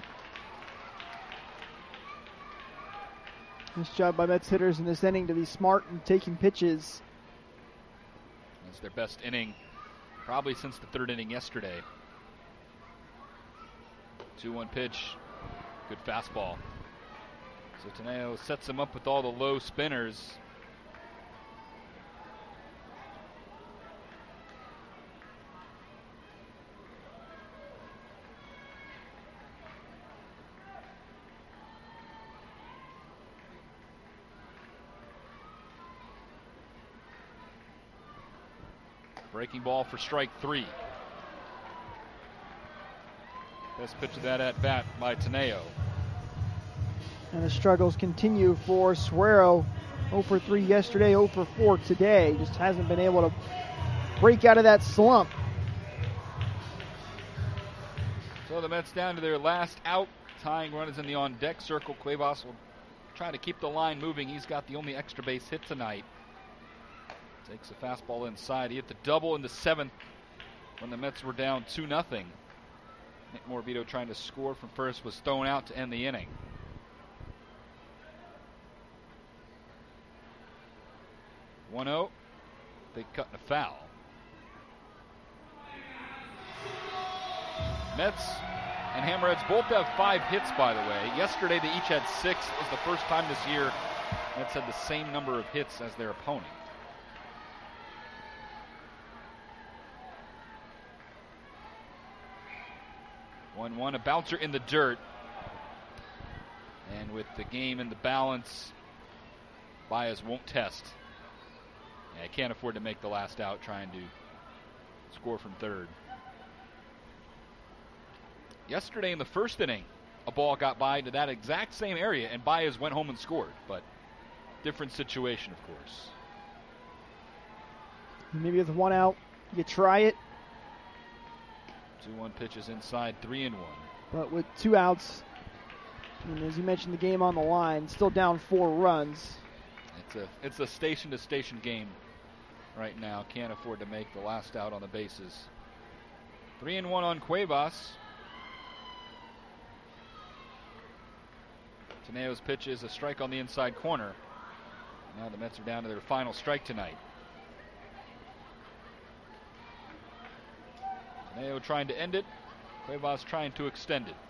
A: Nice job by Mets hitters in this inning to be smart and taking pitches.
B: That's their best inning probably since the third inning yesterday. 2-1 pitch. Good fastball. So Teneo sets him up with all the low spinners. Breaking ball for strike 3. Best pitch of that at bat by Teneo.
A: And the struggles continue for Suero. 0 for 3 yesterday, 0 for 4 today. Just hasn't been able to break out of that slump.
B: So the Mets down to their last out. Tying run is in the on-deck circle. Cuevas will try to keep the line moving. He's got the only extra base hit tonight. Takes a fastball inside. He hit the double in the 7th when the Mets were down 2-0. Nick Morabito trying to score from first was thrown out to end the inning. 1-0. Big cut and a foul. Mets and Hammerheads both have 5 hits, by the way. Yesterday they each had 6. It was the first time this year Mets had the same number of hits as their opponent. 1-1, a bouncer in the dirt. And with the game in the balance, Baez won't test. Yeah, can't afford to make the last out trying to score from third. Yesterday in the first inning, a ball got by to that exact same area, and Baez went home and scored. But different situation, of course.
A: Maybe with 1 out, you try it.
B: 2-1 pitches inside, 3-1.
A: But with 2 outs, and as you mentioned, the game on the line, still down 4 runs.
B: It's a station-to-station game right now. Can't afford to make the last out on the bases. 3-1 on Cuevas. Teneo's pitch is a strike on the inside corner. Now the Mets are down to their final strike tonight. Teneo trying to end it. Cuevas trying to extend it.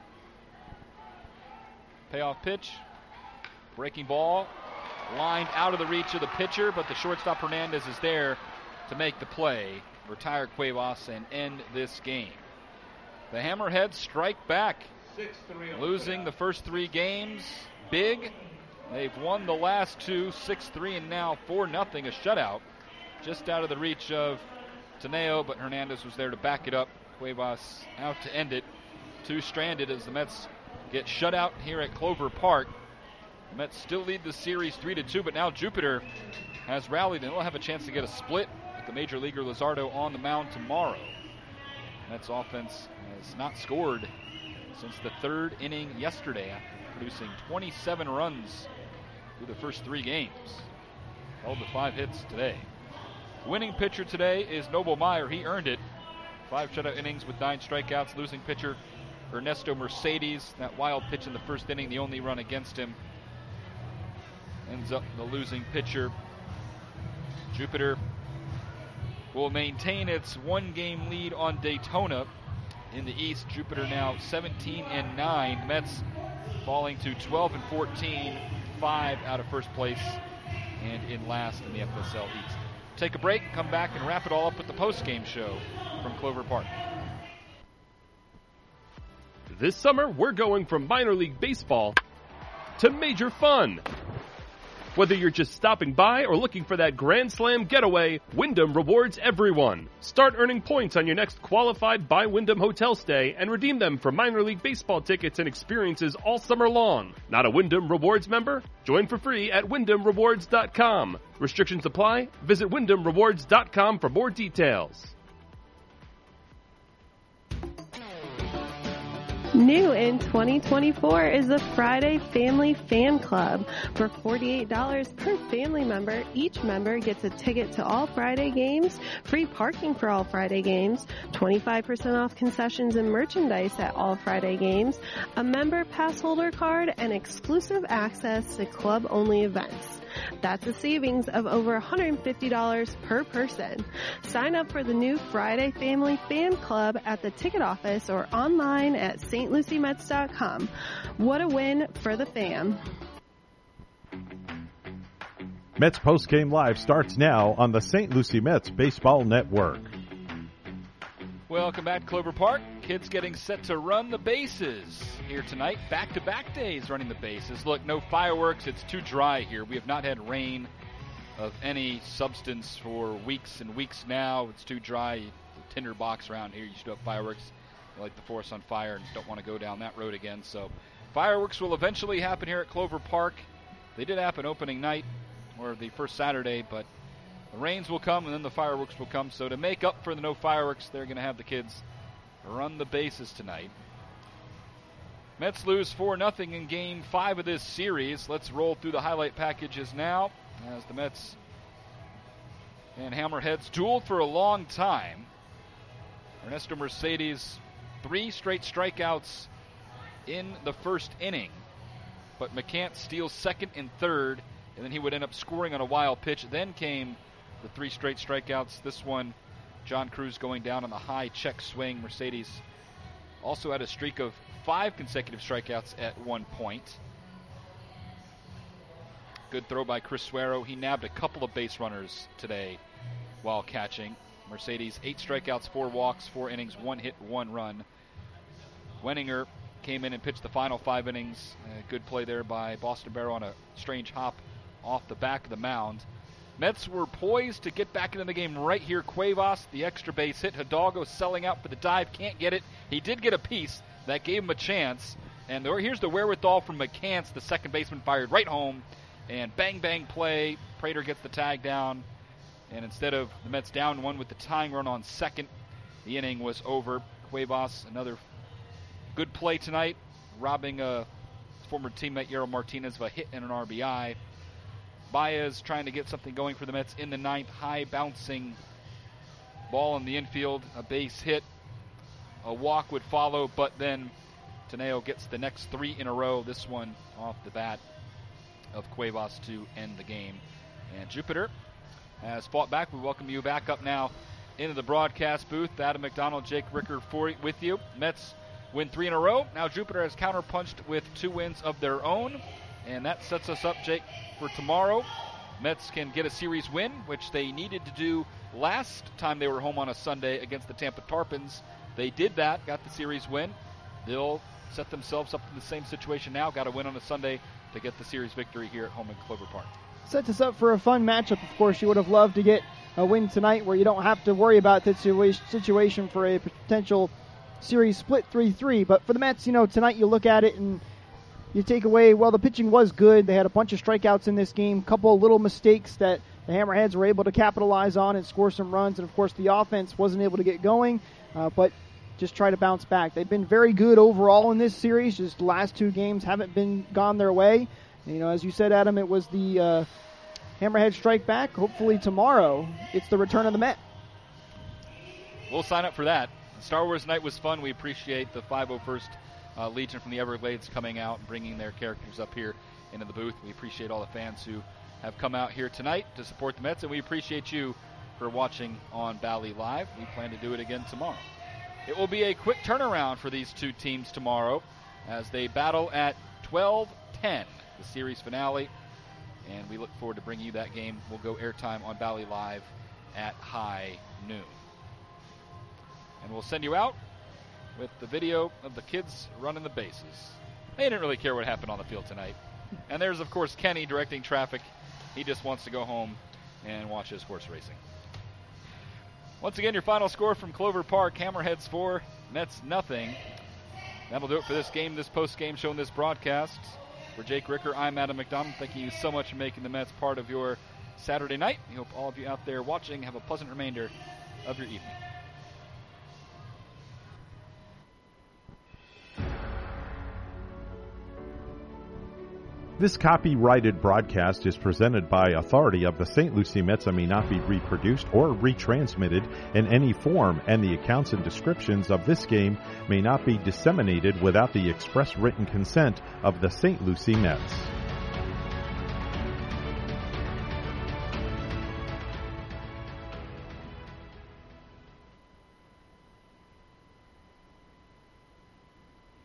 B: Payoff pitch. Breaking ball. Lined out of the reach of the pitcher, but the shortstop Hernandez is there to make the play. Retire Cuevas and end this game. The Hammerheads strike back. Losing the first 3 games. Big. They've won the last 2, 6-3, and now 4-0, a shutout. Just out of the reach of Teneo, but Hernandez was there to back it up. Cuevas out to end it. 2 stranded as the Mets get shut out here at Clover Park. The Mets still lead the series 3-2, but now Jupiter has rallied and they'll have a chance to get a split with the Major Leaguer Luzardo on the mound tomorrow. Mets offense has not scored since the 3rd inning yesterday after producing 27 runs through the first 3 games. Held to 5 hits today. Winning pitcher today is Noble Meyer. He earned it. 5 shutout innings with 9 strikeouts. Losing pitcher Ernesto Mercedes. That wild pitch in the first inning, the only run against him, ends up the losing pitcher. Jupiter will maintain its 1-game lead on Daytona. In the East, Jupiter now 17-9. Mets falling to 12-14, 5 out of first place, and in last in the FSL East. Take a break, come back, and wrap it all up with the post-game show from Clover Park.
M: This summer, we're going from minor league baseball to major fun. Whether you're just stopping by or looking for that Grand Slam getaway, Wyndham rewards everyone. Start earning points on your next qualified by Wyndham hotel stay and redeem them for minor league baseball tickets and experiences all summer long. Not a Wyndham Rewards member? Join for free at WyndhamRewards.com. Restrictions apply. Visit WyndhamRewards.com for more details.
N: New in 2024 is the Friday Family Fan Club. For $48 per family member, each member gets a ticket to all Friday games, free parking for all Friday games, 25% off concessions and merchandise at all Friday games, a member pass holder card, and exclusive access to club-only events. That's a savings of over $150 per person. Sign up for the new Friday Family Fan Club at the ticket office or online at stlucymets.com. What a win for the fam.
F: Mets Postgame Live starts now on the St. Lucie Mets Baseball Network.
B: Welcome back to Clover Park. Kids getting set to run the bases here tonight. Back-to-back days running the bases. Look, no fireworks. It's too dry here. We have not had rain of any substance for weeks and weeks now. It's too dry. The tinder box around here, you should have fireworks. You light the forest on fire and don't want to go down that road again. So fireworks will eventually happen here at Clover Park. They did happen opening night or the first Saturday, but the rains will come, and then the fireworks will come. So to make up for the no fireworks, they're going to have the kids run the bases tonight. Mets lose 4-0 in Game 5 of this series. Let's roll through the highlight packages now as the Mets and Hammerheads dueled for a long time. Ernesto Mercedes, 3 straight strikeouts in the first inning, but McCants steals second and third, and then he would end up scoring on a wild pitch. Then came the 3 straight strikeouts. This one, John Cruz going down on the high check swing. Mercedes also had a streak of 5 consecutive strikeouts at one point. Good throw by Chris Suero. He nabbed a couple of base runners today while catching. Mercedes, 8 strikeouts, 4 walks, 4 innings, 1 hit, 1 run. Wenninger came in and pitched the final 5 innings. Good play there by Boston Barrow on a strange hop off the back of the mound. Mets were poised to get back into the game right here. Cuevas, the extra base hit. Hidalgo selling out for the dive, can't get it. He did get a piece. That gave him a chance. And here's the wherewithal from McCants. The second baseman fired right home. And bang, bang play. Prater gets the tag down. And instead of the Mets down 1 with the tying run on second, the inning was over. Cuevas, another good play tonight, robbing a former teammate Yero Martinez of a hit and an RBI. Baez trying to get something going for the Mets in the 9th. High bouncing ball in the infield, a base hit. A walk would follow, but then Teneo gets the next 3 in a row. This one off the bat of Cuevas to end the game. And Jupiter has fought back. We welcome you back up now into the broadcast booth. Adam McDonald, Jake Ricker with you. Mets win 3 in a row. Now Jupiter has counterpunched with 2 wins of their own. And that sets us up, Jake, for tomorrow. Mets can get a series win, which they needed to do last time they were home on a Sunday against the Tampa Tarpons. They did that, got the series win. They'll set themselves up in the same situation now. Got to win on a Sunday to get the series victory here at home in Clover Park.
A: Sets us up for a fun matchup. Of course, you would have loved to get a win tonight where you don't have to worry about the situation for a potential series split 3-3. But for the Mets, tonight you look at it and you take away, well, the pitching was good. They had a bunch of strikeouts in this game, couple of little mistakes that the Hammerheads were able to capitalize on and score some runs. And, of course, the offense wasn't able to get going, but just try to bounce back. They've been very good overall in this series. Just the last 2 games haven't been gone their way. And, as you said, Adam, it was the Hammerhead strike back. Hopefully tomorrow it's the return of the Met.
B: We'll sign up for that. Star Wars night was fun. We appreciate the 501st Legion from the Everglades coming out and bringing their characters up here into the booth. We appreciate all the fans who have come out here tonight to support the Mets, and we appreciate you for watching on Bally Live. We plan to do it again tomorrow. It will be a quick turnaround for these 2 teams tomorrow as they battle at 12:10, the series finale, and we look forward to bringing you that game. We'll go airtime on Bally Live at high noon. And we'll send you out with the video of the kids running the bases. They didn't really care what happened on the field tonight. And there's, of course, Kenny directing traffic He just wants to go home and watch his horse racing. Once again, your final score from Clover Park: Hammerheads 4, Mets nothing. That'll do it for this game, this post-game show, and this broadcast. For Jake Ricker, I'm Adam McDonald. Thank you so much for making the Mets part of your Saturday night. We hope all of you out there watching have a pleasant remainder of your evening.
F: This copyrighted broadcast is presented by authority of the St. Lucie Mets and may not be reproduced or retransmitted in any form, and the accounts and descriptions of this game may not be disseminated without the express written consent of the St. Lucie Mets.